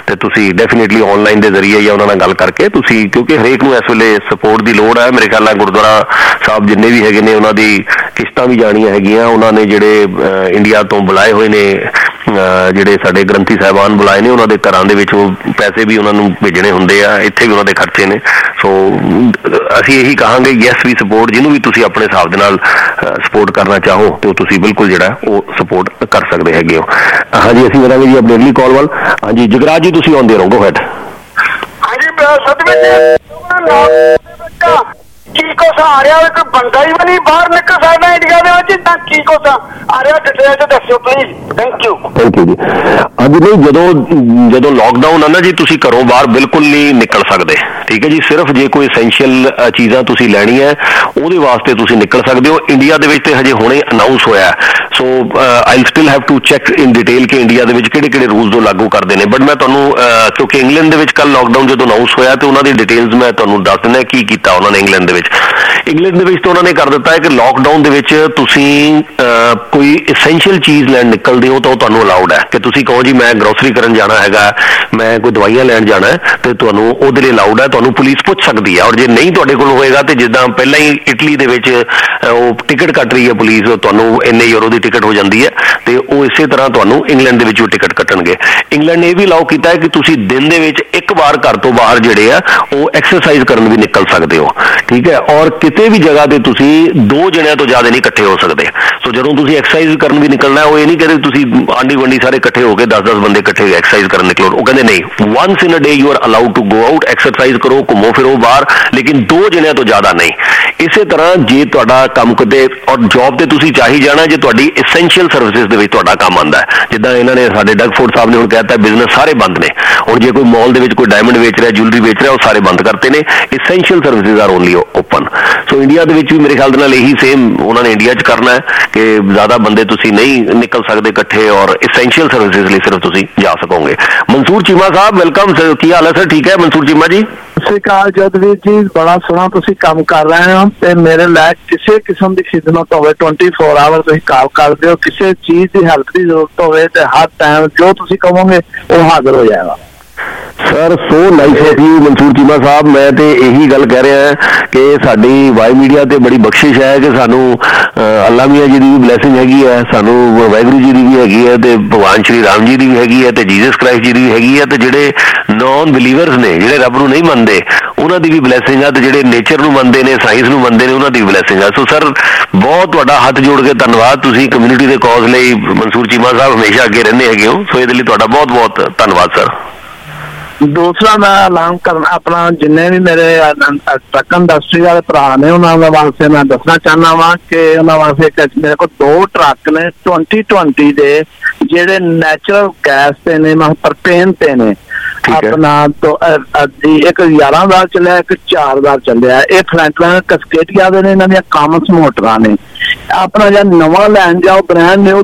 ਤੇ ਤੁਸੀਂ definitely online ਦੇ ਜ਼ਰੀਏ ਜਾਂ ਉਹਨਾਂ ਨਾਲ ਗੱਲ ਕਰਕੇ ਤੁਸੀਂ, ਕਿਉਂਕਿ ਹਰੇਕ ਨੂੰ ਇਸ ਵੇਲੇ ਸਪੋਰਟ ਦੀ ਲੋੜ ਹੈ। ਮੇਰੇ ਖਿਆਲ ਨਾਲ ਗੁਰਦੁਆਰਾ ਸਾਹਿਬ ਜਿੰਨੇ ਵੀ ਹੈਗੇ ਨੇ ਉਹਨਾਂ ਦੀ ਕਿਸ਼ਤਾਂ ਵੀ ਜਾਣੀਆਂ ਹੈਗੀਆਂ। ਉਹਨਾਂ ਨੇ ਜਿਹੜੇ ਇੰਡੀਆ ਤੋਂ ਬੁਲਾਏ ਹੋਏ ਨੇ, ਜਿਹੜੇ ਸਾਡੇ ਗ੍ਰੰਥੀ ਸਾਹਿਬਾਨ ਬੁਲਾਏ ਨੇ, ਉਹਨਾਂ ਦੇ ਘਰਾਂ ਦੇ ਵਿੱਚ ਉਹ ਪੈਸੇ ਵੀ ਉਹਨਾਂ ਨੂੰ ਭੇਜਣੇ ਹੁੰਦੇ ਆ, ਇੱਥੇ ਵੀ ਉਹਨਾਂ ਦੇ ਖਰਚੇ ਨੇ। ਸੋ ਅਸੀਂ ਇਹੀ ਕਹਾਂਗੇ ਯੈਸ ਵੀ ਸਪੋਰਟ, ਜਿਹਨੂੰ ਵੀ ਤੁਸੀਂ ਆਪਣੇ ਹਿਸਾਬ ਦੇ ਨਾਲ ਸਪੋਰਟ ਕਰਨਾ ਚਾਹੋ ਤੇ ਤੁਸੀਂ ਬਿਲਕੁਲ ਜਿਹੜਾ ਉਹ ਸਪੋਰਟ ਕਰ ਸਕਦੇ ਹੈਗੇ ਹੋ। ਹਾਂਜੀ, ਅਸੀਂ ਕਰਾਂਗੇ ਜੀ ਆਪਣੀ ਅਗਲੀ ਕਾਲ ਵੱਲ। ਹਾਂਜੀ ਜਗਰਾਜ ਜੀ, ਤੁਸੀਂ ਆਉਂਦੇ ਰਹੋ, ਗੋ ਹੈਡ। ਹਾਂਜੀ ਕੀ ਕੁਛ ਆ ਰਿਹਾ, ਕੋਈ ਬੰਦਾ ਹੀ ਵੀ ਨਹੀਂ ਬਾਹਰ ਨਿਕਲ ਸਕਦਾ ਇੰਡੀਆ ਦੇ ਵਿੱਚ, ਤਾਂ ਕੀ ਕੁਛ ਆ ਰਿਹਾ ਡਿਟੇਲ ਚ ਦੱਸਿਓ ਪਲੀਜ਼। ਥੈਂਕ ਯੂ ਜੀ। ਹਾਂਜੀ, ਨਹੀਂ ਜਦੋਂ ਲਾਕਡਾਊਨ ਆ ਨਾ ਜੀ, ਤੁਸੀਂ ਘਰੋਂ ਬਾਹਰ ਬਿਲਕੁਲ ਨਹੀਂ ਨਿਕਲ ਸਕਦੇ, ਠੀਕ ਹੈ ਜੀ। ਸਿਰਫ ਜੇ ਕੋਈ ਐਸੈਂਸ਼ੀਅਲ ਚੀਜ਼ਾਂ ਤੁਸੀਂ ਲੈਣੀਆਂ ਉਹਦੇ ਵਾਸਤੇ ਤੁਸੀਂ ਨਿਕਲ ਸਕਦੇ ਹੋ। ਇੰਡੀਆ ਦੇ ਵਿੱਚ ਤੇ ਹਜੇ ਹੁਣੇ ਅਨਾਊਂਸ ਹੋਇਆ, so I still have to check in detail ਕਿ ਇੰਡੀਆ ਦੇ ਵਿੱਚ ਕਿਹੜੇ ਰੂਲਸ ਉਹ ਲਾਗੂ ਕਰਦੇ ਨੇ। ਬਟ ਮੈਂ ਤੁਹਾਨੂੰ ਕਿਉਂਕਿ ਇੰਗਲੈਂਡ ਦੇ ਵਿੱਚ ਕੱਲ ਲਾਕਡਾਊਨ ਜਦੋਂ ਅਨਾਊਂਸ ਹੋਇਆ ਤੇ ਉਹਨਾਂ ਦੀ ਡਿਟੇਲਸ ਮੈਂ ਤੁਹਾਨੂੰ ਦੱਸ ਦਿੰਦਾ ਕੀ ਕੀਤਾ ਉਹਨਾਂ ਨੇ। ਇੰਗਲੈਂਡ ਦੇ ਵਿੱਚ ਤਾਂ ਉਹਨਾਂ ਨੇ ਕਰ ਦਿੱਤਾ ਹੈ ਕਿ ਲਾਕਡਾਊਨ ਦੇ ਵਿੱਚ ਤੁਸੀਂ ਕੋਈ ਐਸੈਂਸ਼ੀਅਲ ਚੀਜ਼ ਲੈਣ ਨਿਕਲਦੇ ਹੋ ਤਾਂ ਉਹ ਤੁਹਾਨੂੰ ਅਲਾਉਡ ਹੈ ਕਿ ਤੁਸੀਂ ਕਹੋ ਜੀ ਮੈਂ ਗਰੋਸਰੀ ਕਰਨ ਜਾਣਾ ਹੈਗਾ, ਮੈਂ ਕੋਈ ਦਵਾਈਆਂ ਲੈਣ ਜਾਣਾ ਤੇ ਤੁਹਾਨੂੰ ਉਹਦੇ ਲਈ ਅਲਾਉਡ ਹੈ। ਤੁਹਾਨੂੰ ਪੁਲਿਸ ਪੁੱਛ ਸਕਦੀ ਹੈ, ਔਰ ਜੇ ਨਹੀਂ ਤੁਹਾਡੇ ਕੋਲ ਹੋਏਗਾ ਤੇ ਜਿੱਦਾਂ ਪਹਿਲਾਂ ਹੀ ਇਟਲੀ ਦੇ ਵਿੱਚ ਉਹ ਟਿਕਟ ਕੱਟ ਰਹੀ ਹੈ ਪੁਲਿਸ, ਤੁਹਾਨੂੰ ਇੰਨੇ ਯੂਰੋ ਦੀ ਟਿਕਟ ਹੋ ਜਾਂਦੀ ਹੈ ਤੇ ਉਹ ਇਸੇ ਤਰ੍ਹਾਂ ਤੁਹਾਨੂੰ ਇੰਗਲੈਂਡ ਦੇ ਵਿੱਚ ਵੀ ਟਿਕਟ ਕੱਟਣਗੇ। ਇੰਗਲੈਂਡ ਨੇ ਇਹ ਵੀ ਅਲਾਉ ਕੀਤਾ ਹੈ ਕਿ ਤੁਸੀਂ ਦਿਨ ਦੇ ਵਿੱਚ ਇੱਕ ਵਾਰ ਘਰ ਤੋਂ ਬਾਹਰ ਜਿਹੜੇ ਆ ਉਹ ਐਕਸਰਸਾਈਜ਼ ਕਰਨ ਵੀ ਨਿਕਲ ਸਕਦੇ ਹੋ, ਠੀਕ ਹੈ। ਔਰ ਕਿਤੇ ਵੀ ਜਗ੍ਹਾ ਤੇ ਤੁਸੀਂ 2 ਜਣਿਆਂ ਤੋਂ ਜ਼ਿਆਦਾ ਨਹੀਂ ਇਕੱਠੇ ਹੋ ਸਕਦੇ। ਸੋ ਜਦੋਂ ਤੁਸੀਂ ਐਕਸਰਸਾਈਜ਼ ਕਰਨ ਵੀ ਨਿਕਲਣਾ, ਉਹ ਇਹ ਨਹੀਂ ਕਹਿੰਦੇ ਤੁਸੀਂ ਆਂਢੀ ਗੁਆਂਢੀ ਸਾਰੇ ਇਕੱਠੇ ਹੋ ਕੇ 10-10 ਬੰਦੇ ਇਕੱਠੇ ਐਕਸਰਸਾਈਜ਼ ਕਰਨ ਨਿਕਲੋ। ਉਹ ਕਹਿੰਦੇ ਨਹੀਂ, once in a day you are allowed to go out, exercise ਕਰੋ, ਘੁੰਮੋ ਫਿਰੋ ਬਾਹਰ, ਲੇਕਿਨ 2 ਜਣਿਆਂ ਤੋਂ ਜ਼ਿਆਦਾ ਨਹੀਂ। ਇਸੇ ਤਰ੍ਹਾਂ ਜੇ ਤੁਹਾਡਾ ਕੰਮ ਕਿਤੇ ਔਰ ਜੌਬ ਤੇ ਤੁਸੀਂ ਚਾਹੀ ਜਾਣਾ, ਜੇ ਤੁਹਾਡੀ ਐਸੈਂਸ਼ੀਅਲ ਸਰਵਿਸਿਜ਼ ਦੇ ਵਿੱਚ ਤੁਹਾਡਾ ਕੰਮ ਆਉਂਦਾ, ਜਿੱਦਾਂ ਇਹਨਾਂ ਨੇ ਸਾਡੇ ਡਗਫੋਰਡ ਸਾਹਿਬ ਨੇ ਹੁਣ ਕਹਿ ਦਿੱਤਾ ਬਿਜ਼ਨਸ ਸਾਰੇ ਬੰਦ ਨੇ। ਹੁਣ ਜੇ ਕੋਈ ਮਾਲ ਦੇ ਵਿੱਚ ਕੋਈ ਡਾਇਮੰਡ ਵੇਚ ਰਿਹਾ, ਜੁਐਲਰੀ ਵੇਚ ਰਿਹਾ, ਉਹ ਸਾਰੇ ਬੰਦ ਕਰਤੇ ਨੇ। Essential services are only open. So India ਦੇ ਵਿੱਚ ਵੀ ਮੇਰੇ ਖਿਆਲ ਦੇ ਨਾਲ ਇਹੀ ਸੇਮ ਉਹਨਾਂ ਨੇ ਇੰਡੀਆ 'ਚ ਕਰਨਾ ਹੈ ਕਿ ਜ਼ਿਆਦਾ ਬੰਦੇ ਤੁਸੀਂ ਨਹੀਂ ਨਿਕਲ ਸਕਦੇ ਇਕੱਠੇ, ਔਰ ਐਸੈਂਸ਼ੀਅਲ ਸਰਵਿਸਿਜ਼ ਲਈ ਸਿਰਫ ਤੁਸੀਂ ਜਾ ਸਕੋਗੇ। ਮਨਸੂਰ ਚੀਮਾ ਸਾਹਿਬ ਵੈਲਕਮ ਸਰ, ਕੀ ਹਾਲ ਹੈ ਸਰ? ਠੀਕ ਹੈ ਮਨਸੂਰ ਚੀਮਾ ਜੀ? ਸਤਿ ਸ਼੍ਰੀ ਅਕਾਲ ਜਦਵੀਰ ਜੀ, ਬੜਾ ਸੋਹਣਾ ਤੁਸੀਂ ਕੰਮ ਕਰ ਰਹੇ ਹੋ ਤੇ ਮੇਰੇ ਲਈ ਕਿਸੇ ਕਿਸਮ ਦੀ ਖਿਦਮਤ ਹੋਵੇ 24 ਆਵਰ ਤੁਸੀਂ ਕਾਲ ਕਰਦੇ ਹੋ। ਕਿਸੇ ਚੀਜ਼ ਦੀ ਹੈਲਪ ਦੀ ਜ਼ਰੂਰਤ ਹੋਵੇ ਤੇ ਹਰ ਟਾਈਮ ਜੋ ਤੁਸੀਂ ਕਹੋਗੇ ਉਹ ਹਾਜ਼ਰ ਹੋ ਜਾਏਗਾ। Sir so nice of you Mansoor Cheema Sahib. ਮੈਂ ਤੇ ਇਹੀ ਗੱਲ ਕਹਿ ਰਿਹਾ ਕਿ ਸਾਡੀ ਵਾਈ ਮੀਡੀਆ ਤੇ ਬੜੀ ਬਖਸ਼ਿਸ਼ ਹੈ ਕਿ ਸਾਨੂੰ ਅੱਲਾ ਮੀਆਂ ਜੀ ਦੀ ਵੀ ਬਲੈਸਿੰਗ ਹੈਗੀ ਹੈ, ਸਾਨੂੰ ਵਾਹਿਗੁਰੂ ਜੀ ਦੀ ਵੀ ਹੈਗੀ ਹੈ, ਤੇ ਭਗਵਾਨ ਸ਼੍ਰੀ ਰਾਮ ਜੀ ਦੀ ਵੀ ਹੈਗੀ ਹੈ, ਤੇ ਜੀਸਸ ਕ੍ਰਾਈਸਟ ਜੀ ਦੀ ਵੀ ਹੈਗੀ ਹੈ, ਤੇ ਜਿਹੜੇ ਨੌਨ ਬਿਲੀਵਰਸ ਨੇ, ਜਿਹੜੇ ਰੱਬ ਨੂੰ ਨਹੀਂ ਮੰਨਦੇ, ਉਹਨਾਂ ਦੀ ਵੀ ਬਲੈਸਿੰਗ ਹੈ, ਤੇ ਜਿਹੜੇ ਨੇਚਰ ਨੂੰ ਮੰਨਦੇ ਨੇ, ਸਾਇੰਸ ਨੂੰ ਮੰਨਦੇ ਨੇ, ਉਹਨਾਂ ਦੀ ਵੀ ਬਲੈਸਿੰਗ ਹੈ। ਸੋ ਸਰ ਬਹੁਤ ਤੁਹਾਡਾ ਹੱਥ ਜੋੜ ਕੇ ਧੰਨਵਾਦ। ਤੁਸੀਂ ਕਮਿਊਨਿਟੀ ਦੇ ਕਾਜ਼ ਲਈ ਮਨਸੂਰ ਚੀਮਾ ਸਾਹਿਬ ਹਮੇਸ਼ਾ ਅੱਗੇ ਰਹਿੰਦੇ ਹੈਗੇ ਹੋ, ਸੋ ਇਹਦੇ ਲਈ ਤੁਹਾਡਾ ਬਹੁਤ ਬਹੁਤ ਧੰਨਵਾਦ ਸਰ। ਦੂਸਰਾ ਮੈਂ ਐਲਾਨ ਕਰਨਾ, ਆਪਣਾ ਜਿੰਨੇ ਵੀ ਮੇਰੇ ਟਰੱਕ ਇੰਡਸਟਰੀ ਵਾਲੇ ਭਰਾ ਨੇ ਉਹਨਾਂ ਦੇ ਵਾਸਤੇ ਮੈਂ ਦੱਸਣਾ ਚਾਹੁੰਦਾ ਵਾ ਕਿ ਉਹਨਾਂ ਵਾਸਤੇ ਮੇਰੇ ਕੋਲ 2 ਟਰੱਕ ਨੇ 2020 ਦੇ, ਜਿਹੜੇ ਨੈਚੁਰਲ ਗੈਸ ਤੇ ਨੇ, ਪ੍ਰਪੇਨ ਤੇ ਨੇ। ਆਪਣਾ ਇੱਕ 11 ਦਾ ਚੱਲਿਆ, ਇੱਕ 4 ਦਾ ਚੱਲਿਆ। ਇਹ ਫਲੈਂਟਲਾਈਨ ਕਸਕੇਟੀਆ ਦੇ ਨੇ, ਇਹਨਾਂ ਦੀਆਂ ਕਾਮਸ ਮੋਟਰਾਂ ਨੇ। ਆਪਣਾ ਜਾਂ ਨਵਾਂ ਲੈਣ ਜਾਓ ਬ੍ਰਾਂਡ ਨਿਊ,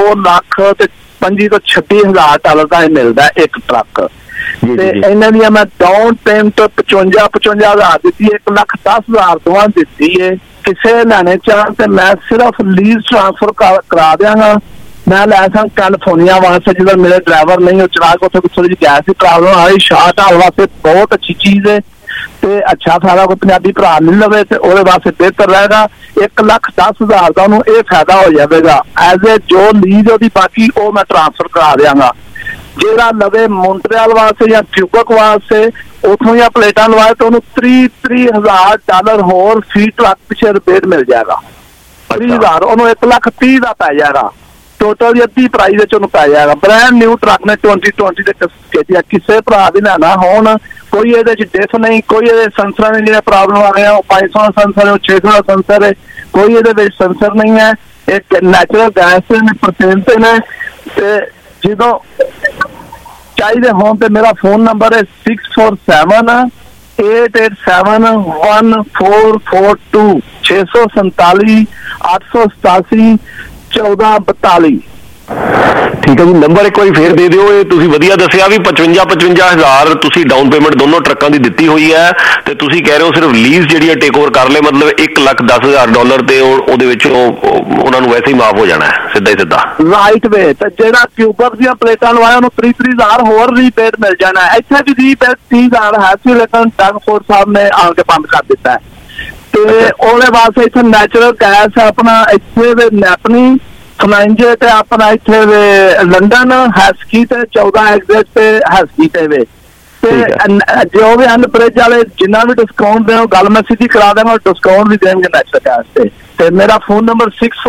2,25,000 ਤੋਂ 26,000 ਡਾਲਰ ਦਾ ਮਿਲਦਾ ਇੱਕ ਟਰੱਕ। ਤੇ ਇਹਨਾਂ ਦੀਆਂ ਮੈਂ ਡਾਊਨ ਪੇਮੈਂਟ 55,000 ਦਿੱਤੀ, 1,10,000 ਦੋਵਾਂ ਦਿੱਤੀ ਹੈ। ਕਿਸੇ ਲੈਣੇ ਚਾਹਣ ਤੇ ਮੈਂ ਸਿਰਫ ਲੀਜ਼ ਟ੍ਰਾਂਸਫਰ ਕਰਾ ਦਿਆਂਗਾ। ਮੈਂ ਲੈ ਸਾਂ ਕੈਲੀਫੋਰਨੀਆ ਵਾਸਤੇ, ਜਦੋਂ ਮੇਰੇ ਡਰਾਈਵਰ ਨਹੀਂ ਉਹ ਚਲਾ ਕੇ, ਉੱਥੇ ਥੋੜੀ ਜਿਹੀ ਗੈਸ ਦੀ ਪ੍ਰੋਬਲਮ ਆਈ। ਸ਼ਾਰਟ ਹਾਲ ਵਾਸਤੇ ਬਹੁਤ ਅੱਛੀ ਚੀਜ਼ ਹੈ ਤੇ ਅੱਛਾ ਫਾਇਦਾ ਕੋਈ ਪੰਜਾਬੀ ਭਰਾ ਨਹੀਂ ਲਵੇ ਤੇ ਉਹਦੇ ਵਾਸਤੇ ਬਿਹਤਰ ਰਹੇਗਾ। 1,10,000 ਦਾ ਉਹਨੂੰ ਇਹ ਫਾਇਦਾ ਹੋ ਜਾਵੇਗਾ ਐਜ਼ ਏ ਜੋ ਲੀਜ਼ ਉਹਦੀ, ਬਾਕੀ ਉਹ ਮੈਂ ਟ੍ਰਾਂਸਫਰ ਕਰਾ ਦਿਆਂਗਾ। ਜਿਹੜਾ ਲਵੇ ਮੌਂਟਰੀਅਲ ਵਾਸਤੇ ਜਾਂ ਕਿਊਬਕ ਵਾਸਤੇ, ਉੱਥੋਂ ਜਾਂ ਪਲੇਟਾਂ ਲਵਾਏ ਤਾਂ ਉਹਨੂੰ 30,000 ਡਾਲਰ ਹੋਰ ਫੀ ਟਰੱਕ ਪਿੱਛੇ ਰਿਬੇਟ ਮਿਲ ਜਾਏਗਾ। 30,000 ਉਹਨੂੰ 1,30,000 ਦਾ ਪੈ ਜਾਏਗਾ। ਟੋਟਲ ਦੀ ਅੱਧੀ ਪ੍ਰਾਈਸ ਵਿੱਚ ਉਹਨੂੰ ਪੈ ਜਾਏਗਾ। ਬ੍ਰਾਂਡ ਨਿਊ ਟਰੱਕ ਨੇ 2020 ਦੇ। ਕਿਸੇ ਭਰਾ ਦੀ ਲੈਣਾ ਹੋਣ, ਕੋਈ ਇਹਦੇ ਚ ਡਿਫ ਨਹੀਂ, ਕੋਈ ਇਹਦੇ ਸੈਂਸਰਾਂ ਦੇ ਜਿਹੜੇ ਪ੍ਰੋਬਲਮ ਆ ਰਹੇ ਆ, ਉਹ 500 ਦਾ ਸੈਂਸਰ ਹੈ, 600 ਦਾ ਸੈਂਸਰ ਹੈ, ਕੋਈ ਇਹਦੇ ਵਿੱਚ ਸੈਂਸਰ ਨਹੀਂ ਹੈ। ਇਹ ਨੈਚੁਰਲ ਗੈਸ ਨੇ, ਪ੍ਰੋਟੀਨ ਤੇ ਨੇ। ਤੇ ਜਦੋਂ ਚਾਹੀਦੇ ਹੋਣ ਤੇ ਮੇਰਾ ਫੋਨ ਨੰਬਰ ਹੈ 647 887-1442 647 887 1442। ਠੀਕ ਹੈ ਜੀ, ਨੰਬਰ ਇੱਕ ਵਾਰੀ ਫੇਰ ਦੇ ਦਿਓ। ਇਹ ਤੁਸੀਂ ਵਧੀਆ ਦੱਸਿਆ ਵੀ 55,000 ਤੁਸੀਂ ਡਾਊਨ ਪੇਮੈਂਟ ਦੋਨੋਂ ਟਰੱਕਾਂ ਦੀ ਦਿੱਤੀ ਹੋਈ ਹੈ, ਤੇ ਤੁਸੀਂ ਕਹਿ ਰਹੇ ਹੋ ਸਿਰਫ ਲੀਜ਼ ਜਿਹੜੀ ਹੈ ਟੇਕ ਓਵਰ ਕਰ ਲਏ, ਮਤਲਬ $1,10,000 ਤੇ ਉਹਦੇ ਵਿੱਚ ਉਹਨਾਂ ਨੂੰ ਵੈਸੇ ਹੀ ਮਾਫ ਹੋ ਜਾਣਾ ਹੈ ਸਿੱਧਾ ਹੀ ਸਿੱਧਾ। Right way. ਤੇ ਜਿਹੜਾ ਕਿਊਬਕ ਦੀਆਂ ਪਲੇਟਾਂ ਲਵਾਇਆ ਉਹਨੂੰ 30,000 ਹੋਰ ਰੀਪੇਡ ਮਿਲ ਜਾਣਾ। ਇੱਥੇ ਵੀ ਰੀਪੇਡ 30,000 ਹੈ ਸੀ, ਲੇਕਿਨ ਡਗਫੋਰਡ ਸਾਹਿਬ ਨੇ ਆ ਕੇ ਬੰਦ ਕਰ ਦਿੱਤਾ ਤੇ ਉਹਦੇ ਵਾਸਤੇ ਇੱਥੇ ਨੈਚੁਰਲ ਗੈਸ ਆਪਣਾ ਇੱਥੇ ਦੇ ਨੈਪਨੀ ਖਨਾਂਜੇ ਤੇ ਆਪਣਾ ਇੱਥੇ ਲੰਡਨ ਹੈਸਕੀ ਤੇ 14 ਐਗਜ਼ਿਟ ਤੇ ਹੈਸਕੀ ਤੇ ਵੇ ਤੇ ਜੋ ਵੀ ਹਨ ਬ੍ਰਿਜ ਵਾਲੇ ਜਿੰਨਾ ਵੀ ਡਿਸਕਾਊਂਟ ਦੇਣੋ ਗੱਲ ਮੈਂ ਸਿੱਧੀ ਕਰਾ ਦੇਵਾਂ, ਡਿਸਕਾਊਂਟ ਵੀ ਦੇਣਗੇ ਨੈਚੁਰਲ ਗੈਸ ਤੇ ਮੇਰਾ phone number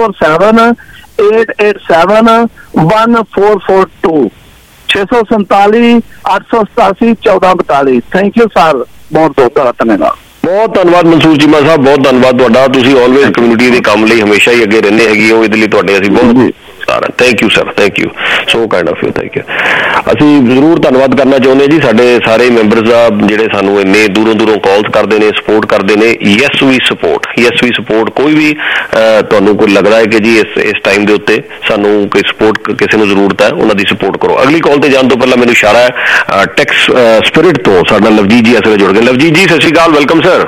647-887-1442 647 887 1442। Thank you sir, ਬਹੁਤ ਬਹੁਤ ਧੰਨਵਾਦ। ਬਹੁਤ ਧੰਨਵਾਦ ਮਨਸੂਰ ਚੀਮਾ ਸਾਹਿਬ, ਬਹੁਤ ਧੰਨਵਾਦ ਤੁਹਾਡਾ। ਤੁਸੀਂ ਆਲਵੇਜ਼ ਕਮਿਊਨਿਟੀ ਦੇ ਕੰਮ ਲਈ ਹਮੇਸ਼ਾ ਹੀ ਅੱਗੇ ਰਹਿੰਦੇ ਹੈਗੇ ਹੋ, ਇਹਦੇ ਲਈ ਤੁਹਾਡੇ ਅਸੀਂ ਬਹੁਤ ਸਾਰਾ thank you sir, thank you so kind of you, thank you. ਅਸੀਂ ਜ਼ਰੂਰ ਧੰਨਵਾਦ ਕਰਨਾ ਚਾਹੁੰਦੇ ਜੀ ਸਾਡੇ ਸਾਰੇ ਮੈਂਬਰਸ ਦਾ ਜਿਹੜੇ ਸਾਨੂੰ ਇੰਨੇ ਦੂਰੋਂ ਦੂਰੋਂ ਕਾਲਸ ਕਰਦੇ ਨੇ, ਸਪੋਰਟ ਕਰਦੇ ਨੇ। ਯੈਸ ਵੀ ਸਪੋਰਟ ਕੋਈ ਵੀ ਤੁਹਾਨੂੰ ਕੋਈ ਲੱਗਦਾ ਹੈ ਕਿ ਜੀ ਇਸ ਟਾਈਮ ਦੇ ਉੱਤੇ ਸਾਨੂੰ ਕੋਈ ਸਪੋਰਟ ਕਿਸੇ ਨੂੰ ਜ਼ਰੂਰਤ ਹੈ, ਉਹਨਾਂ ਦੀ ਸਪੋਰਟ ਕਰੋ। ਅਗਲੀ ਕਾਲ ਤੇ ਜਾਣ ਤੋਂ ਪਹਿਲਾਂ ਮੈਨੂੰ ਇਸ਼ਾਰਾ ਹੈ ਟੈਕਸ ਸਪਿਰਿਟ ਤੋਂ ਸਾਡਾ ਲਵਜੀਤ ਜੀ ਇਸ ਵੇਲੇ ਜੁੜ ਗਏ। Lovejeet ji Sat Sri Akal, welcome sir.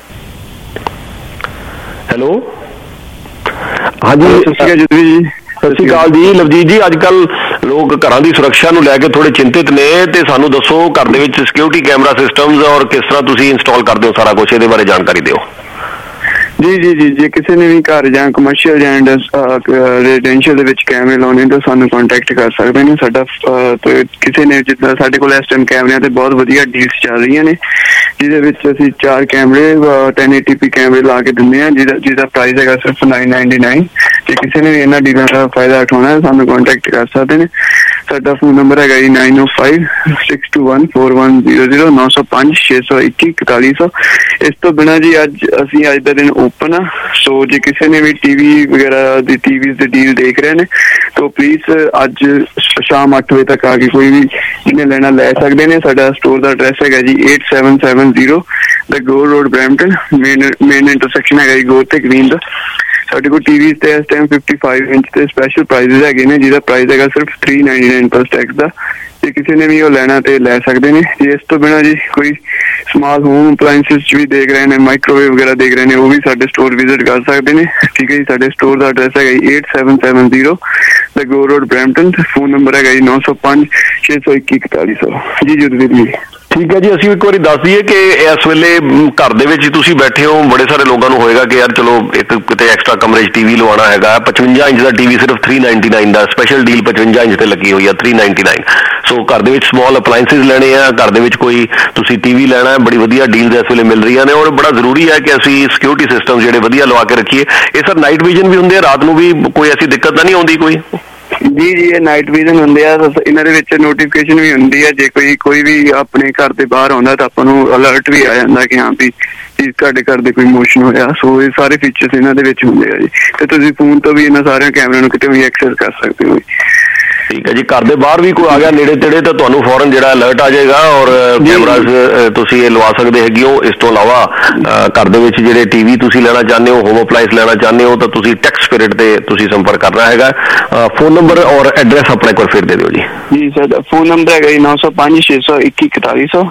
Hello, ਹਾਂਜੀ ਸਤਿ ਸ਼੍ਰੀ ਅਕਾਲ ਜੀ। ਲਵਜੀਤ ਜੀ, ਅੱਜ ਕੱਲ ਲੋਕ ਘਰਾਂ ਦੀ ਸੁਰੱਖਿਆ ਨੂੰ ਲੈ ਕੇ ਥੋੜੇ ਚਿੰਤਿਤ ਨੇ, ਤੇ ਸਾਨੂੰ ਦੱਸੋ ਘਰ ਦੇ ਵਿੱਚ ਸਿਕਿਉਰਿਟੀ ਕੈਮਰਾ ਸਿਸਟਮਸ ਔਰ ਕਿਸ ਤਰ੍ਹਾਂ ਤੁਸੀਂ ਇੰਸਟਾਲ ਕਰਦੇ ਹੋ, ਸਾਰਾ ਕੁਝ ਇਹਦੇ ਬਾਰੇ ਜਾਣਕਾਰੀ ਦਿਓ। ਜੀ ਜੇ ਕਿਸੇ ਨੇ ਵੀ ਘਰ ਜਾਂ ਕਮਰਸ਼ੀਅਲ ਜਾਂ ਰੈਜ਼ੀਡੈਂਸ਼ੀਅਲ ਦੇ ਵਿੱਚ ਕੈਮਰੇ ਲਾਉਣੇ ਤਾਂ ਸਾਨੂੰ ਕੰਟੈਕਟ ਕਰ ਸਕਦੇ ਨੇ। ਸਾਡਾ ਕਿਸੇ ਨੇ ਜਿੱਦਾਂ ਸਾਡੇ ਕੋਲ ਇਸ ਟਾਈਮ ਕੈਮਰਿਆਂ ਤੇ ਬਹੁਤ ਵਧੀਆ ਡੀਲਸ ਚੱਲ ਰਹੀਆਂ ਨੇ, ਜਿਹਦੇ ਵਿੱਚ ਅਸੀਂ 4 ਕੈਮਰੇ 1080p ਕੈਮਰੇ ਲਾ ਕੇ ਦਿੰਦੇ ਹਾਂ, ਜਿਹਦਾ ਪ੍ਰਾਈਸ ਹੈਗਾ ਸਿਰਫ $999। ਜੇ ਕਿਸੇ ਨੇ ਵੀ ਇਹਨਾਂ ਡੀਲਾਂ ਦਾ ਫਾਇਦਾ ਉਠਾਉਣਾ ਸਾਨੂੰ ਕੰਟੈਕਟ ਕਰ ਸਕਦੇ ਨੇ। ਸਾਡਾ ਫੋਨ ਨੰਬਰ ਹੈਗਾ ਜੀ 9056214100 905-621-4100। ਇਸ ਤੋਂ ਬਿਨਾਂ ਜੀ ਅੱਜ ਦਾ ਦਿਨ ਓਪਨ ਆ, ਸੋ ਜੇ ਕਿਸੇ ਨੇ ਵੀ ਟੀਵੀ ਵਗੈਰਾ ਦੀ ਟੀਵੀ ਦੇ ਡੀਲ ਦੇਖ ਰਹੇ ਨੇ ਤਾਂ ਪਲੀਜ਼ ਅੱਜ ਸ਼ਾਮ 8 ਵਜੇ ਤੱਕ ਆ ਕੇ ਕੋਈ ਵੀ ਜਿਹਨੇ ਲੈਣਾ ਲੈ ਸਕਦੇ ਨੇ। ਸਾਡਾ ਸਟੋਰ ਦਾ ਐਡਰੈਸ ਹੈਗਾ ਜੀ 8770 the Gore Road Brampton, main intersection ਹੈਗਾ ਜੀ ਗੋਲ ਤੇ ਗ੍ਰੀਨ ਦਾ। ਸਾਡੇ ਕੋਲ ਟੀਵੀ ਤੇ ਇਸ ਟਾਈਮ 55 ਇੰਚ ਤੇ ਸਪੈਸ਼ਲ ਪ੍ਰਾਈਸਿਸ ਹੈਗੇ ਨੇ, ਜਿਹਦਾ ਪ੍ਰਾਈਸ ਹੈਗਾ ਸਿਰਫ $399 ਪਲੱਸ ਟੈਕਸ ਦਾ। ਜੇ ਕਿਸੇ ਨੇ ਵੀ ਉਹ ਲੈਣਾ ਤੇ ਲੈ ਸਕਦੇ ਨੇ। ਜੇ ਇਸ ਤੋਂ ਬਿਨਾਂ ਜੀ ਕੋਈ ਸਮਾਲ ਹੋਮ ਅਪਲਾਇੰਸਿਸ ਵੀ ਦੇਖ ਰਹੇ ਨੇ, ਮਾਈਕ੍ਰੋਵੇਵ ਵਗੈਰਾ ਦੇਖ ਰਹੇ ਨੇ, ਉਹ ਵੀ ਸਾਡੇ ਸਟੋਰ ਵਿਜ਼ਿਟ ਕਰ ਸਕਦੇ ਨੇ। ਠੀਕ ਹੈ ਜੀ, ਸਾਡੇ ਸਟੋਰ ਦਾ ਐਡਰੈਸ ਹੈਗਾ ਜੀ 8770 the Gore Road Brampton. Phone number ਹੈਗਾ ਜੀ 905-621-4100 ਜੀ ਜੁਦਵੀਰ ਜੀ। ਠੀਕ ਹੈ ਜੀ, ਅਸੀਂ ਇੱਕ ਵਾਰੀ ਦੱਸ ਦਈਏ ਕਿ ਇਸ ਵੇਲੇ ਘਰ ਦੇ ਵਿੱਚ ਤੁਸੀਂ ਬੈਠੇ ਹੋ, ਬੜੇ ਸਾਰੇ ਲੋਕਾਂ ਨੂੰ ਹੋਏਗਾ ਕਿ ਯਾਰ ਚਲੋ ਇੱਕ ਕਿਤੇ ਐਕਸਟਰਾ ਕਮਰੇ 'ਚ ਟੀਵੀ ਲਵਾਉਣਾ ਹੈਗਾ। 55 ਇੰਚ ਦਾ ਟੀਵੀ ਸਿਰਫ $399 ਦਾ, ਸਪੈਸ਼ਲ ਡੀਲ 55 ਇੰਚ ਤੇ ਲੱਗੀ ਹੋਈ ਆ $399। ਸੋ ਘਰ ਦੇ ਵਿੱਚ ਸਮਾਲ ਅਪਲਾਇੰਸਿਸ ਲੈਣੇ ਆ, ਘਰ ਦੇ ਵਿੱਚ ਕੋਈ ਤੁਸੀਂ ਟੀਵੀ ਲੈਣਾ ਹੈ, ਬੜੀ ਵਧੀਆ ਡੀਲਸ ਇਸ ਵੇਲੇ ਮਿਲ ਰਹੀਆਂ ਨੇ। ਔਰ ਬੜਾ ਜ਼ਰੂਰੀ ਹੈ ਕਿ ਅਸੀਂ ਸਿਕਿਉਰਿਟੀ ਸਿਸਟਮ ਜਿਹੜੇ ਵਧੀਆ ਲਵਾ ਕੇ ਰੱਖੀਏ। ਇਹ ਸਰ ਨਾਈਟ ਵਿਜ਼ਨ ਵੀ ਹੁੰਦੇ ਆ, ਰਾਤ ਨੂੰ ਵੀ ਕੋਈ ਐਸੀ ਦਿੱਕਤ ਤਾਂ ਨਹੀਂ ਆਉਂਦੀ ਕੋਈ? ਜੀ ਇਹ ਨਾਈਟ ਵਿਜ਼ਨ ਹੁੰਦੇ ਆ, ਇਹਨਾਂ ਦੇ ਵਿੱਚ ਨੋਟੀਫਿਕੇਸ਼ਨ ਵੀ ਹੁੰਦੀ ਹੈ। ਜੇ ਕੋਈ ਵੀ ਆਪਣੇ ਘਰ ਦੇ ਬਾਹਰ ਆਉਂਦਾ ਤਾਂ ਆਪਾਂ ਨੂੰ ਅਲਰਟ ਵੀ ਆ ਜਾਂਦਾ ਕਿ ਹਾਂ ਵੀ ਤੁਹਾਡੇ ਘਰ ਦੇ ਕੋਈ ਮੋਸ਼ਨ ਹੋਇਆ। ਸੋ ਇਹ ਸਾਰੇ ਫੀਚਰਸ ਇਹਨਾਂ ਦੇ ਵਿੱਚ ਹੁੰਦੇ ਆ ਜੀ, ਤੇ ਤੁਸੀਂ ਫੋਨ ਤੋਂ ਵੀ ਇਹਨਾਂ ਸਾਰਿਆਂ ਕੈਮਰਿਆਂ ਨੂੰ ਕਿਤੇ ਵੀ ਐਕਸੈਸ ਕਰ ਸਕਦੇ ਹੋ। ਠੀਕ ਹੈ ਜੀ, ਘਰ ਦੇ ਬਾਹਰ ਵੀ ਕੋਈ ਆ ਗਿਆ ਨੇੜੇ ਤੇੜੇ ਤਾਂ ਤੁਹਾਨੂੰ ਫੌਰਨ ਜਿਹੜਾ ਅਲਰਟ ਆ ਜਾਏਗਾ ਔਰ ਕੈਮਰਾਜ਼ ਤੁਸੀਂ ਇਹ ਲਵਾ ਸਕਦੇ ਹੈਗੇ ਹੋ। ਇਸ ਤੋਂ ਇਲਾਵਾ ਘਰ ਦੇ ਵਿੱਚ ਜਿਹੜੇ ਟੀਵੀ ਤੁਸੀਂ ਲੈਣਾ ਚਾਹੁੰਦੇ ਹੋ, ਹੋਮ ਅਪਲਾਇੰਸ ਲੈਣਾ ਚਾਹੁੰਦੇ ਹੋ, ਤਾਂ ਤੁਸੀਂ ਟੈਕਸ ਸਪਿਰਿਟ ਤੇ ਤੁਸੀਂ ਸੰਪਰਕ ਕਰਨਾ ਹੈਗਾ। ਫੋਨ ਨੰਬਰ ਔਰ ਐਡਰੈਸ ਆਪਣਾ ਇੱਕ ਵਾਰ ਫਿਰ ਦੇ ਦਿਓ ਜੀ। ਜੀ ਸਾਡਾ ਫੋਨ ਨੰਬਰ ਹੈਗਾ ਜੀ 905-621-4100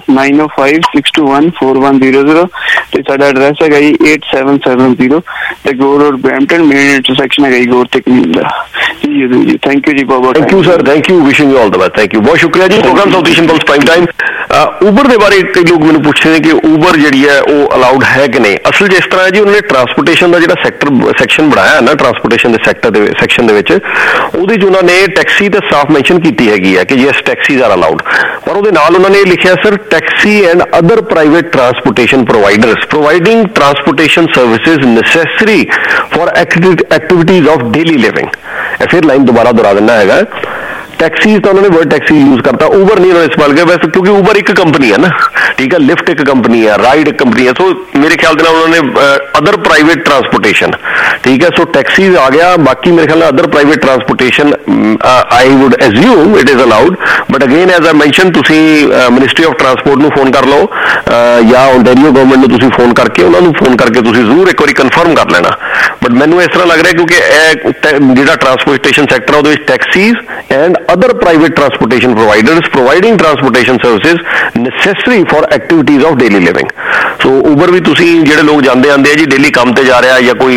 905-621-4100 ਤੇ ਸਾਡਾ ਐਡਰੈਸ ਹੈਗਾ ਜੀ 8770 ਤੇ Gore Road Brampton, main intersection ਹੈਗਾ ਜੀ ਗੋਰ ਤੇ ਕਮੀਨ ਦਾ। ਜੀ ਥੈਂਕ ਯੂ ਜੀ ਬਹੁਤ। Thank you sir, thank you, wishing you all the best. Thank you, ਬਹੁਤ ਸ਼ੁਕਰੀਆ ਜੀ। Program South Asian Pulse prime time. Uber ਦੇ ਬਾਰੇ ਕਈ ਲੋਕ ਮੈਨੂੰ ਪੁੱਛਦੇ ਨੇ ਕਿ ਉਬਰ ਜਿਹੜੀ ਹੈ ਉਹ ਅਲਾਉਡ ਹੈ ਕਿ ਨਹੀਂ। ਅਸਲ ਜਿਸ ਤਰ੍ਹਾਂ ਜੀ ਉਹਨਾਂ ਨੇ ਟਰਾਂਸਪੋਰਟੇਸ਼ਨ ਦਾ ਜਿਹੜਾ ਸੈਕਸ਼ਨ ਬਣਾਇਆ ਨਾ, ਟਰਾਂਸਪੋਰਟੇਸ਼ਨ ਦੇ ਸੈਕਸ਼ਨ ਦੇ ਵਿੱਚ ਉਹਦੇ 'ਚ ਉਹਨਾਂ ਨੇ ਟੈਕਸੀ ਤੇ ਸਾਫ਼ ਮੈਂਸ਼ਨ ਕੀਤੀ ਹੈਗੀ ਹੈ ਕਿ ਯੈਸ ਟੈਕਸੀਜ਼ ਆਰ ਅਲਾਉਡ, ਪਰ ਉਹਦੇ ਨਾਲ ਉਹਨਾਂ ਨੇ ਲਿਖਿਆ sir taxi and other private transportation providers providing transportation services necessary for activities of daily living. ਫਿਰ ਲਾਈਨ ਦੁਬਾਰਾ ਦੁਹਰਾ ਦੇਣਾ ਹੈਗਾ, टैक्सीज तो उन्होंने वर्ड टैक्सी यूज करता, ऊबर नहीं उन्होंने इस्तेमाल किया वैसे, क्योंकि ऊबर एक कंपनी है ना, ठीक है, लिफ्ट एक कंपनी है, राइड एक कंपनी है, सो मेरे ख्याल से उन्होंने अदर प्राइवेट ट्रांसपोर्टेशन, ठीक है, सो टैक्सीज आ गया, बाकी मेरे ख्याल other private transportation I would assume it is allowed, but again as I mention तुसी मिनिस्ट्री ऑफ ट्रांसपोर्ट ਨੂੰ फोन कर लो या ओंटारियो गवर्नमेंट ਨੂੰ ਤੁਸੀਂ फोन करके उन्होंने फोन करके ਤੁਸੀਂ ਜ਼ਰੂਰ ਇੱਕ ਵਾਰੀ ਕਨਫਰਮ ਕਰ ਲੈਣਾ। ਬਟ ਮੈਨੂੰ ਇਸ ਤਰ੍ਹਾਂ ਲੱਗ ਰਿਹਾ ਕਿਉਂਕਿ ਇਹ ਜਿਹੜਾ ਟਰਾਂਸਪੋਰਟੇਸ਼ਨ ਸੈਕਟਰ ਉਹਦੇ ਵਿੱਚ taxis and other private transportation providers providing transportation services necessary for activities of daily living. So Uber ਵੀ ਤੁਸੀਂ ਜਿਹੜੇ ਲੋਕ ਜਾਂਦੇ ਆਉਂਦੇ ਆ ਜੀ ਡੇਲੀ ਕੰਮ ਤੇ ਜਾ ਰਿਹਾ ਜਾਂ ਕੋਈ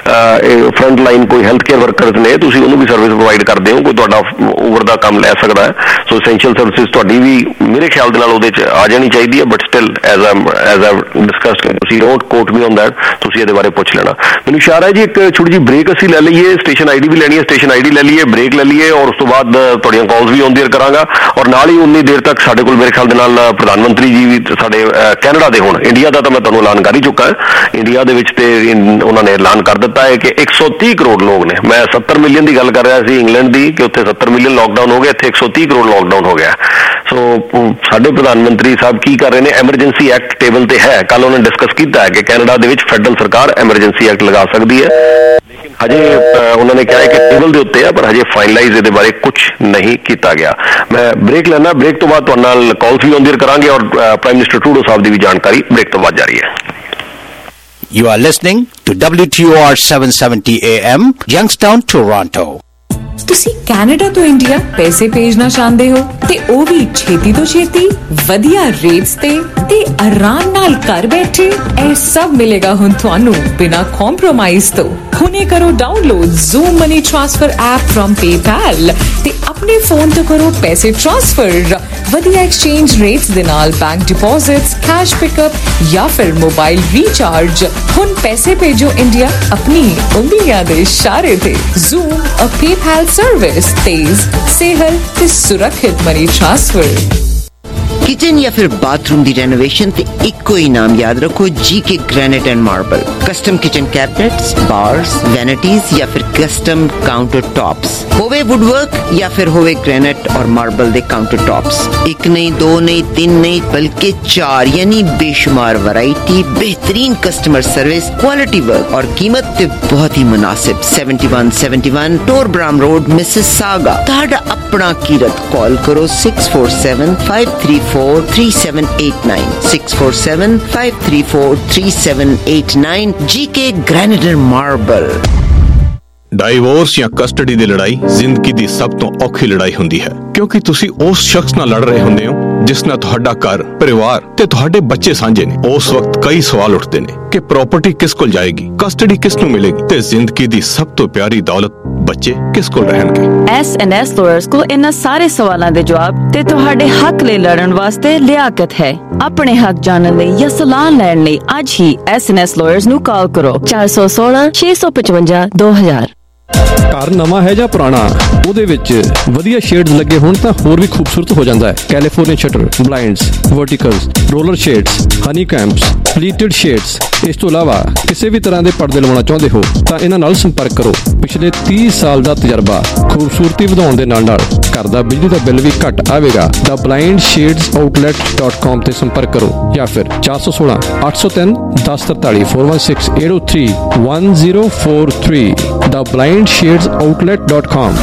ਫਰੰਟ ਲਾਈਨ ਕੋਈ ਹੈਲਥ ਕੇਅਰ ਵਰਕਰਸ ਨੇ, ਤੁਸੀਂ ਉਹਨੂੰ ਵੀ ਸਰਵਿਸ ਪ੍ਰੋਵਾਈਡ ਕਰਦੇ ਹੋ, ਕੋਈ ਤੁਹਾਡਾ ਊਬਰ ਦਾ ਕੰਮ ਲੈ ਸਕਦਾ ਹੈ। ਸੋ ਐਸੈਂਸ਼ੀਅਲ ਸਰਵਿਸਿਜ਼ ਤੁਹਾਡੀ ਵੀ ਮੇਰੇ ਖਿਆਲ ਦੇ ਨਾਲ ਉਹਦੇ 'ਚ ਆ ਜਾਣੀ ਚਾਹੀਦੀ ਹੈ। But still as I discussed ਤੁਸੀਂ don't quote me on that, ਤੁਸੀਂ ਇਹਦੇ ਬਾਰੇ ਪੁੱਛ ਲੈਣਾ। ਮੈਨੂੰ ਇਸ਼ਾਰਾ ਹੈ ਜੀ ਇੱਕ ਛੋਟੀ ਜਿਹੀ ਬ੍ਰੇਕ ਅਸੀਂ ਲੈ ਲਈਏ, ਸਟੇਸ਼ਨ ਆਈਡੀ ਵੀ ਲੈਣੀ ਹੈ, ਸਟੇਸ਼ਨ ਆਈਡੀ ਲੈ ਲਈਏ, ਬ੍ਰੇਕ ਲੈ ਲਈਏ ਔਰ ਉਸ ਤੋਂ ਬਾਅਦ ਤੁਹਾਡੀਆਂ ਕਾਲਸ ਵੀ ਔਨ ਦੇਅਰ ਕਰਾਂਗਾ। ਔਰ ਨਾਲ ਹੀ ਉਨੀ ਦੇਰ ਤੱਕ ਸਾਡੇ ਕੋਲ ਮੇਰੇ ਖਿਆਲ ਦੇ ਨਾਲ ਪ੍ਰਧਾਨ ਮੰਤਰੀ ਜੀ ਵੀ ਸਾਡੇ ਕੈਨੇਡਾ ਦੇ, ਹੁਣ ਇੰਡੀਆ ਦਾ ਤਾਂ ਮੈਂ ਤੁਹਾਨੂੰ ਐਲਾਨ ਕਰ ਹੀ ਚੁੱਕਾ ਹੈ, ਇੰਡੀਆ ਦੇ ਵਿੱਚ ਤੇ ਉਹਨਾਂ ਨੇ ਐਲਾਨ ਕਰ ਦਿੱਤਾ ਹੈ ਕਿ 130 ਕਰੋੜ ਲੋਕ ਨੇ, ਮੈਂ 70 ਮਿਲੀਅਨ ਦੀ ਗੱਲ ਕਰ ਰਿਹਾ ਸੀ ਇੰਗਲੈਂਡ ਦੀ ਕਿ ਉੱਥੇ 70 ਮਿਲੀਅਨ ਲਾਕਡਾਊਨ ਹੋ ਗਿਆ, ਇੱਥੇ 130 ਕਰੋੜ ਲਾਕਡਾਊਨ ਹੋ ਗਿਆ। ਸੋ ਸਾਡੇ ਪ੍ਰਧਾਨ ਮੰਤਰੀ ਸਾਹਿਬ ਕੀ ਕਰ ਰਹੇ ਨੇ, ਐਮਰਜੈਂਸੀ ਐਕਟ ਟੇਬਲ ਤੇ ਹੈ, ਕੱਲ ਉਹਨਾਂ ਨੇ ਡਿਸਕਸ ਕੀਤਾ ਹੈ ਕਿ ਕੈਨੇਡਾ ਦੇ ਵਿੱਚ ਫੈਡਰਲ ਸਰਕਾਰ ਐਮਰਜੈਂਸੀ ਐਕਟ ਲਗਾ ਸਕਦੀ ਹੈ। ਹਜੇ ਉਹਨਾਂ ਨੇ ਕਿਹਾ ਹੈ ਕਿ ਟੇਬਲ ਦੇ ਉੱਤੇ ਹੈ ਪਰ ਹਜੇ ਫਾਈਨਲਾਈਜ਼ ਇਹਦੇ ਬਾਰੇ ਕੁਝ ਨਹੀਂ ਕੀਤਾ ਗਿਆ। ਮੈਂ ਬ੍ਰੇਕ ਲੈਣਾ, ਬ੍ਰੇਕ ਤੋਂ ਬਾਅਦ ਤੁਹਾਡੇ ਨਾਲ ਕਾਲਸ ਵੀ ਔਨ ਕਰਾਂਗੇ ਔਰ ਪ੍ਰਾਈਮ ਮਿਨਿਸਟਰ ਟਰੂਡੋ ਸਾਹਿਬ ਦੀ ਵੀ ਜਾਣਕਾਰੀ ਬ੍ਰੇਕ ਤੋਂ ਬਾਅਦ ਜਾਰੀ ਹੈ। You are listening to WTOR 770 AM, Youngstown, Toronto. ਤੁਸੀਂ ਕੈਨੇਡਾ ਤੋਂ ਇੰਡੀਆ ਪੈਸੇ ਭੇਜਣਾ ਚਾਹੁੰਦੇ ਹੋ ਤੇ ਉਹ ਵੀ ਛੇਤੀ ਤੋਂ ਛੇਤੀ ਵਧੀਆ ਰੇਟਸ ਤੇ ਆਰਾਮ ਨਾਲ ਘਰ ਬੈਠੇ, ਇਹ ਸਭ ਮਿਲੇਗਾ ਹੁਣ ਤੁਹਾਨੂੰ ਬਿਨਾਂ ਕੰਪਰੋਮਾਈਜ਼ ਤੋਂ। ਹੁਣੇ ਕਰੋ download Zoom money transfer app from PayPal ਤੇ ਆਪਣੇ ਫੋਨ ਤੋਂ ਕਰੋ ਪੈਸੇ ਟ੍ਰਾਂਸਫਰ ਵਧੀਆ ਐਕਸਚੇਂਜ ਰੇਟਸ ਦੇ ਨਾਲ, ਬੈਂਕ ਡਿਪੋਜ਼ਿਟਸ, ਕੈਸ਼ ਪਿਕਅਪ ਜਾਂ ਫਿਰ ਮੋਬਾਈਲ ਰੀਚਾਰਜ। ਹੁਣ ਪੈਸੇ ਭੇਜੋ ਇੰਡੀਆ ਆਪਣੀ ਉਂਗਲੀਆਂ ਦੇ ਇਸ਼ਾਰੇ ਤੇ। ਜ਼ੂਮ ਅ PayPal सर्विस, तेज, सेहल ते सुरक्षित मनी ट्रांसफर। किचन या फिर बाथरूम दी रेनोवेशन ते इक्को ही नाम याद रखो, GK granite and marble. Custom kitchen cabinets, bars, vanities या फिर कस्टम काउंटर टॉप्स, होवे वुडवर्क या फिर होवे ग्रेनाइट और मार्बल दे काउंटर टॉप्स। एक नहीं, दो नहीं, तीन नहीं, बल्कि 4 यानी बेशुमार वैरायटी, बेहतरीन कस्टमर सर्विस, क्वालिटी वर्क और कीमत ते बहुत ही मुनासिब। 7171 टोरब्राम रोड, मिसिसागा। ताड़ा अपना कीरत कॉल करो 647-534-3789 647-534-3789 GK granite and marble. Divorce ਜਾਂ ਕਸਟਡੀ ਦੀ ਲੜਾਈ ਜ਼ਿੰਦਗੀ ਦੀ ਸਭ ਤੋਂ ਔਖੀ ਲੜਾਈ ਹੁੰਦੀ ਹੈ, ਕਿਉਂਕਿ ਤੁਸੀਂ ਉਸ ਸ਼ਖਸ ਨਾਲ ਲੜ ਰਹੇ ਹੁੰਦੇ ਹੋ ਜਿਸ ਨਾਲ ਤੁਹਾਡਾ ਘਰ, ਪਰਿਵਾਰ ਤੇ ਤੁਹਾਡੇ ਬੱਚੇ ਸਾਂਝੇ ਨੇ। ਉਸ ਵਕਤ ਕਈ ਸਵਾਲ ਉੱਠਦੇ ਨੇ ਕਿ ਪ੍ਰਾਪਰਟੀ ਕਿਸ ਕੋਲ ਜਾਏਗੀ, ਕਸਟਡੀ ਕਿਸ ਨੂੰ ਮਿਲੇਗੀ ਤੇ ਜ਼ਿੰਦਗੀ ਦੀ ਸਭ ਤੋਂ ਪਿਆਰੀ ਦੌਲਤ ਬੱਚੇ ਕਿਸ ਕੋਲ ਰਹਿਣਗੇ। S&S ਲਾਇਰਸ ਕੋਲ ਇਹਨਾਂ ਸਾਰੇ ਸਵਾਲਾਂ ਦੇ ਜਵਾਬ ਤੇ ਤੁਹਾਡੇ ਹੱਕ ਲਈ ਲੜਨ ਵਾਸਤੇ ਲਿਆਕਤ ਹੈ। ਆਪਣੇ ਹੱਕ ਜਾਣਨ ਲਈ ਜਾਂ ਸਲਾਹ ਲੈਣ ਲਈ ਅੱਜ ਹੀ S&S ਲਾਇਰਸ ਨੂੰ ਕਾਲ ਕਰੋ 416 655 2000। ਘਰ ਨਵਾਂ ਹੈ ਜਾਂ ਪੁਰਾਣਾ, ਉਹਦੇ ਵਿੱਚ ਵਧੀਆ ਸ਼ੇਡਸ ਲੱਗੇ ਹੋਣ ਤਾਂ ਹੋਰ ਵੀ ਖੂਬਸੂਰਤ ਹੋ ਜਾਂਦਾ ਹੈ। California shutter, blinds, verticals, roller shades, honeycombs, pleated shades. ਇਸ ਤੋਂ ਇਲਾਵਾ ਕਿਸੇ ਵੀ ਤਰ੍ਹਾਂ ਦੇ ਪਰਦੇ ਲਵਾਉਣਾ ਚਾਹੁੰਦੇ ਹੋ ਤਾਂ ਇਹਨਾਂ ਨਾਲ ਸੰਪਰਕ ਕਰੋ। ਪਿਛਲੇ 30 ਸਾਲ ਦਾ ਤਜਰਬਾ, ਖੂਬਸੂਰਤੀ ਵਧਾਉਣ ਦੇ ਨਾਲ ਨਾਲ ਘਰ ਦਾ ਬਿਜਲੀ ਦਾ ਬਿੱਲ ਵੀ ਘੱਟ ਆਵੇਗਾ। theblindshadesOutlet.com ਤੇ ਸੰਪਰਕ ਕਰੋ ਜਾਂ ਫਿਰ 416 803 1043 416 803 1043 theblindshadesOutlet.com।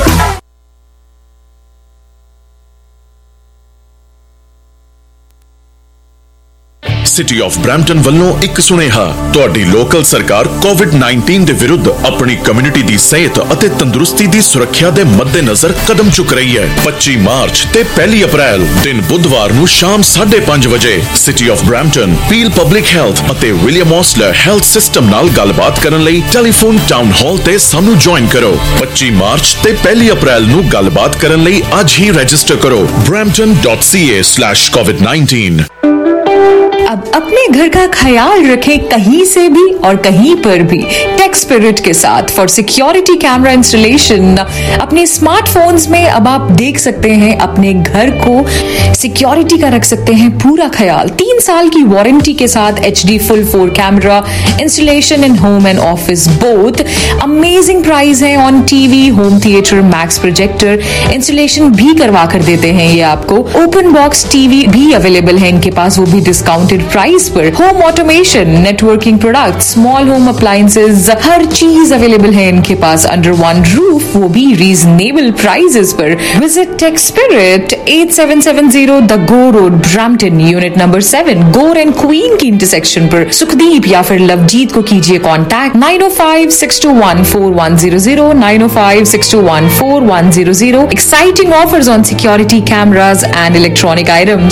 ਸਿਟੀ ਆਫ ਬਰੈਂਪਟਨ ਵੱਲੋਂ ਇੱਕ ਸੁਨੇਹਾ, ਤੁਹਾਡੀ ਲੋਕਲ ਸਰਕਾਰ ਕੋਵਿਡ-19 ਦੇ ਵਿਰੁੱਧ ਆਪਣੀ ਕਮਿਊਨਿਟੀ ਦੀ ਸਿਹਤ ਅਤੇ ਤੰਦਰੁਸਤੀ ਦੀ ਸੁਰੱਖਿਆ ਦੇ ਮੱਦੇਨਜ਼ਰ ਕਦਮ ਚੁੱਕ ਰਹੀ ਹੈ। 25 ਮਾਰਚ ਤੇ 1 ਅਪ੍ਰੈਲ ਦਿਨ ਬੁੱਧਵਾਰ ਨੂੰ ਸ਼ਾਮ 5:30 ਵਜੇ city of Brampton, Peel public health ਅਤੇ ਵਿਲੀਅਮ ਔਸਲਰ ਹੈਲਥ ਸਿਸਟਮ ਨਾਲ ਗੱਲਬਾਤ ਕਰਨ ਲਈ ਟੈਲੀਫੋਨ ਟਾਊਨ ਹਾਲ ਤੇ ਸਾਨੂੰ ਜੁਆਇਨ ਕਰੋ। 25 ਮਾਰਚ ਤੇ 1 ਅਪ੍ਰੈਲ ਨੂੰ ਗੱਲਬਾਤ ਕਰਨ ਲਈ ਅੱਜ ਹੀ ਰਜਿਸਟਰ ਕਰੋ brampton.ca/covid19। अब अपने घर का ख्याल रखें कहीं से भी और कहीं पर भी टेक स्पिरिट के साथ। फॉर सिक्योरिटी कैमरा इंस्टॉलेशन अपने स्मार्टफोन्स में अब आप देख सकते हैं, अपने घर को सिक्योरिटी का रख सकते हैं पूरा ख्याल। 3 साल की वारंटी के साथ HD full 4 camera installation in home and office both. Amazing price है on TV, home theatre, max projector installation भी करवा कर देते हैं ये आपको। ओपन बॉक्स टीवी भी अवेलेबल है इनके पास, वो भी डिस्काउंटेड प्राइस पर। Home automation, networking product, small home appliances, हर चीज अवेलेबल है इनके पास अंडर वन रूफ, वो भी रीजनेबल प्राइसेस पर। Visit Tech Spirit 8770 the Gore Road, Brampton, unit number 7, Gore and queen की इंटरसेक्शन पर। सुखदीप या फिर लवजीत को कीजिए contact 905-621-4100, 905-621-4100। Exciting offers on security cameras and electronic items.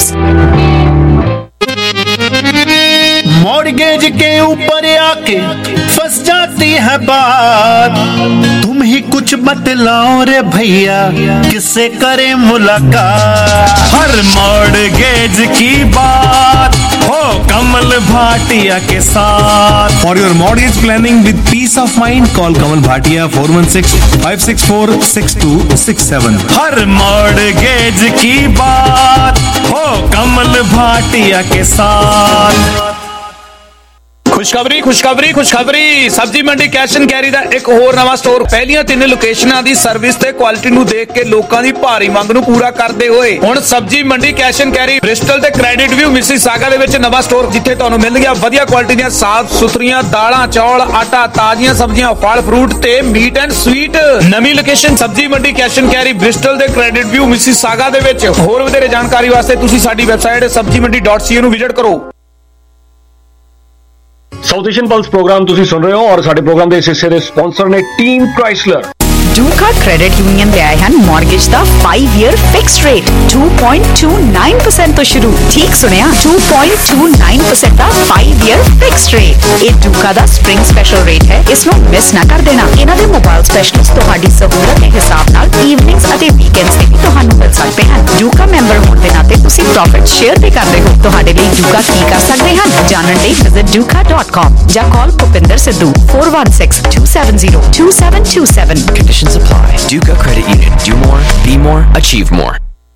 Mortgage के ऊपर आके फंस जाती है बात, तुम ही कुछ बतलाओ रे भैया किससे करे मुलाकात। हर मॉर्गेज की बात हो कमल भाटिया के साथ। For your mortgage planning with peace of mind, call Kamal Bhatia 416-564-6267. हर मॉर्गेज की बात हो कमल भाटिया के साथ। खुशखबरी खुशखबरी खुशखबरी, Sabzi Mandi cash and carry ਦਾ ਇੱਕ ਹੋਰ ਨਵਾਂ ਸਟੋਰ ਪਹਿਲੀਆਂ 3 ਲੋਕੇਸ਼ਨਾਂ ਦੀ ਸਰਵਿਸ ਤੇ ਕੁਆਲਿਟੀ ਨੂੰ ਦੇਖ ਕੇ ਲੋਕਾਂ ਦੀ ਭਾਰੀ ਮੰਗ ਨੂੰ ਪੂਰਾ ਕਰਦੇ ਹੋਏ ਹੁਣ Sabzi Mandi cash and carry Bristol ਤੇ ਕ੍ਰੈਡਿਟ ਵਿਊ ਮਿਸੀਸਾਗਾ ਦੇ ਵਿੱਚ ਨਵਾਂ ਸਟੋਰ, ਜਿੱਥੇ ਤੁਹਾਨੂੰ ਮਿਲਣਗੀਆਂ ਵਧੀਆ ਕੁਆਲਿਟੀ ਦੀਆਂ ਸਾਫ਼ ਸੁਥਰੀਆਂ ਦਾਲਾਂ, ਚੌਲ, ਆਟਾ, ਤਾਜ਼ੀਆਂ ਸਬਜ਼ੀਆਂ, ਫਲ ਫਰੂਟ ਤੇ ਮੀਟ ਐਂਡ ਸਵੀਟ। ਨਵੀਂ location Sabzi Mandi cash and carry Bristol ਦੇ ਕ੍ਰੈਡਿਟ ਵਿਊ ਮਿਸੀਸਾਗਾ ਦੇ ਵਿੱਚ। ਹੋਰ ਵਧੇਰੇ ਜਾਣਕਾਰੀ ਵਾਸਤੇ ਤੁਸੀਂ ਸਾਡੀ ਵੈਬਸਾਈਟ sabjiMandi.ca ਨੂੰ ਵਿਜ਼ਿਟ ਕਰੋ। ਸਾਊਥ ਏਸ਼ੀਅਨ ਪਲਸ ਪ੍ਰੋਗਰਾਮ ਤੁਸੀਂ ਸੁਣ ਰਹੇ ਹੋ ਔਰ ਸਾਡੇ ਪ੍ਰੋਗਰਾਮ ਦੇ ਇਸ ਹਿੱਸੇ ਦੇ ਸਪਾਂਸਰ ਨੇ team Chrysler. DUCA credit union ਦੇ ਆਏ ਹਨ ਮਾਰਗੇਜ ਦਾ 5 ਈਅਰ ਫਿਕਸਡ ਰੇਟ 2.29% ਤੋਂ ਸ਼ੁਰੂ। ਠੀਕ ਸੁਣਿਆ, 2.29% ਦਾ 5 ਈਅਰ ਫਿਕਸਡ ਰੇਟ। ਇਹ ਡੂਕਾ ਦਾ ਸਪ੍ਰਿੰਗ ਸਪੈਸ਼ਲ ਰੇਟ ਹੈ, ਇਸ ਨੂੰ ਮਿਸ ਨਾ ਕਰ ਦੇਣਾ। ਇਹਨਾਂ ਦੇ ਮੋਬਾਈਲ ਸਪੈਸ਼ਲਿਸਟ ਤੁਹਾਡੀ ਸਹੂਲਤ ਦੇ ਹਿਸਾਬ ਨਾਲ ਈਵਨਿੰਗਸ ਅਤੇ ਵੀਕਐਂਡਸ ਤੇ ਵੀ ਤੁਹਾਨੂੰ ਮਿਲ ਸਕਦੇ ਹਨ। ਡੂਕਾ ਮੈਂਬਰ ਹੋਣ ਦੇ ਨਾਤੇ ਤੁਸੀਂ ਪ੍ਰੋਫਿਟ ਸ਼ੇਅਰ ਵੀ ਕਰਦੇ ਹੋ। ਤੁਹਾਡੇ ਲਈ ਡੂਕਾ ਕੀ ਕਰ ਸਕਦੇ ਹਨ ਜਾਣਨ ਲਈ ਵਿਜ਼ਿਟ duka.com ਜਾਂ ਕਾਲ Bhupinder Sidhu 416-270-2727। Conditions apply. Duka Credit Union. Do more, be more, achieve more.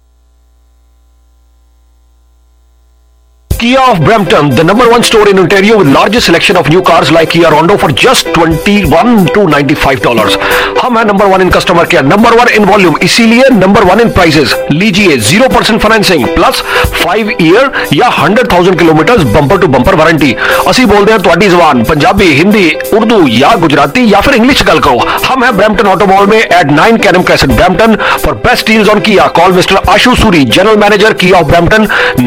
Kia of Brampton, the #1 store in Ontario with largest selection of new cars like Kia Rondo for just $21 to $95. हम हैं #1 in customer care, #1 in volume, इसीलिए #1 in prices। लीजिए 0% financing plus 5 year या 100,000 kilometre bumper to bumper warranty. ਅਸੀਂ बोलते हैं ਤੁਹਾਡੀ ਜ਼ਬਾਨ पंजाबी, हिंदी, उर्दू या गुजराती या फिर इंग्लिश गल करो। हम हैं ब्रैम्पटन ऑटो मॉल में at 9 Canham Crescent, Brampton for best deals on Kia. Call Mr. Ashu Suri, General Manager Kia of Brampton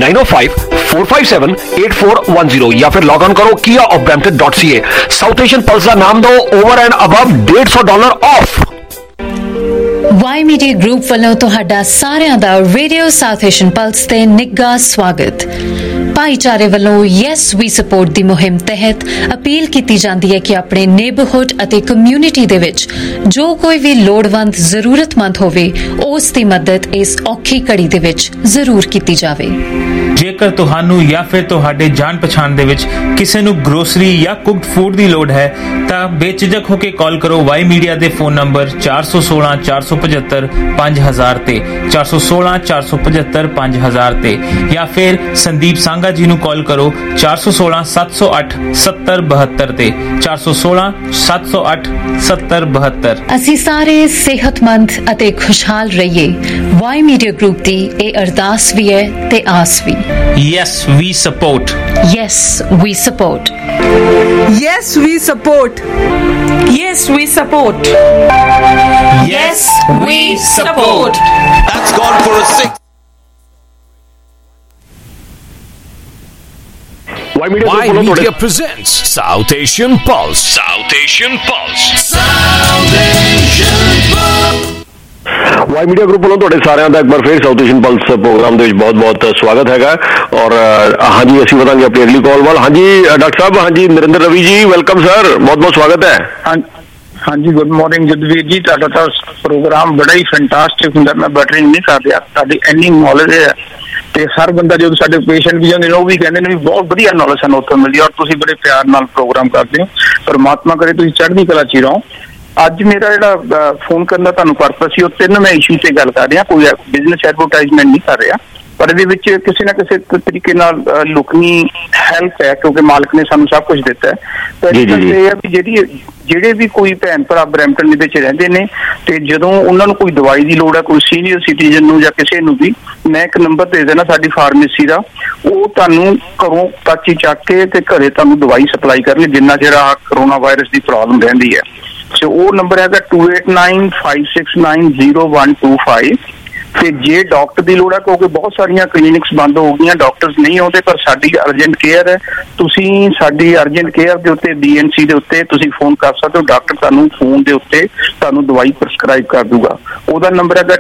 905-457-8410 या फिर लॉग ऑन करो kiaofbrampton.ca। साउथ एशियन पल्स का नाम दो, over and above $150 off. Y Media group वालों तुहाडा सारिਆਂ ਦਾ रेडियो साउथ एशियन पल्स ਤੇ ਨਿੱਘਾ ਸਵਾਗਤ। ਭਾਈਚਾਰੇ ਵੱਲੋਂ ਯੈਸ ਵੀ ਸਪੋਰਟ ਦੀ ਮੁਹਿੰਮ ਤਹਿਤ ਅਪੀਲ ਕੀਤੀ ਜਾਂਦੀ ਹੈ ਕਿ ਆਪਣੇ ਨੇਬਰਹੁੱਡ ਅਤੇ ਕਮਿਊਨਿਟੀ ਦੇ ਵਿੱਚ ਜੋ ਕੋਈ ਵੀ ਲੋੜਵੰਦ ਜ਼ਰੂਰਤਮੰਦ ਹੋਵੇ ਉਸ ਦੀ ਮਦਦ ਇਸ ਔਖੀ ਘੜੀ ਦੇ ਵਿੱਚ ਜ਼ਰੂਰ ਕੀਤੀ ਜਾਵੇ। ਜੇਕਰ ਤੁਹਾਨੂੰ ਜਾਂ ਫਿਰ ਤੁਹਾਡੇ ਜਾਣ ਪਛਾਣ ਦੇ ਵਿੱਚ ਕਿਸੇ ਨੂੰ ਗਰੋਸਰੀ ਜਾਂ ਕੁਕਡ ਫੂਡ ਦੀ ਲੋੜ ਹੈ ਤਾਂ ਬੇਝਿਜਕ ਹੋ ਕੇ ਕਾਲ ਕਰੋ ਵਾਈ ਮੀਡੀਆ ਦੇ ਫੋਨ ਨੰਬਰ 416-475-5000 ਤੇ 416-475-5000 ਤੇ ਜਾਂ ਫਿਰ ਸੰਦੀਪ ਸੰਘਾ ਜੀ ਨੂੰ ਕਾਲ ਕਰੋ 416-708-7072 ਤੇ 416-708-7072। ਅਸੀਂ ਸਾਰੇ ਸਿਹਤਮੰਦ ਅਤੇ ਖੁਸ਼ਹਾਲ ਰਹੀਏ। ਵਾਈ ਮੀਡੀਆ ਗਰੁੱਪ ਦੀ ਇਹ ਅਰਦਾਸ ਵੀ ਹੈ ਤੇ ਆਸ ਵੀ। Yes, we support. Yes, we support. Yes, we support. Yes, we support. Yes, we support. That's gone for a 6. Why Media presents South Asian Pulse. South Asian Pulse. South Asian Pulse. Y media group ਵੱਲੋਂ ਤੁਹਾਡੇ ਸਾਰਿਆਂ ਦਾ ਇੱਕ ਵਾਰ ਫਿਰ south Asian plus programme ਦੇ ਵਿੱਚ ਬਹੁਤ-ਬਹੁਤ ਸਵਾਗਤ ਹੈਗਾ। ਔਰ ਹਾਂਜੀ ਅਸੀਂ ਵਧਾਂਗੇ ਆਪਣੀ ਅਗਲੀ ਕਾਲ ਵੱਲ। ਹਾਂਜੀ ਡਾਕਟਰ ਸਾਹਿਬ, ਹਾਂਜੀ ਨਰਿੰਦਰ ਰਵੀ ਜੀ, ਵੈਲਕਮ ਸਰ, ਬਹੁਤ-ਬਹੁਤ ਸਵਾਗਤ ਹੈ। ਹਾਂਜੀ ਗੁੱਡ ਮਾਰਨਿੰਗ ਜਦਵੀਰ ਜੀ, ਤੁਹਾਡਾ ਤਾਂ ਪ੍ਰੋਗਰਾਮ ਬੜਾ ਹੀ ਫੈਂਟਾਸਟਿਕ ਹੁੰਦਾ। ਮੈਂ ਬਟਰਿੰਗ ਨਹੀਂ ਕਰ ਰਿਹਾ, ਤੁਹਾਡੀ ਇੰਨੀ ਨੌਲੇਜ ਹੈ ਤੇ ਹਰ ਬੰਦਾ ਜਦੋਂ ਸਾਡੇ ਪੇਸ਼ੈਂਟ ਵੀ ਜਾਂਦੇ ਨੇ ਉਹ ਵੀ ਕਹਿੰਦੇ ਨੇ ਵੀ ਬਹੁਤ ਵਧੀਆ ਨੌਲੇਜ ਸਾਨੂੰ ਉੱਥੋਂ ਮਿਲਦੀ ਔਰ ਤੁਸੀਂ ਬੜੇ ਪਿਆਰ ਨਾਲ ਪ੍ਰੋਗਰਾਮ ਕਰਦੇ ਹੋ। ਪਰਮਾਤਮਾ ਕਰੇ ਤੁਸੀਂ ਚੜ੍ਹਦੀ ਕਲਾ 'ਚ ਹੀ ਰਹੋ। ਅੱਜ ਮੇਰਾ ਜਿਹੜਾ ਫੋਨ ਕਰਨ ਦਾ ਤੁਹਾਨੂੰ ਪਰਪਸ ਸੀ, ਉਹ 3 ਮੈਂ ਇਸ਼ੂ ਤੇ ਗੱਲ ਕਰ ਰਿਹਾ। ਕੋਈ ਬਿਜ਼ਨਸ ਐਡਵਰਟਾਈਜ਼ਮੈਂਟ ਨਹੀਂ ਕਰ ਰਿਹਾ, ਪਰ ਇਹਦੇ ਵਿੱਚ ਕਿਸੇ ਨਾ ਕਿਸੇ ਤਰੀਕੇ ਨਾਲ ਲੁਕਣੀ ਹੈਲਪ ਹੈ, ਕਿਉਂਕਿ ਮਾਲਕ ਨੇ ਸਾਨੂੰ ਸਭ ਕੁਝ ਦਿੱਤਾ ਹੈ। ਤਾਂ ਇਹ ਹੈ ਵੀ ਜਿਹੜੇ ਵੀ ਕੋਈ ਭੈਣ ਭਰਾ ਬਰੈਂਪਟਨ ਦੇ ਵਿੱਚ ਰਹਿੰਦੇ ਨੇ ਤੇ ਜਦੋਂ ਉਹਨਾਂ ਨੂੰ ਕੋਈ ਦਵਾਈ ਦੀ ਲੋੜ ਹੈ, ਕੋਈ ਸੀਨੀਅਰ ਸਿਟੀਜ਼ਨ ਨੂੰ ਜਾਂ ਕਿਸੇ ਨੂੰ ਵੀ, ਮੈਂ ਇੱਕ ਨੰਬਰ ਦੇ ਦੇਣਾ ਸਾਡੀ ਫਾਰਮੇਸੀ ਦਾ, ਉਹ ਤੁਹਾਨੂੰ ਘਰੋਂ ਤੱਕ ਹੀ ਚੱਕ ਕੇ ਤੇ ਘਰੇ ਤੁਹਾਨੂੰ ਦਵਾਈ ਸਪਲਾਈ ਕਰਨਗੇ ਜਿੰਨਾ ਜਿਹੜਾ ਕਰੋਨਾ ਵਾਇਰਸ ਦੀ ਪ੍ਰੋਬਲਮ ਰਹਿੰਦੀ ਹੈ। ਸੋ ਉਹ ਨੰਬਰ ਹੈਗਾ 2895690125। ਤੇ ਜੇ ਡਾਕਟਰ ਦੀ ਲੋੜ ਹੈ, ਕਿਉਂਕਿ ਬਹੁਤ ਸਾਰੀਆਂ ਕਲੀਨਿਕਸ ਬੰਦ ਹੋ ਗਈਆਂ, ਡਾਕਟਰਸ ਨਹੀਂ ਆਉਂਦੇ, ਪਰ ਸਾਡੀ ਅਰਜੈਂਟ ਕੇਅਰ ਹੈ। ਤੁਸੀਂ ਸਾਡੀ ਅਰਜੈਂਟ ਕੇਅਰ ਦੇ ਉੱਤੇ BNC ਦੇ ਉੱਤੇ ਤੁਸੀਂ ਫੋਨ ਕਰ ਸਕਦੇ ਹੋ। ਡਾਕਟਰ ਤੁਹਾਨੂੰ ਫੋਨ ਦੇ ਉੱਤੇ ਤੁਹਾਨੂੰ ਦਵਾਈ ਪ੍ਰਸਕ੍ਰਾਈਬ ਕਰ ਦੂਗਾ। ਉਹਦਾ ਨੰਬਰ ਹੈਗਾ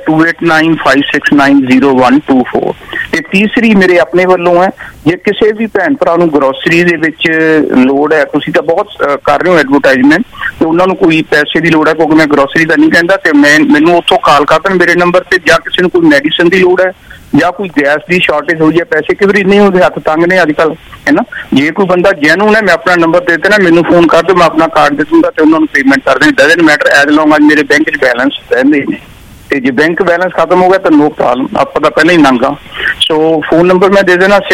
2895690124। ਤੇ ਤੀਸਰੀ ਮੇਰੇ ਆਪਣੇ ਵੱਲੋਂ ਹੈ, ਜੇ ਕਿਸੇ ਵੀ ਭੈਣ ਭਰਾ ਨੂੰ ਗਰੋਸਰੀ ਦੇ ਵਿੱਚ ਲੋੜ ਹੈ, ਤੁਸੀਂ ਤਾਂ ਬਹੁਤ ਕਰ ਰਹੇ ਹੋ ਐਡਵਰਟਾਈਜ਼ਮੈਂਟ, ਤੇ ਉਹਨਾਂ ਨੂੰ ਕੋਈ ਪੈਸੇ ਦੀ ਲੋੜ ਹੈ, ਕਿਉਂਕਿ ਮੈਂ ਗਰੋਸਰੀ ਦਾ ਨਹੀਂ ਕਹਿੰਦਾ, ਤੇ ਮੈਨੂੰ ਉੱਥੋਂ ਕਾਲ ਕਰ ਦੇਣ ਮੇਰੇ ਨੰਬਰ ਤੇ। ਜਾਂ ਕਿਸੇ ਨੂੰ ਕੋਈ ਮੈਡੀਸਨ ਦੀ ਲੋੜ ਹੈ ਜਾਂ ਕੋਈ ਗੈਸ ਦੀ ਸ਼ਾਰਟੇਜ ਹੋਈ ਹੈ, ਪੈਸੇ ਕਈ ਵਾਰੀ ਨਹੀਂ ਹੁੰਦੇ, ਹੱਥ ਤੰਗ ਨੇ ਅੱਜ ਕੱਲ੍ਹ, ਹੈ ਨਾ। ਜੇ ਕੋਈ ਬੰਦਾ ਜੈਨੂਨ ਹੈ, ਮੈਂ ਆਪਣਾ ਨੰਬਰ ਦੇ ਦੇਣਾ, ਮੈਨੂੰ ਫੋਨ ਕਰ ਦਿਓ, ਮੈਂ ਆਪਣਾ ਕਾਰਡ ਦੇ ਦੂੰਗਾ ਤੇ ਉਹਨਾਂ ਨੂੰ ਪੇਮੈਂਟ ਕਰ ਦੇਣੀ। ਡਜ਼ਨਟ ਮੈਟਰ ਐਜ਼ ਲੌਂਗ ਅੱਜ ਮੇਰੇ ਬੈਂਕ 'ਚ ਬੈਲੈਂਸ ਰਹਿੰਦੇ ਨੇ। ਤੇ ਜੇ ਬੈਂਕ ਬੈਲੈਂਸ ਖਤਮ ਹੋ ਗਿਆ ਤਾਂ ਨੋ ਪ੍ਰੋਬਲਮ, ਆਪਾਂ ਤਾਂ ਪਹਿਲਾਂ ਹੀ ਨੰਗਾ। ਸੋ ਫੋਨ ਨੰਬਰ ਮੈਂ ਦੇ ਦੇਣਾ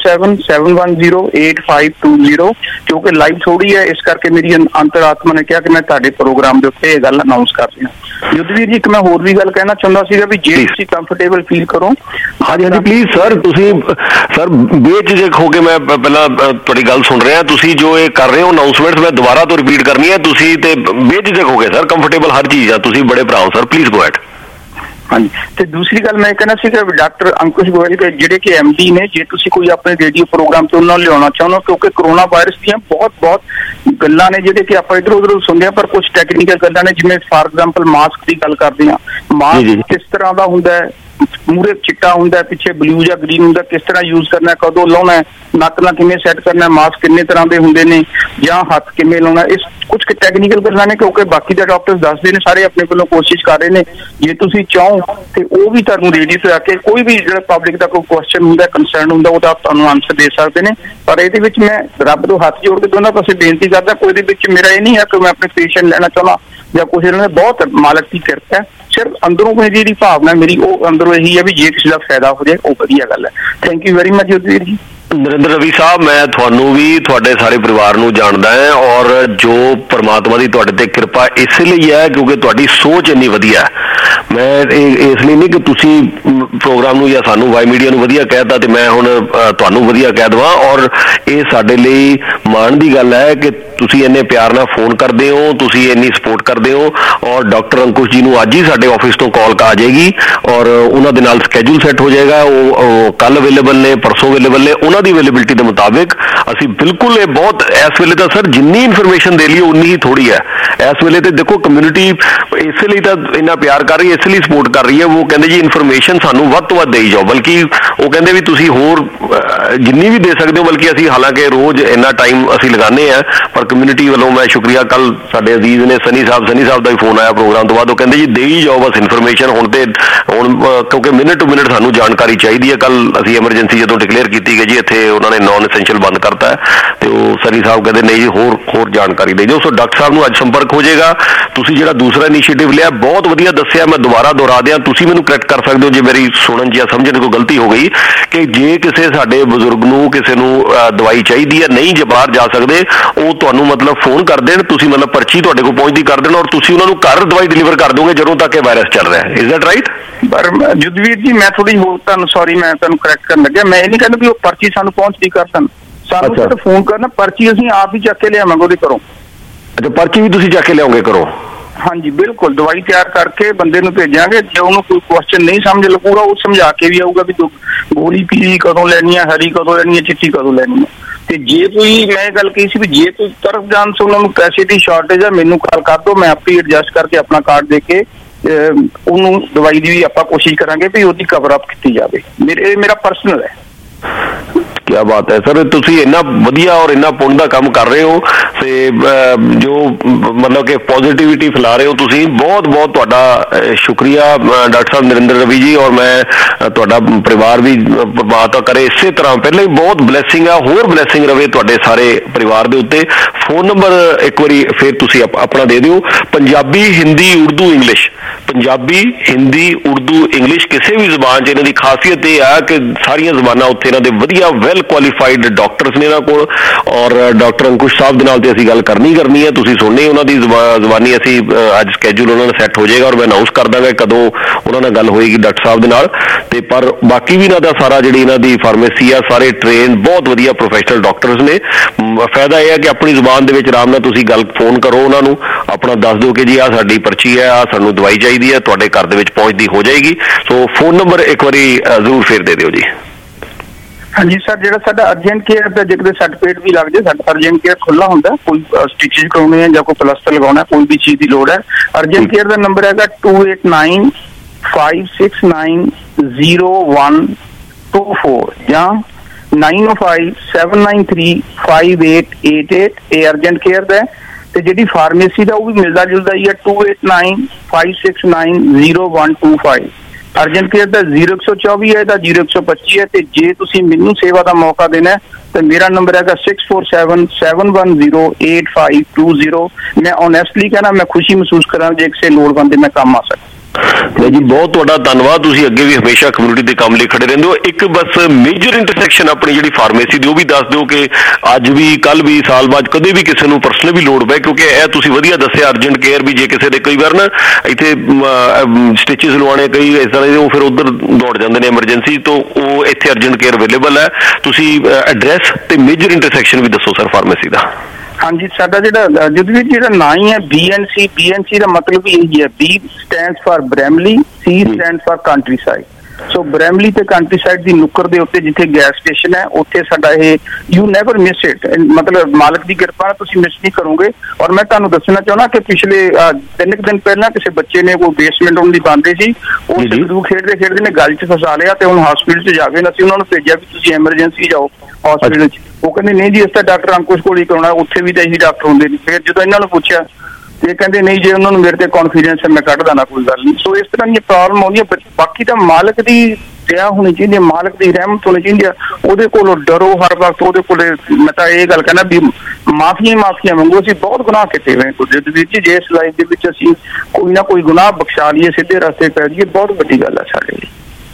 6477108520। ਕਿਉਂਕਿ ਲਾਈਵ ਥੋੜੀ ਹੈ, ਇਸ ਕਰਕੇ ਮੇਰੀ ਅੰਤਰਾਤਮਾ ਨੇ ਕਿਹਾ ਕਿ ਮੈਂ ਤੁਹਾਡੇ ਪ੍ਰੋਗਰਾਮ ਦੇ ਉੱਤੇ ਇਹ ਗੱਲ ਅਨਾਉਂਸ ਕਰ ਰਿਹਾ। ਯੁੱਧਵੀਰ ਜੀ, ਇੱਕ ਮੈਂ ਹੋਰ ਵੀ ਗੱਲ ਕਹਿਣਾ ਚਾਹੁੰਦਾ ਸੀਗਾ ਵੀ ਜੇ ਤੁਸੀਂ ਕੰਫਰਟੇਬਲ ਫੀਲ ਕਰੋ। ਹਾਂਜੀ ਪਲੀਜ਼ ਸਰ, ਤੁਸੀਂ ਸਰ ਬੇਝਿਜਕ ਹੋ ਕੇ, ਮੈਂ ਪਹਿਲਾਂ ਤੁਹਾਡੀ ਗੱਲ ਸੁਣ ਰਿਹਾ, ਤੁਸੀਂ ਜੋ ਇਹ ਕਰ ਰਹੇ ਹੋ ਅਨਾਉਂਸਮੈਂਟਸ ਮੈਂ ਦੁਬਾਰਾ ਤੋਂ ਰਿਪੀਟ ਕਰਨੀ ਹੈ, ਤੁਸੀਂ ਤੇ ਬੇਝਿਜਕ ਹੋ ਗਏ ਸਰ, ਕੰਫਰਟੇਬਲ ਹਰ ਚੀਜ਼ ਆ, ਤੁਸੀਂ ਬੜੇ ਭਰਾ ਹੋ ਸਰ, ਪਲੀਜ਼ ਗੋ ਹੈਡ। ਹਾਂਜੀ, ਤੇ ਦੂਸਰੀ ਗੱਲ ਮੈਂ ਕਹਿਣਾ ਸੀਗਾ ਡਾਕਟਰ ਅੰਕੁਸ਼ ਗੋਇਲ ਦੇ ਜਿਹੜੇ ਕਿ MD ਨੇ, ਜੇ ਤੁਸੀਂ ਕੋਈ ਆਪਣੇ ਰੇਡੀਓ ਪ੍ਰੋਗਰਾਮ ਤੇ ਉਹਨਾਂ ਨੂੰ ਲਿਆਉਣਾ ਚਾਹੁੰਦੇ ਹੋ, ਕਿਉਂਕਿ ਕਰੋਨਾ ਵਾਇਰਸ ਦੀਆਂ ਬਹੁਤ ਗੱਲਾਂ ਨੇ ਜਿਹੜੇ ਕਿ ਆਪਾਂ ਇੱਧਰ ਉੱਧਰ ਸੁਣਦੇ ਹਾਂ, ਪਰ ਕੁਝ ਟੈਕਨੀਕਲ ਗੱਲਾਂ ਨੇ, ਜਿਵੇਂ ਫਾਰ ਐਗਜ਼ਾਮਪਲ ਮਾਸਕ ਦੀ ਗੱਲ ਕਰਦੇ ਹਾਂ। ਮਾਸਕ ਕਿਸ ਤਰ੍ਹਾਂ ਦਾ ਹੁੰਦਾ ਹੈ, ਮੂਹਰੇ ਚਿੱਟਾ ਹੁੰਦਾ, ਪਿੱਛੇ ਬਲੂ ਜਾਂ ਗ੍ਰੀਨ ਹੁੰਦਾ, ਕਿਸ ਤਰ੍ਹਾਂ ਯੂਜ਼ ਕਰਨਾ, ਕਦੋਂ ਲਾਉਣਾ, ਨੱਕ ਨਾਲ ਕਿਵੇਂ ਸੈੱਟ ਕਰਨਾ, ਮਾਸਕ ਕਿੰਨੇ ਤਰ੍ਹਾਂ ਦੇ ਹੁੰਦੇ ਨੇ, ਜਾਂ ਹੱਥ ਕਿਵੇਂ ਲਾਉਣਾ, ਇਸ ਕੁਝ ਟੈਕਨੀਕਲ ਗੱਲਾਂ ਨੇ, ਕਿਉਂਕਿ ਬਾਕੀ ਦੇ ਡਾਕਟਰ ਦੱਸਦੇ ਨੇ, ਸਾਰੇ ਆਪਣੇ ਵੱਲੋਂ ਕੋਸ਼ਿਸ਼ ਕਰ ਰਹੇ ਨੇ। ਜੇ ਤੁਸੀਂ ਚਾਹੋ ਤੇ ਉਹ ਵੀ ਤੁਹਾਨੂੰ ਰੇਡੀਓ ਤੇ ਆ ਕੇ ਕੋਈ ਵੀ ਜਿਹੜਾ ਪਬਲਿਕ ਦਾ ਕੋਈ ਕੁਐਸਚਨ ਹੁੰਦਾ, ਕੰਸਰਨ ਹੁੰਦਾ, ਉਹਦਾ ਤੁਹਾਨੂੰ ਆਨਸਰ ਦੇ ਸਕਦੇ ਨੇ। ਪਰ ਇਹਦੇ ਵਿੱਚ ਮੈਂ ਰੱਬ ਤੋਂ ਹੱਥ ਜੋੜ ਕੇ ਦੋਨਾਂ ਪਾਸੇ ਬੇਨਤੀ ਕਰਦਾ, ਕੋਈ ਇਹਦੇ ਵਿੱਚ ਮੇਰਾ ਇਹ ਨਹੀਂ ਹੈ ਕਿ ਮੈਂ ਆਪਣੇ ਪੇਸ਼ੈਂਟ ਲੈਣਾ ਚਾਹੁੰਦਾ ਜਾਂ ਕੁਛ, ਇਹਨਾਂ ਨੇ ਬਹੁਤ ਮਾਲਕ ਦੀ ਕਿਰਪਾ ਹੈ। ਸਿਰਫ ਅੰਦਰੋਂ ਮੇਰੀ ਜਿਹੜੀ ਭਾਵਨਾ ਮੇਰੀ ਉਹ ਅੰਦਰੋਂ ਇਹੀ ਹੈ ਵੀ ਜੇ ਕਿਸੇ ਦਾ ਫਾਇਦਾ ਹੋ ਜਾਏ ਉਹ ਵਧੀਆ ਗੱਲ ਹੈ। Thank you very much Yudhvir ji. Narinder Ravi ਸਾਹਿਬ, ਮੈਂ ਤੁਹਾਨੂੰ ਵੀ ਤੁਹਾਡੇ ਸਾਰੇ ਪਰਿਵਾਰ ਨੂੰ ਜਾਣਦਾ ਹਾਂ, ਔਰ ਜੋ ਪਰਮਾਤਮਾ ਦੀ ਤੁਹਾਡੇ ਤੇ ਕਿਰਪਾ ਇਸ ਲਈ ਹੈ ਕਿਉਂਕਿ ਤੁਹਾਡੀ ਸੋਚ ਇੰਨੀ ਵਧੀਆ ਹੈ। ਮੈਂ ਇਸ ਲਈ ਨਹੀਂ ਕਿ ਤੁਸੀਂ ਪ੍ਰੋਗਰਾਮ ਨੂੰ ਜਾਂ ਸਾਨੂੰ ਵਾਈ ਮੀਡੀਆ ਨੂੰ ਵਧੀਆ ਕਹਿਤਾ ਤੇ ਮੈਂ ਹੁਣ ਤੁਹਾਨੂੰ ਵਧੀਆ ਕਹਿ ਦੇਵਾਂ, ਔਰ ਇਹ ਸਾਡੇ ਲਈ ਮਾਣ ਦੀ ਗੱਲ ਹੈ ਕਿ ਤੁਸੀਂ ਇੰਨੇ ਪਿਆਰ ਨਾਲ ਫੋਨ ਕਰਦੇ ਹੋ, ਤੁਸੀਂ ਇੰਨੀ ਸਪੋਰਟ ਕਰਦੇ ਹੋ। ਔਰ ਡਾਕਟਰ ਅੰਕੁਸ਼ ਜੀ ਨੂੰ ਅੱਜ ਹੀ ਸਾਡੇ ਆਫਿਸ ਤੋਂ ਕਾਲ ਆ ਜਾਏਗੀ ਔਰ ਉਹਨਾਂ ਦੇ ਨਾਲ ਸਕੈਜੂਲ ਸੈੱਟ ਹੋ ਜਾਏਗਾ। ਉਹ ਕੱਲ ਅਵੇਲੇਬਲ ਨੇ, ਪਰਸੋਂ ਅਵੇਲੇਬਲ ਨੇ, ਉਹਨਾਂ ਦੀ ਅਵੇਲੇਬਿਲਿਟੀ ਦੇ ਮੁਤਾਬਿਕ ਅਸੀਂ ਬਿਲਕੁਲ ਇਹ ਬਹੁਤ ਇਸ ਵੇਲੇ ਤਾਂ ਸਰ ਜਿੰਨੀ ਇਨਫੋਰਮੇਸ਼ਨ ਦੇ ਲਈ ਉਨੀ ਹੀ ਥੋੜੀ ਹੈ ਇਸ ਵੇਲੇ। ਤੇ ਦੇਖੋ ਕਮਿਊਨਿਟੀ ਇਸੇ ਲਈ ਤਾਂ ਇੰਨਾ ਪਿਆਰ ਕਰ ਰਹੀ ਹੈ, ਇਸ ਲਈ ਸਪੋਰਟ ਕਰ ਰਹੀ ਹੈ। ਉਹ ਕਹਿੰਦੇ ਜੀ ਇਨਫੋਰਮੇਸ਼ਨ ਸਾਨੂੰ ਵੱਧ ਤੋਂ ਵੱਧ ਦੇਈ ਜਾਓ, ਬਲਕਿ ਉਹ ਕਹਿੰਦੇ ਵੀ ਤੁਸੀਂ ਹੋਰ ਜਿੰਨੀ ਵੀ ਦੇ ਸਕਦੇ ਹੋ, ਬਲਕਿ ਅਸੀਂ ਹਾਲਾਂਕਿ ਰੋਜ਼ ਇੰਨਾ ਟਾਈਮ ਅਸੀਂ ਲਗਾਉਂਦੇ ਹਾਂ, ਪਰ ਕਮਿਊਨਿਟੀ ਵੱਲੋਂ ਮੈਂ ਸ਼ੁਕਰੀਆ। ਕੱਲ ਸਾਡੇ ਅਜ਼ੀਜ਼ ਨੇ ਸਨੀ ਸਾਹਿਬ ਦਾ ਵੀ ਫੋਨ ਆਇਆ ਪ੍ਰੋਗਰਾਮ ਤੋਂ ਬਾਅਦ, ਉਹ ਕਹਿੰਦੇ ਜੀ ਦੇਈ ਜਾਓ ਬਸ ਇਨਫੋਰਮੇਸ਼ਨ। ਹੁਣ ਕਿਉਂਕਿ ਮਿੰਟ ਟੂ ਮਿੰਟ ਸਾਨੂੰ ਜਾਣਕਾਰੀ ਚਾਹੀਦੀ ਹੈ। ਕੱਲ ਅਸੀਂ ਐਮਰਜੈਂਸੀ ਜਦੋਂ ਡਿਕਲੇਅਰ ਕੀਤੀ ਗਈ ਜੀ ਇੱਥੇ ਉਹਨਾਂ ਨੇ ਨਾਨ ਐਸੈਂਸ਼ੀਅਲ ਬੰਦ ਕਰਤਾ ਹੈ, ਤੇ ਉਹ ਸਨੀ ਸਾਹਿਬ ਕਹਿੰਦੇ ਨਹੀਂ ਜੀ ਹੋਰ ਜਾਣਕਾਰੀ ਦੇ ਦਿਓ। ਸੋ ਡਾਕਟਰ ਸਾਹਿਬ ਨੂੰ ਅੱਜ ਸੰਪਰਕ ਹੋ ਜਾਏਗਾ। ਤੁਸੀਂ ਜਿਹੜਾ ਦੂਸਰਾ ਇਨੀਸ਼ੀਏਟਿਵ ਲਿਆ ਬਹੁਤ ਵਧੀਆ ਦੱਸਿਆ, ਮੈਂ ਦੁਬਾਰਾ ਦੁਹਰਾ ਦਿਆਂ, ਤੁਸੀਂ ਮੈਨੂੰ ਕਰੈਕਟ ਕਰ ਸਕਦੇ ਹੋ ਜੇ ਮੇਰੀ ਸੁਣਨ ਜਾਂ ਸਮਝਣ ਕੋਈ ਗਲਤੀ ਹੋ ਗਈ, ਕਿ ਜੇ ਕਿਸੇ ਸਾਡੇ ਬਜ਼ੁਰਗ ਨੂੰ ਕਿਸੇ ਨੂੰ ਦਵਾਈ ਚਾਹੀਦੀ ਹੈ, ਨਹੀਂ ਜੇ ਬਾਹਰ ਜਾ ਸਕਦੇ, ਉਹ ਤੁਹਾਨੂੰ ਮਤਲਬ ਫੋਨ ਕਰ ਦੇਣ, ਤੁਸੀਂ ਮਤਲਬ ਪਰਚੀ ਤੁਹਾਡੇ ਕੋਲ ਪਹੁੰਚਦੀ ਕਰ ਦੇਣ ਔਰ ਤੁਸੀਂ ਉਹਨਾਂ ਨੂੰ ਘਰ ਦਵਾਈ ਡਿਲੀਵਰ ਕਰ ਦੋਗੇ ਜਦੋਂ ਤੱਕ ਇਹ ਵਾਇਰਸ ਚੱਲ ਰਿਹਾ ਹੈ। Is that right? ਪਰ ਯੁੱਧਵੀਰ ਜੀ ਮੈਂ ਥੋੜੀ ਹੋਰ ਤੁਹਾਨੂੰ ਸੌਰੀ ਮੈਂ ਤੁਹਾਨੂੰ ਕਰੈਕਟ ਕਰਨ ਲੱਗਿਆ। ਮੈਂ ਇਹ ਨਹੀਂ ਕਹਿੰਦਾ ਵੀ ਉਹ ਪਰਚੀ ਸਾਨੂੰ ਪਹੁੰਚਦੀ ਕਰ ਸਾਨੂੰ ਸਿਰਫ ਫੋਨ ਕਰਨਾ, ਪਰਚੀ ਅਸੀਂ ਆਪ ਹੀ ਚੱਕ ਕੇ ਲਿਆਵਾਂਗੇ ਉਹਦੇ ਘਰੋਂ। ਅੱਛਾ, ਪਰਚੀ ਵੀ ਤੁਸੀਂ ਚੱਕ ਕੇ ਲਿਆਓਗੇ ਘਰੋਂ? ਹਾਂਜੀ ਬਿਲਕੁਲ, ਦਵਾਈ ਤਿਆਰ ਕਰਕੇ ਬੰਦੇ ਨੂੰ ਭੇਜਾਂਗੇ। ਜੇ ਉਹਨੂੰ ਕੋਈ ਕੁਐਸਚਨ ਨਹੀਂ ਸਮਝ ਲੱਗੂਗਾ ਉਹ ਸਮਝਾ ਕੇ ਵੀ ਆਊਗਾ ਵੀ ਗੋਲੀ ਪੀਲੀ ਕਦੋਂ ਲੈਣੀ ਹੈ, ਹਰੀ ਕਦੋਂ ਲੈਣੀ ਹੈ, ਚਿੱਟੀ ਕਦੋਂ ਲੈਣੀ ਹੈ। ਤੇ ਜੇ ਕੋਈ ਮੈਂ ਗੱਲ ਕਹੀ ਸੀ ਵੀ ਜੇ ਕੋਈ ਤਰਫ ਜਾਣ ਤੋਂ ਉਹਨਾਂ ਨੂੰ ਪੈਸੇ ਦੀ ਸ਼ਾਰਟੇਜ ਹੈ, ਮੈਨੂੰ ਕਾਲ ਕਰ ਦਿਓ, ਮੈਂ ਆਪੇ ਐਡਜਸਟ ਕਰਕੇ ਆਪਣਾ ਕਾਰਡ ਦੇ ਕੇ ਉਹਨੂੰ ਦਵਾਈ ਦੀ ਵੀ ਆਪਾਂ ਕੋਸ਼ਿਸ਼ ਕਰਾਂਗੇ ਵੀ ਉਹਦੀ ਕਵਰ ਅਪ ਕੀਤੀ ਜਾਵੇ। ਮੇਰਾ ਪਰਸਨਲ ਹੈ। क्या बात है सर, ਤੁਸੀਂ ਇੰਨਾ ਵਧੀਆ ਔਰ ਇੰਨਾ ਪੁੰਨ ਦਾ ਕੰਮ ਕਰ ਰਹੇ ਹੋ ਤੇ ਜੋ ਮਤਲਬ ਕਿ ਪੋਜ਼ਿਟਿਵਿਟੀ ਫੈਲਾ ਰਹੇ ਹੋ ਤੁਸੀਂ, ਬਹੁਤ ਬਹੁਤ ਤੁਹਾਡਾ ਸ਼ੁਕਰੀਆ ਡਾਕਟਰ ਸਾਹਿਬ ਨਰਿੰਦਰ ਰਵੀ ਜੀ। ਔਰ ਮੈਂ ਤੁਹਾਡਾ ਪਰਿਵਾਰ ਵੀ ਪਰਮਾਤਮਾ ਕਰੇ ਇਸੇ ਤਰ੍ਹਾਂ ਪਹਿਲਾਂ ਹੀ ਬਹੁਤ ਬਲੈਸਿੰਗ ਆ, ਹੋਰ ਬਲੈਸਿੰਗ ਰਵੇ ਤੁਹਾਡੇ ਸਾਰੇ ਪਰਿਵਾਰ ਦੇ ਉੱਤੇ। ਫੋਨ ਨੰਬਰ ਇੱਕ ਵਾਰੀ ਫਿਰ ਤੁਸੀਂ ਆਪਣਾ ਦੇ ਦਿਓ। ਪੰਜਾਬੀ, ਹਿੰਦੀ, ਉਰਦੂ, ਇੰਗਲਿਸ਼, ਪੰਜਾਬੀ, ਹਿੰਦੀ, ਉਰਦੂ, ਇੰਗਲਿਸ਼, ਕਿਸੇ ਵੀ ਜ਼ਬਾਨ 'ਚ ਇਹਨਾਂ ਦੀ ਖਾਸੀਅਤ ਇਹ ਆ ਕਿ ਸਾਰੀਆਂ ਜ਼ਬਾਨਾਂ ਉੱਥੇ ਇਹਨਾਂ ਦੇ ਵਧੀਆ ਵੈਲ ਕੁਆਲੀਫਾਈਡ ਡਾਕਟਰਸ ਨੇ ਇਹਨਾਂ ਕੋਲ। ਔਰ ਡਾਕਟਰ ਅੰਕੁਸ਼ ਸਾਹਿਬ ਦੇ ਨਾਲ ਤੇ ਅਸੀਂ ਗੱਲ ਕਰਨੀ ਹੈ, ਤੁਸੀਂ ਸੁਣਨੀ ਉਹਨਾਂ ਦੀ ਜ਼ਬਾਨੀ। ਅਸੀਂ ਅੱਜ ਸਕੈਜੂਲ ਉਹਨਾਂ ਦਾ ਸੈੱਟ ਹੋ ਜਾਏਗਾ ਔਰ ਮੈਂ ਅਨਾਊਂਸ ਕਰ ਦਾਂਗਾ ਕਦੋਂ ਉਹਨਾਂ ਨਾਲ ਗੱਲ ਹੋਏਗੀ ਡਾਕਟਰ ਸਾਹਿਬ ਦੇ ਨਾਲ। ਤੇ ਪਰ ਬਾਕੀ ਵੀ ਇਹਨਾਂ ਦਾ ਸਾਰਾ ਜਿਹੜੀ ਇਹਨਾਂ ਦੀ ਫਾਰਮੇਸੀ ਆ, ਸਾਰੇ ਟ੍ਰੇਨ ਬਹੁਤ ਵਧੀਆ ਪ੍ਰੋਫੈਸ਼ਨਲ ਡਾਕਟਰਸ ਨੇ। ਫਾਇਦਾ ਇਹ ਹੈ ਕਿ ਆਪਣੀ ਜ਼ਬਾਨ ਦੇ ਵਿੱਚ ਆਰਾਮ ਨਾਲ ਤੁਸੀਂ ਗੱਲ ਫੋਨ ਕਰੋ ਉਹਨਾਂ ਨੂੰ, ਆਪਣਾ ਦੱਸ ਦਿਓ ਕਿ ਜੀ ਆਹ ਸਾਡੀ ਪਰਚੀ ਹੈ, ਆਹ ਸਾਨੂੰ ਦਵਾਈ ਚਾਹੀਦੀ ਹੈ, ਤੁਹਾਡੇ ਘਰ ਦੇ ਵਿੱਚ ਪਹੁੰਚਦੀ ਹੋ ਜਾਏਗੀ। ਸੋ ਫੋਨ ਨੰਬਰ ਇੱਕ ਵਾਰੀ ਜ਼ਰੂਰ ਫੇਰ ਦੇ ਦਿਓ ਜੀ। ਹਾਂਜੀ ਸਰ, ਜਿਹੜਾ ਸਾਡਾ ਅਰਜੈਂਟ ਕੇਅਰ ਦਾ ਜੇ ਕਿਤੇ ਸੱਟ ਪੇਟ ਵੀ ਲੱਗ ਜਾਏ, ਸਾਡਾ ਅਰਜੈਂਟ ਕੇਅਰ ਖੁੱਲਾ ਹੁੰਦਾ। ਕੋਈ ਸਟਿਚਿਸ ਕਰਾਉਣੇ ਆ ਜਾਂ ਕੋਈ ਪਲਸਟਰ ਲਗਾਉਣਾ, ਕੋਈ ਵੀ ਚੀਜ਼ ਦੀ ਲੋੜ ਹੈ, ਅਰਜੈਂਟ ਕੇਅਰ ਦਾ ਨੰਬਰ ਹੈਗਾ 2895690124 ਜਾਂ 9057935888। ਇਹ ਅਰਜੈਂਟ ਕੇਅਰ ਦਾ ਹੈ। ਤੇ ਜਿਹੜੀ ਫਾਰਮੇਸੀ ਦਾ ਉਹ ਵੀ ਮਿਲਦਾ ਜੁਲਦਾ ਹੀ ਹੈ 2895690125। ਅਰਜੈਂਟ ਕੇਅਰ ਦਾ 0124 ਹੈ, ਇਹਦਾ 0125 ਹੈ। ਤੇ ਜੇ ਤੁਸੀਂ ਮੈਨੂੰ ਸੇਵਾ ਦਾ ਮੌਕਾ ਦੇਣਾ ਤੇ ਮੇਰਾ ਨੰਬਰ ਹੈਗਾ 6477108520। ਮੈਂ ਓਨੈਸਟਲੀ ਕਹਿਣਾ, ਮੈਂ ਖੁਸ਼ੀ ਮਹਿਸੂਸ ਕਰਾਂ ਜੇ ਕਿਸੇ ਲੋੜਵੰਦ ਦੇ ਮੈਂ ਕੰਮ ਆ ਸਕਾਂ। ਜੀ ਬਹੁਤ ਤੁਹਾਡਾ ਧੰਨਵਾਦ, ਤੁਸੀਂ ਅੱਗੇ ਵੀ ਹਮੇਸ਼ਾ ਕਮਿਊਨਿਟੀ ਦੇ ਕੰਮ ਲਈ ਖੜੇ ਰਹਿੰਦੇ ਹੋ। ਇੱਕ ਬਸ ਮੇਜਰ ਇੰਟਰਸੈਕਸ਼ਨ ਆਪਣੀ ਜਿਹੜੀ ਫਾਰਮੇਸੀ ਦੀ ਉਹ ਵੀ ਦੱਸ ਦਿਓ ਕਿ ਅੱਜ ਵੀ, ਕੱਲ ਵੀ, ਸਾਲ ਬਾਅਦ ਕਦੇ ਵੀ ਕਿਸੇ ਨੂੰ ਪਰਸਨਲ ਵੀ ਲੋੜ ਪਏ, ਕਿਉਂਕਿ ਇਹ ਤੁਸੀਂ ਵਧੀਆ ਦੱਸਿਆ ਅਰਜੈਂਟ ਕੇਅਰ ਵੀ ਜੇ ਕਿਸੇ ਦੇ ਕਈ ਵਾਰ ਨਾ ਇੱਥੇ ਸਟਿਚਿਸ ਲਵਾਉਣੇ ਕਈ ਇਸ ਤਰ੍ਹਾਂ ਦੇ, ਉਹ ਫਿਰ ਉੱਧਰ ਦੌੜ ਜਾਂਦੇ ਨੇ ਐਮਰਜੈਂਸੀ ਤੋਂ, ਉਹ ਇੱਥੇ ਅਰਜੈਂਟ ਕੇਅਰ ਅਵੇਲੇਬਲ ਹੈ। ਤੁਸੀਂ ਐਡਰੈਸ ਤੇ ਮੇਜਰ ਇੰਟਰਸੈਕਸ਼ਨ ਵੀ ਦੱਸੋ ਸਰ ਫਾਰਮੇਸੀ ਦਾ। ਹਾਂਜੀ, ਸਾਡਾ ਜਿਹੜਾ ਜੁਦਵੀਰ ਜਿਹੜਾ ਨਾਂ ਹੀ ਹੈ BNC ਦਾ ਮਤਲਬ ਇਹੀ ਹੈ, B stands for Bramalea, C stands for country side. So Bramalea ਤੇ ਕੰਟਰੀ ਸਾਈਡ ਦੀ ਨੁੱਕਰ ਦੇ ਉੱਤੇ ਜਿੱਥੇ ਗੈਸ ਸਟੇਸ਼ਨ ਹੈ, ਉੱਥੇ ਸਾਡਾ ਇਹ ਯੂ ਨੈਵਰ ਮਿਸ ਇਟ, ਮਤਲਬ ਮਾਲਕ ਦੀ ਕਿਰਪਾ ਨਾਲ ਤੁਸੀਂ ਮਿਸ ਨਹੀਂ ਕਰੋਗੇ। ਔਰ ਮੈਂ ਤੁਹਾਨੂੰ ਦੱਸਣਾ ਚਾਹੁੰਦਾ ਕਿ ਪਿਛਲੇ 3 ਦਿਨ ਪਹਿਲਾਂ ਕਿਸੇ ਬੱਚੇ ਨੇ ਕੋਈ ਬੇਸਮੈਂਟ ਰੂਮ ਦੀ ਪਾਉਂਦੇ ਸੀ, ਉਹ ਸਿੱਧੂ ਖੇਡਦੇ ਨੇ ਗੱਲ 'ਚ ਫਸਾ ਲਿਆ ਤੇ ਹੁਣ ਹਸਪੀਟਲ 'ਚ ਜਾ ਕੇ ਅਸੀਂ ਉਹਨਾਂ ਨੂੰ ਭੇਜਿਆ ਵੀ ਤੁਸੀਂ ਐਮਰਜੈਂਸੀ ਜਾਓ ਹਸਪੀਟਲ 'ਚ। ਉਹ ਕਹਿੰਦੇ ਨਹੀਂ ਜੀ, ਇਸ ਤਾਂ ਡਾਕਟਰ ਅੰਕੁਸ਼ ਕੋਲ ਹੀ ਕਰਾਉਣਾ, ਉੱਥੇ ਵੀ ਤਾਂ ਇਹੀ ਡਾਕਟਰ ਹੁੰਦੇ ਨੇ। ਫਿਰ ਜਦੋਂ ਇਹਨਾਂ ਨੂੰ ਪੁੱਛਿਆ ਤੇ ਕਹਿੰਦੇ ਨਹੀਂ, ਜੇ ਉਹਨਾਂ ਨੂੰ ਮੇਰੇ ਤੇ ਕੌਨਫੀਡੈਂਸ ਹੈ ਮੈਂ ਕੱਢ ਦਾਂ, ਕੋਈ ਗੱਲ ਨਹੀਂ। ਸੋ ਇਸ ਤਰ੍ਹਾਂ ਦੀਆਂ ਪ੍ਰੋਬਲਮ ਆਉਂਦੀਆਂ। ਬਾਕੀ ਤਾਂ ਮਾਲਕ ਦੀ ਦਇਆ ਹੋਣੀ ਚਾਹੀਦੀ ਹੈ, ਮਾਲਕ ਦੀ ਰਹਿਮਤ ਹੋਣੀ ਚਾਹੀਦੀ ਹੈ। ਉਹਦੇ ਕੋਲੋਂ ਡਰੋ ਹਰ ਵਕਤ, ਉਹਦੇ ਕੋਲੇ ਮੈਂ ਤਾਂ ਇਹ ਗੱਲ ਕਹਿੰਦਾ ਵੀ ਮਾਫੀਆਂ ਮੰਗੋ। ਅਸੀਂ ਬਹੁਤ ਗੁਨਾਹ ਕੀਤੇ ਹੋਏ ਕੁਦਰਤ ਵਿੱਚ, ਜੇ ਇਸ ਲਾਈਫ ਦੇ ਵਿੱਚ ਅਸੀਂ ਕੋਈ ਨਾ ਕੋਈ ਗੁਨਾਹ ਬਖਸ਼ਾ ਲਈਏ, ਸਿੱਧੇ ਰਸਤੇ ਪੈ ਜਾਈਏ, ਬਹੁਤ ਵੱਡੀ ਗੱਲ ਹੈ ਸਾਡੇ ਲਈ।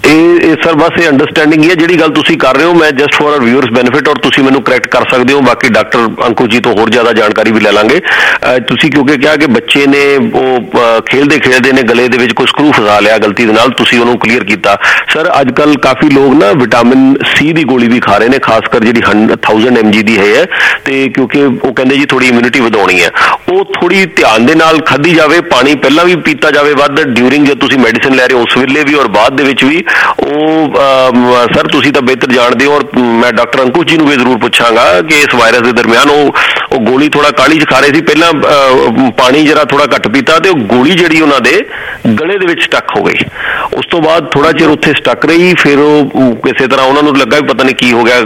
ਇਹ ਸਰ ਬਸ ਇਹ ਅੰਡਰਸਟੈਂਡਿੰਗ ਹੀ ਹੈ ਜਿਹੜੀ ਗੱਲ ਤੁਸੀਂ ਕਰ ਰਹੇ ਹੋ। ਮੈਂ just for our viewers benefit, ਔਰ ਤੁਸੀਂ ਮੈਨੂੰ ਕਰੈਕਟ ਕਰ ਸਕਦੇ ਹੋ, ਬਾਕੀ ਡਾਕਟਰ ਅੰਕੁਸ਼ ਜੀ ਤੋਂ ਹੋਰ ਜ਼ਿਆਦਾ ਜਾਣਕਾਰੀ ਵੀ ਲੈ ਲਾਂਗੇ। ਤੁਸੀਂ ਕਿਉਂਕਿ ਕਿਹਾ ਕਿ ਬੱਚੇ ਨੇ ਉਹ ਖੇਡਦੇ ਨੇ ਗਲੇ ਦੇ ਵਿੱਚ ਕੋਈ ਸਕਰੂ ਫਸਾ ਲਿਆ ਗਲਤੀ ਦੇ ਨਾਲ, ਤੁਸੀਂ ਉਹਨੂੰ ਕਲੀਅਰ ਕੀਤਾ। ਸਰ ਅੱਜ ਕੱਲ ਕਾਫੀ ਲੋਕ ਨਾ ਵਿਟਾਮਿਨ C ਦੀ ਗੋਲੀ ਵੀ ਖਾ ਰਹੇ ਨੇ, ਖਾਸ ਕਰ ਜਿਹੜੀ 1000 mg ਦੀ ਹੈ, ਤੇ ਕਿਉਂਕਿ ਉਹ ਕਹਿੰਦੇ ਜੀ ਥੋੜੀ ਇਮਿਊਨਿਟੀ ਵਧਾਉਣੀ ਹੈ, ਉਹ ਥੋੜੀ ਧਿਆਨ ਦੇ ਨਾਲ ਖਾਧੀ ਜਾਵੇ। ਪਾਣੀ ਪਹਿਲਾਂ ਵੀ ਪੀਤਾ ਜਾਵੇ ਵੱਧ, ਡਿਊਰਿੰਗ ਜਦ ਤੁਸੀਂ ਮੈਡੀਸਿਨ ਲੈ ਰਹੇ ਹੋ ਉਸ ਵੇਲੇ ਵੀ ਔਰ ਬਾਅਦ ਦੇ ਵਿੱਚ ਵੀ। ਉਹ ਸਰ ਤੁਸੀਂ ਤਾਂ ਬਿਹਤਰ ਜਾਣਦੇ ਹੋ, ਔਰ ਮੈਂ ਡਾਕਟਰ ਅੰਕੁਸ਼ ਜੀ ਨੂੰ ਵੀ ਜ਼ਰੂਰ ਪੁੱਛਾਂਗਾ ਕਿ ਇਸ ਵਾਇਰਸ ਦੇ ਦਰਮਿਆਨ ਉਹ ਗੋਲੀ ਥੋੜਾ ਕਾਲੀ ਚ ਖਾ ਰਹੇ ਸੀ, ਪਹਿਲਾਂ ਪਾਣੀ ਜਰਾ ਥੋੜਾ ਘੱਟ ਪੀਤਾ ਤੇ ਉਹ ਗੋਲੀ ਜਿਹੜੀ ਉਹਨਾਂ ਦੇ ਗਲੇ ਦੇ ਵਿੱਚ ਸਟਕ ਹੋ ਗਈ। ਉਸ ਤੋਂ ਬਾਅਦ ਥੋੜਾ ਚਿਰ ਉੱਥੇ ਸਟਕ ਰਹੀ, ਫਿਰ ਉਹ ਕਿਸੇ ਤਰ੍ਹਾਂ ਉਹਨਾਂ ਨੂੰ ਲੱਗਾ ਵੀ ਪਤਾ ਨਹੀਂ ਕੀ ਹੋ ਗਿਆ,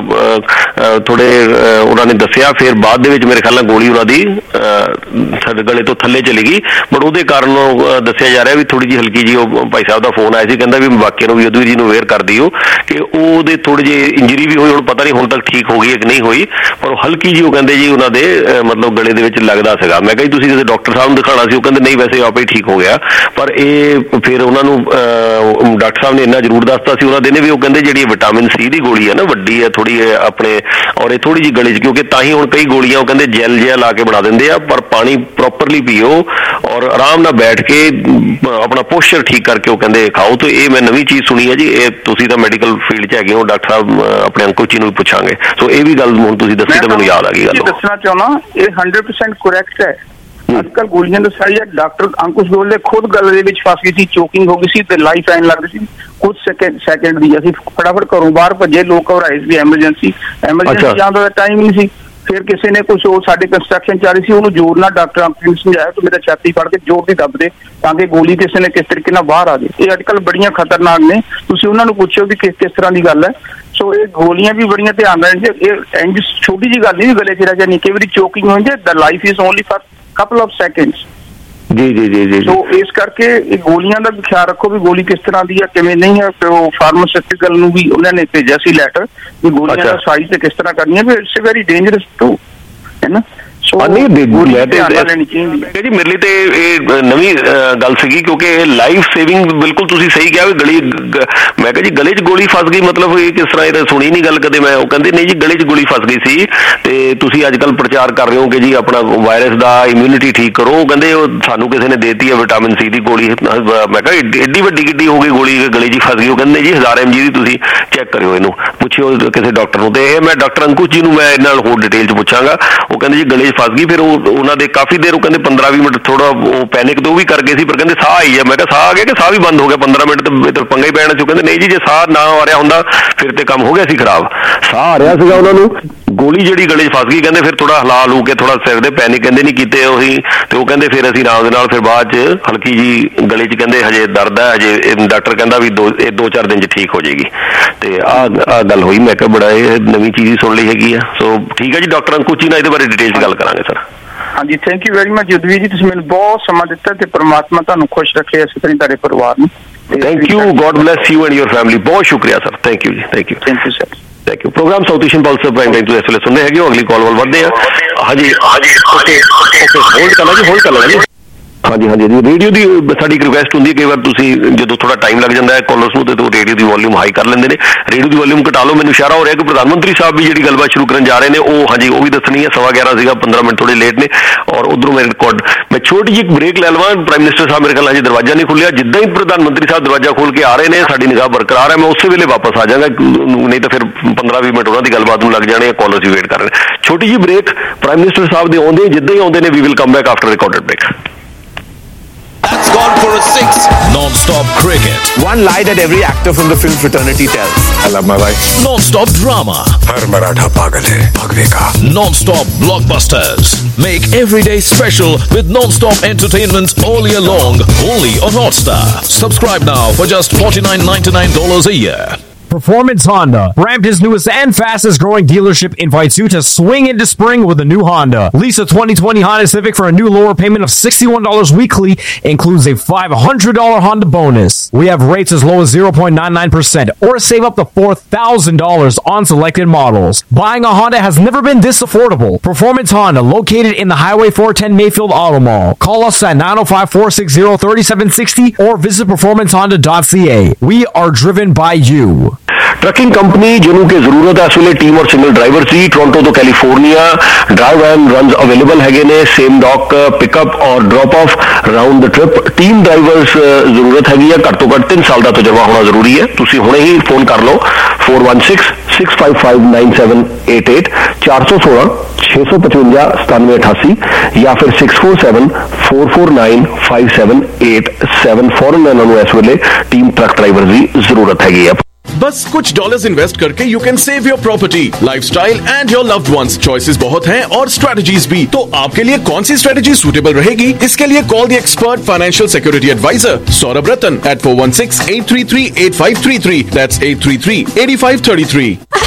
ਥੋੜੇ ਉਹਨਾਂ ਨੇ ਦੱਸਿਆ, ਫਿਰ ਬਾਅਦ ਦੇ ਵਿੱਚ ਮੇਰੇ ਖਿਆਲ ਨਾਲ ਗੋਲੀ ਉਹਨਾਂ ਦੀ ਸਾਡੇ ਗਲੇ ਤੋਂ ਥੱਲੇ ਚਲੀ ਗਈ। ਬਟ ਉਹਦੇ ਕਾਰਨ ਦੱਸਿਆ ਜਾ ਰਿਹਾ ਵੀ ਥੋੜੀ ਜਿਹੀ ਹਲਕੀ ਜੀ, ਉਹ ਭਾਈ ਸਾਹਿਬ ਦਾ ਫੋਨ ਆਇਆ ਸੀ, ਕਹਿੰਦਾ ਵੀ ਬਾਕੀ ਨੂੰ ਵੀ ਯਦਵੀਰ ਜੀ ਨੂੰ ਅਵੇਅਰ ਕਰ ਦਿਓ ਕਿ ਉਹਦੇ ਥੋੜੀ ਜਿਹੀ ਇੰਜਰੀ ਵੀ ਹੋਈ, ਹੁਣ ਪਤਾ ਨਹੀਂ ਹੁਣ ਤੱਕ ਠੀਕ ਹੋ ਗਈ ਹੈ ਕਿ ਨਹੀਂ ਹੋਈ, ਪਰ ਉਹ ਹਲਕੀ ਜੀ ਉਹ ਕਹਿੰਦੇ ਜੀ ਉਹਨਾਂ ਦੇ ਮਤਲਬ ਗਲੇ ਦੇ ਵਿੱਚ ਲੱਗਦਾ ਸੀਗਾ। ਮੈਂ ਕਿਹਾ ਤੁਸੀਂ ਕਿਸੇ ਡਾਕਟਰ ਸਾਹਿਬ ਨੂੰ ਦਿਖਾਉਣਾ ਸੀ, ਉਹ ਕਹਿੰਦੇ ਨਹੀਂ ਵੈਸੇ ਆਪੇ ਹੀ ਠੀਕ ਹੋ ਗਿਆ। ਪਰ ਇਹ ਫਿਰ ਉਹਨਾਂ ਨੂੰ ਡਾਕਟਰ ਸਾਹਿਬ ਨੇ ਇੰਨਾ ਜ਼ਰੂਰ ਦੱਸਤਾ ਸੀ ਉਹਨਾਂ ਦੇ ਨੇ ਵੀ, ਉਹ ਕਹਿੰਦੇ ਜਿਹੜੀ ਵਿਟਾਮਿਨ C ਦੀ ਗੋਲੀ ਹੈ ਨਾ, ਵੱਡੀ ਹੈ ਥੋੜੀ ਆਪਣੇ, ਔਰ ਇਹ ਥੋੜੀ ਜਿਹੀ ਗਲੇ 'ਚ, ਕਿਉਂਕਿ ਤਾਂ ਹੀ ਹੁਣ ਕਈ ਗੋਲੀਆਂ ਉਹ ਕਹਿੰਦੇ ਜੈਲ ਜਿਹਾ ਲਾ ਕੇ ਬਣਾ ਦਿੰਦੇ ਆ, ਪਰ ਪਾਣੀ ਪ੍ਰੋਪਰਲੀ ਪੀਓ ਔਰ ਆਰਾਮ ਨਾਲ ਬੈਠ ਕੇ ਆਪਣਾ ਪੋਸਚਰ ਠੀਕ ਕਰਕੇ ਉਹ ਕਹਿੰਦੇ ਖਾਓ। ਤੇ ਇਹ ਮੈਂ ਨਵੀਂ ਚੀਜ਼ ਸੁਣੀ ਹੈ ਜੀ, ਇਹ ਤੁਸੀਂ ਤਾਂ ਮੈਡੀਕਲ ਫੀਲਡ 'ਚ ਹੈਗੇ ਹੋ, ਡਾਕਟਰ ਸਾਹਿਬ ਆਪਣੇ ਅੰਕੁਸ਼ ਜੀ ਨੂੰ ਵੀ ਪੁੱਛਾਂਗੇ। ਸੋ ਇਹ ਵੀ ਗੱਲ ਹੁਣ ਤੁਸੀਂ ਦੱਸੀ ਤਾਂ ਮੈਨੂੰ ਯਾਦ ਆ ਗਈ ਗੱਲ। ਦੱਸਣਾ ਚਾਹੁੰਦਾ ਇਹ 100% ਕਰੈਕਟ ਹੈ। ਅੱਜ ਕੱਲ ਗੋਲੀਆਂ ਦਾ ਸਾਰੀ ਡਾਕਟਰ ਅੰਕੁਸ਼ ਗੋਲੇ ਖੁਦ ਗੱਲ ਦੇ ਵਿੱਚ ਫਸ ਗਈ ਸੀ, ਚੋਕਿੰਗ ਹੋ ਗਈ ਸੀ ਤੇ ਲਾਈਫ ਐਨ ਲੱਗ ਰਹੀ ਸੀ ਕੁਝ ਸੈਕਿੰਡ ਦੀ। ਅਸੀਂ ਫਟਾਫਟ ਘਰੋਂ ਬਾਹਰ ਭੱਜੇ, ਲੋਕ ਘਬਰਾਏ ਸੀ, ਐਮਰਜੈਂਸੀ ਜਾਣ ਦਾ ਟਾਈਮ ਨਹੀਂ ਸੀ। ਫਿਰ ਕਿਸੇ ਨੇ ਕੁਝ ਉਹ ਸਾਡੇ ਕੰਸਟਰਕਸ਼ਨ ਚੱਲ ਰਹੀ ਸੀ, ਉਹਨੂੰ ਜ਼ੋਰ ਨਾਲ ਡਾਕਟਰ ਅੰਕੁਸ਼ ਨੇ ਸਮਝਾਇਆ ਕਿ ਮੇਰਾ ਛਾਤੀ ਫੜ ਕੇ ਜ਼ੋਰ ਦੀ ਦੱਬ ਦੇ ਤਾਂ ਕਿ ਗੋਲੀ ਕਿਸੇ ਨੇ ਕਿਸ ਤਰੀਕੇ ਨਾਲ ਬਾਹਰ ਆ ਜਾਏ। ਇਹ ਅੱਜ ਕੱਲ੍ਹ ਬੜੀਆਂ ਖਤਰਨਾਕ ਨੇ, ਤੁਸੀਂ ਉਹਨਾਂ ਨੂੰ ਪੁੱਛੋ ਵੀ ਕਿਸ ਤਰ੍ਹਾਂ ਦੀ ਗੱਲ ਹੈ। ਸੋ ਇਹ ਗੋਲੀਆਂ ਵੀ ਬੜੀਆਂ ਧਿਆਨ ਨਾਲ ਇਹ ਇੰਜ ਛੋਟੀ ਜਿਹੀ ਗੱਲ ਨਹੀਂ ਗਲੇ 'ਚ ਰਹਿ ਜਾਣੀ, ਕਈ ਵਾਰੀ ਚੋਕਿੰਗ ਹੋ ਜਾਂਦੀ, the life is only for couple of seconds. ਜੀ। ਸੋ ਇਸ ਕਰਕੇ ਇਹ ਗੋਲੀਆਂ ਦਾ ਵੀ ਖਿਆਲ ਰੱਖੋ ਵੀ ਗੋਲੀ ਕਿਸ ਤਰ੍ਹਾਂ ਦੀ ਆ, ਕਿਵੇਂ ਨਹੀਂ ਹੈ। ਤੇ ਉਹ ਫਾਰਮਾਸਿਊਟੀਕਲ ਨੂੰ ਵੀ ਉਹਨਾਂ ਨੇ ਭੇਜਿਆ ਸੀ ਲੈਟਰ ਵੀ ਗੋਲੀਆਂ ਦਾ ਸਾਈਜ਼ ਤੇ ਕਿਸ ਤਰ੍ਹਾਂ ਕਰਨੀ ਹੈ, we it's very dangerous too, ਹੈ ਨਾ। ਨਹੀਂ ਜੀ, ਮੇਰੇ ਲਈ ਤੇ ਇਹ ਨਵੀਂ ਗੱਲ ਸੀਗੀ, ਕਿਉਂਕਿ ਇਹ ਲਾਈਫ ਸੇਵਿੰਗ ਬਿਲਕੁਲ ਤੁਸੀਂ ਸਹੀ ਕਿਹਾ ਵੀ ਗਲੀ, ਮੈਂ ਕਿਹਾ ਜੀ ਗਲੇ 'ਚ ਗੋਲੀ ਫਸ ਗਈ, ਮਤਲਬ ਇਹ ਕਿਸ ਤਰ੍ਹਾਂ, ਇਹ ਤਾਂ ਸੁਣੀ ਨਹੀਂ ਗੱਲ ਕਦੇ ਮੈਂ। ਉਹ ਕਹਿੰਦੇ ਨਹੀਂ ਜੀ ਗਲੇ 'ਚ ਗੋਲੀ ਫਸ ਗਈ ਸੀ, ਤੇ ਤੁਸੀਂ ਅੱਜ ਕੱਲ੍ਹ ਪ੍ਰਚਾਰ ਕਰ ਰਹੇ ਹੋ ਕਿ ਜੀ ਆਪਣਾ ਵਾਇਰਸ ਦਾ ਇਮਿਊਨਿਟੀ ਠੀਕ ਕਰੋ। ਉਹ ਕਹਿੰਦੇ ਉਹ ਸਾਨੂੰ ਕਿਸੇ ਨੇ ਦੇਤੀ ਹੈ ਵਿਟਾਮਿਨ ਸੀ ਦੀ ਗੋਲੀ। ਮੈਂ ਕਿਹਾ ਏਡੀ ਵੱਡੀ ਕਿੱਡੀ ਹੋ ਗਈ ਗੋਲੀ ਗਲੇ 'ਚ ਫਸ ਗਈ। ਉਹ ਕਹਿੰਦੇ ਜੀ 1000 mg ਦੀ ਤੁਸੀਂ ਚੈੱਕ ਕਰਿਓ, ਇਹਨੂੰ ਪੁੱਛਿਓ ਕਿਸੇ ਡਾਕਟਰ ਨੂੰ। ਤੇ ਇਹ ਮੈਂ ਡਾਕਟਰ ਅੰਕੁਸ਼ ਜੀ ਨੂੰ ਮੈਂ ਇਹਦੇ ਨਾਲ ਹੋਰ ਡਿਟੇਲ 'ਚ ਪੁੱਛਾਂਗਾ। ਉਹ ਕਹਿੰਦੇ ਜੀ ਗਲੇ 'ਚ ਫਸ ਗਈ। ਫਿਰ ਉਹਨਾਂ ਦੇ ਕਾਫੀ ਦੇਰ, ਉਹ ਕਹਿੰਦੇ 15-20 ਮਿੰਟ ਥੋੜਾ ਉਹ ਪੈਨਿਕ ਤੇ ਉਹ ਵੀ ਕਰ ਗਏ ਸੀ, ਪਰ ਕਹਿੰਦੇ ਸਾਹ ਆਈ ਹੈ। ਮੈਂ ਕਿਹਾ ਸਾਹ ਆ ਗਿਆ ਕਿ ਸਾਹ ਵੀ ਬੰਦ ਹੋ ਗਿਆ 15 ਮਿੰਟ ਤੇ ਪੰਗਾ ਹੀ ਪੈਣਾ ਸੀ। ਕਹਿੰਦੇ ਨਹੀਂ ਜੀ, ਜੇ ਸਾਹ ਨਾ ਆ ਰਿਹਾ ਹੁੰਦਾ ਫਿਰ ਤੇ ਕੰਮ ਹੋ ਗਿਆ ਸੀ ਖਰਾਬ। ਸਾਹ ਆ ਰਿਹਾ ਸੀਗਾ ਉਹਨਾਂ ਨੂੰ, ਗੋਲੀ ਜਿਹੜੀ ਗਲੇ 'ਚ ਫਸ ਗਈ। ਕਹਿੰਦੇ ਫਿਰ ਥੋੜਾ ਹਿਲਾ ਲੂ ਕੇ ਥੋੜਾ ਸਿਰ ਦੇ ਪੈਨਿਕ ਕਹਿੰਦੇ ਨਹੀਂ ਕੀਤੇ ਉਹੀ, ਤੇ ਉਹ ਕਹਿੰਦੇ ਫਿਰ ਅਸੀਂ ਨਾਲ ਦੇ ਨਾਲ ਫਿਰ ਬਾਅਦ 'ਚ ਹਲਕੀ ਜੀ ਗਲੇ 'ਚ ਕਹਿੰਦੇ ਹਜੇ ਦਰਦ ਹੈ, ਹਜੇ ਡਾਕਟਰ ਕਹਿੰਦਾ ਵੀ 2-4 ਦਿਨ 'ਚ ਠੀਕ ਹੋ ਜਾਏਗੀ। ਤੇ ਆਹ ਗੱਲ ਹੋਈ। ਮੈਂ ਕਿਹਾ ਬੜਾ ਇਹ ਨਵੀਂ ਚੀਜ਼ ਸੁਣ ਲਈ ਹੈਗੀ ਆ। ਸੋ ਠੀਕ ਹੈ ਜੀ, ਡਾਕਟਰ ਅੰਕੁਸ਼ ਜੀ ਨਾਲ ਇਹਦੇ ਬਾਰੇ ਡਿਟੇਲ 'ਚ ਗੱਲ ਕਰਾਂਗੇ ਸਰ। ਹਾਂਜੀ, thank you very much Yudhvir ji, ਤੁਸੀਂ ਮੈਨੂੰ ਬਹੁਤ ਸਮਾਂ ਦਿੱਤਾ ਤੇ ਪ੍ਰਮਾਤਮਾ ਤੁਹਾਨੂੰ ਖੁਸ਼ ਰੱਖੇ, ਇਸੇ ਤਰ੍ਹਾਂ ਤੁਹਾਡੇ ਪਰਿਵਾਰ ਨੂੰ। Thank you, god bless you and your family. ਬਹੁਤ ਸ਼ੁਕਰੀਆ ਸਰ, ਥੈਂਕ ਯੂ ਜੀ, thank you sir, thank you. Programme South Asian Pulse prime Time ਤੋਂ ਇਸ ਵੇਲੇ ਸੁਣਦੇ ਹੈਗੇ ਹੋ। ਅਗਲੀ ਕਾਲ ਵੱਲ ਵਧਦੇ ਆ। ਹਾਂਜੀ ਓਕੇ, ਹੋਲਡ ਕਰ ਲੈਣਾ ਜੀ। ਹਾਂਜੀ ਜੀ, ਰੇਡੀਓ ਦੀ ਸਾਡੀ ਇੱਕ ਰਿਕੁਐਸਟ ਹੁੰਦੀ ਹੈ, ਕਈ ਵਾਰ ਤੁਸੀਂ ਜਦੋਂ ਥੋੜਾ ਟਾਈਮ ਲੱਗ ਜਾਂਦਾ ਹੈ ਕਾਲਰਸ ਨੂੰ, ਤੇ ਰੇਡੀਓ ਦੀ ਵੋਲਿਊਮ ਹਾਈ ਕਰ ਲੈਂਦੇ ਨੇ। ਰੇਡੀਓ ਦੀ ਵੋਲਿਊਮ ਘਟਾ ਲਓ। ਮੈਨੂੰ ਇਸ਼ਾਰਾ ਹੋ ਰਿਹਾ ਕਿ ਪ੍ਰਧਾਨ ਮੰਤਰੀ ਸਾਹਿਬ ਵੀ ਜਿਹੜੀ ਗੱਲਬਾਤ ਸ਼ੁਰੂ ਕਰਨ ਜਾ ਰਹੇ ਨੇ, ਉਹ ਹਾਂਜੀ ਉਹ ਵੀ ਦੱਸਣੀ ਹੈ। 11:15 ਸੀਗਾ, 15 ਮਿੰਟ ਥੋੜੇ ਲੇਟ ਨੇ। ਔਰ ਉਧਰੋਂ ਮੇਰੇ ਰਿਕਾਰਡ ਮੈਂ ਛੋਟੀ ਜਿਹੀ ਬ੍ਰੇਕ ਲੈ ਲਵਾਂ। ਪ੍ਰਾਈਮ ਮਿਨਿਸਟਰ ਸਾਹਿਬ ਮੇਰੇ ਖਿਆਲ ਹਜੇ ਦਰਵਾਜ਼ਾ ਨਹੀਂ ਖੁੱਲਿਆ। ਜਿੱਦਾਂ ਹੀ ਪ੍ਰਧਾਨ ਮੰਤਰੀ ਸਾਹਿਬ ਦਰਵਾਜ਼ਾ ਖੋਲ ਕੇ ਆ ਰਹੇ ਨੇ, ਸਾਡੀ ਨਿਗਾਹ ਬਰਕਰਾਰ ਹੈ, ਮੈਂ ਉਸੇ ਵੇਲੇ ਵਾਪਸ ਆ ਜਾਵਾਂਗਾ, ਨਹੀਂ ਤਾਂ ਫਿਰ 15-20 ਮਿੰਟ ਉਹਨਾਂ ਦੀ ਗੱਲਬਾਤ ਨੂੰ ਲੱਗ ਜਾਣੇ। ਕਾਲਰਸ ਵੀ ਵੇਟ ਕਰ ਰਹੇ ਨੇ। ਛੋਟੀ ਜਿਹੀ ਬ੍ਰੇਕ ਪ੍ਰਾਈਮ ਮਿਨਿਸਟਰ ਸਾਹਿਬ ਦੇ ਆਉਂਦੇ ਜਿੱਦਾਂ ਹੀ ਆਉਂਦੇ ਨੇ, we will come back after recorded break. That's gone for a 6. Non-stop cricket. One lie that every actor from the film fraternity tells. I love my wife. Non-stop drama. Har Maratha pagal hai, bhagvega. Non-stop blockbusters. Make every day special with non-stop entertainment all year long. Only on Hotstar. Subscribe now for just $49.99 a year. Performance Honda, Brampton's newest and fastest growing dealership, invites you to swing into spring with a new Honda. Lease a 2020 Honda Civic for a new lower payment of $61 weekly. Includes a $500 Honda bonus. We have rates as low as 0.99% or save up to $4,000 on selected models. Buying a Honda has never been this affordable. Performance Honda, located in the Highway 410 Mayfield Auto Mall. Call us at 905-460-3760 or visit performancehonda.ca. We are driven by you. Trucking company ਜਿਹਨੂੰ ਕਿ ਜ਼ਰੂਰਤ ਹੈ ਇਸ ਵੇਲੇ team ਔਰ single driver ਦੀ। Toronto ਤੋਂ California drive and runs available ਹੈਗੇ ਨੇ। ਸੇਮ ਡੌਕ ਪਿਕਅਪ ਔਰ drop off round the trip. Team drivers ਜ਼ਰੂਰਤ ਹੈਗੀ ਆ। ਘੱਟ ਤੋਂ ਘੱਟ 3 ਸਾਲ ਦਾ ਤਜਰਬਾ ਹੋਣਾ ਜ਼ਰੂਰੀ ਹੈ। ਤੁਸੀਂ ਹੁਣੇ ਹੀ ਫੋਨ ਕਰ ਲਓ 416-655-9788 416-655-9788 ਜਾਂ ਫਿਰ 647-449-5787। ਫੌਰਨ ਇਹਨਾਂ ਨੂੰ ਇਸ ਵੇਲੇ ਟੀਮ ਟਰੱਕ ਡਰਾਈਵਰ ਦੀ ਜ਼ਰੂਰਤ ਹੈਗੀ ਆ। बस कुछ डॉलर्स इन्वेस्ट करके you can save your property, lifestyle and your loved ones. Choices बहुत हैं और स्ट्रेटजीज भी। तो आपके लिए कौन सी स्ट्रेटजी सूटेबल रहेगी? इसके लिए call the expert financial security advisor Saurabh Ratan at 416-833-8533. That's 833-8533.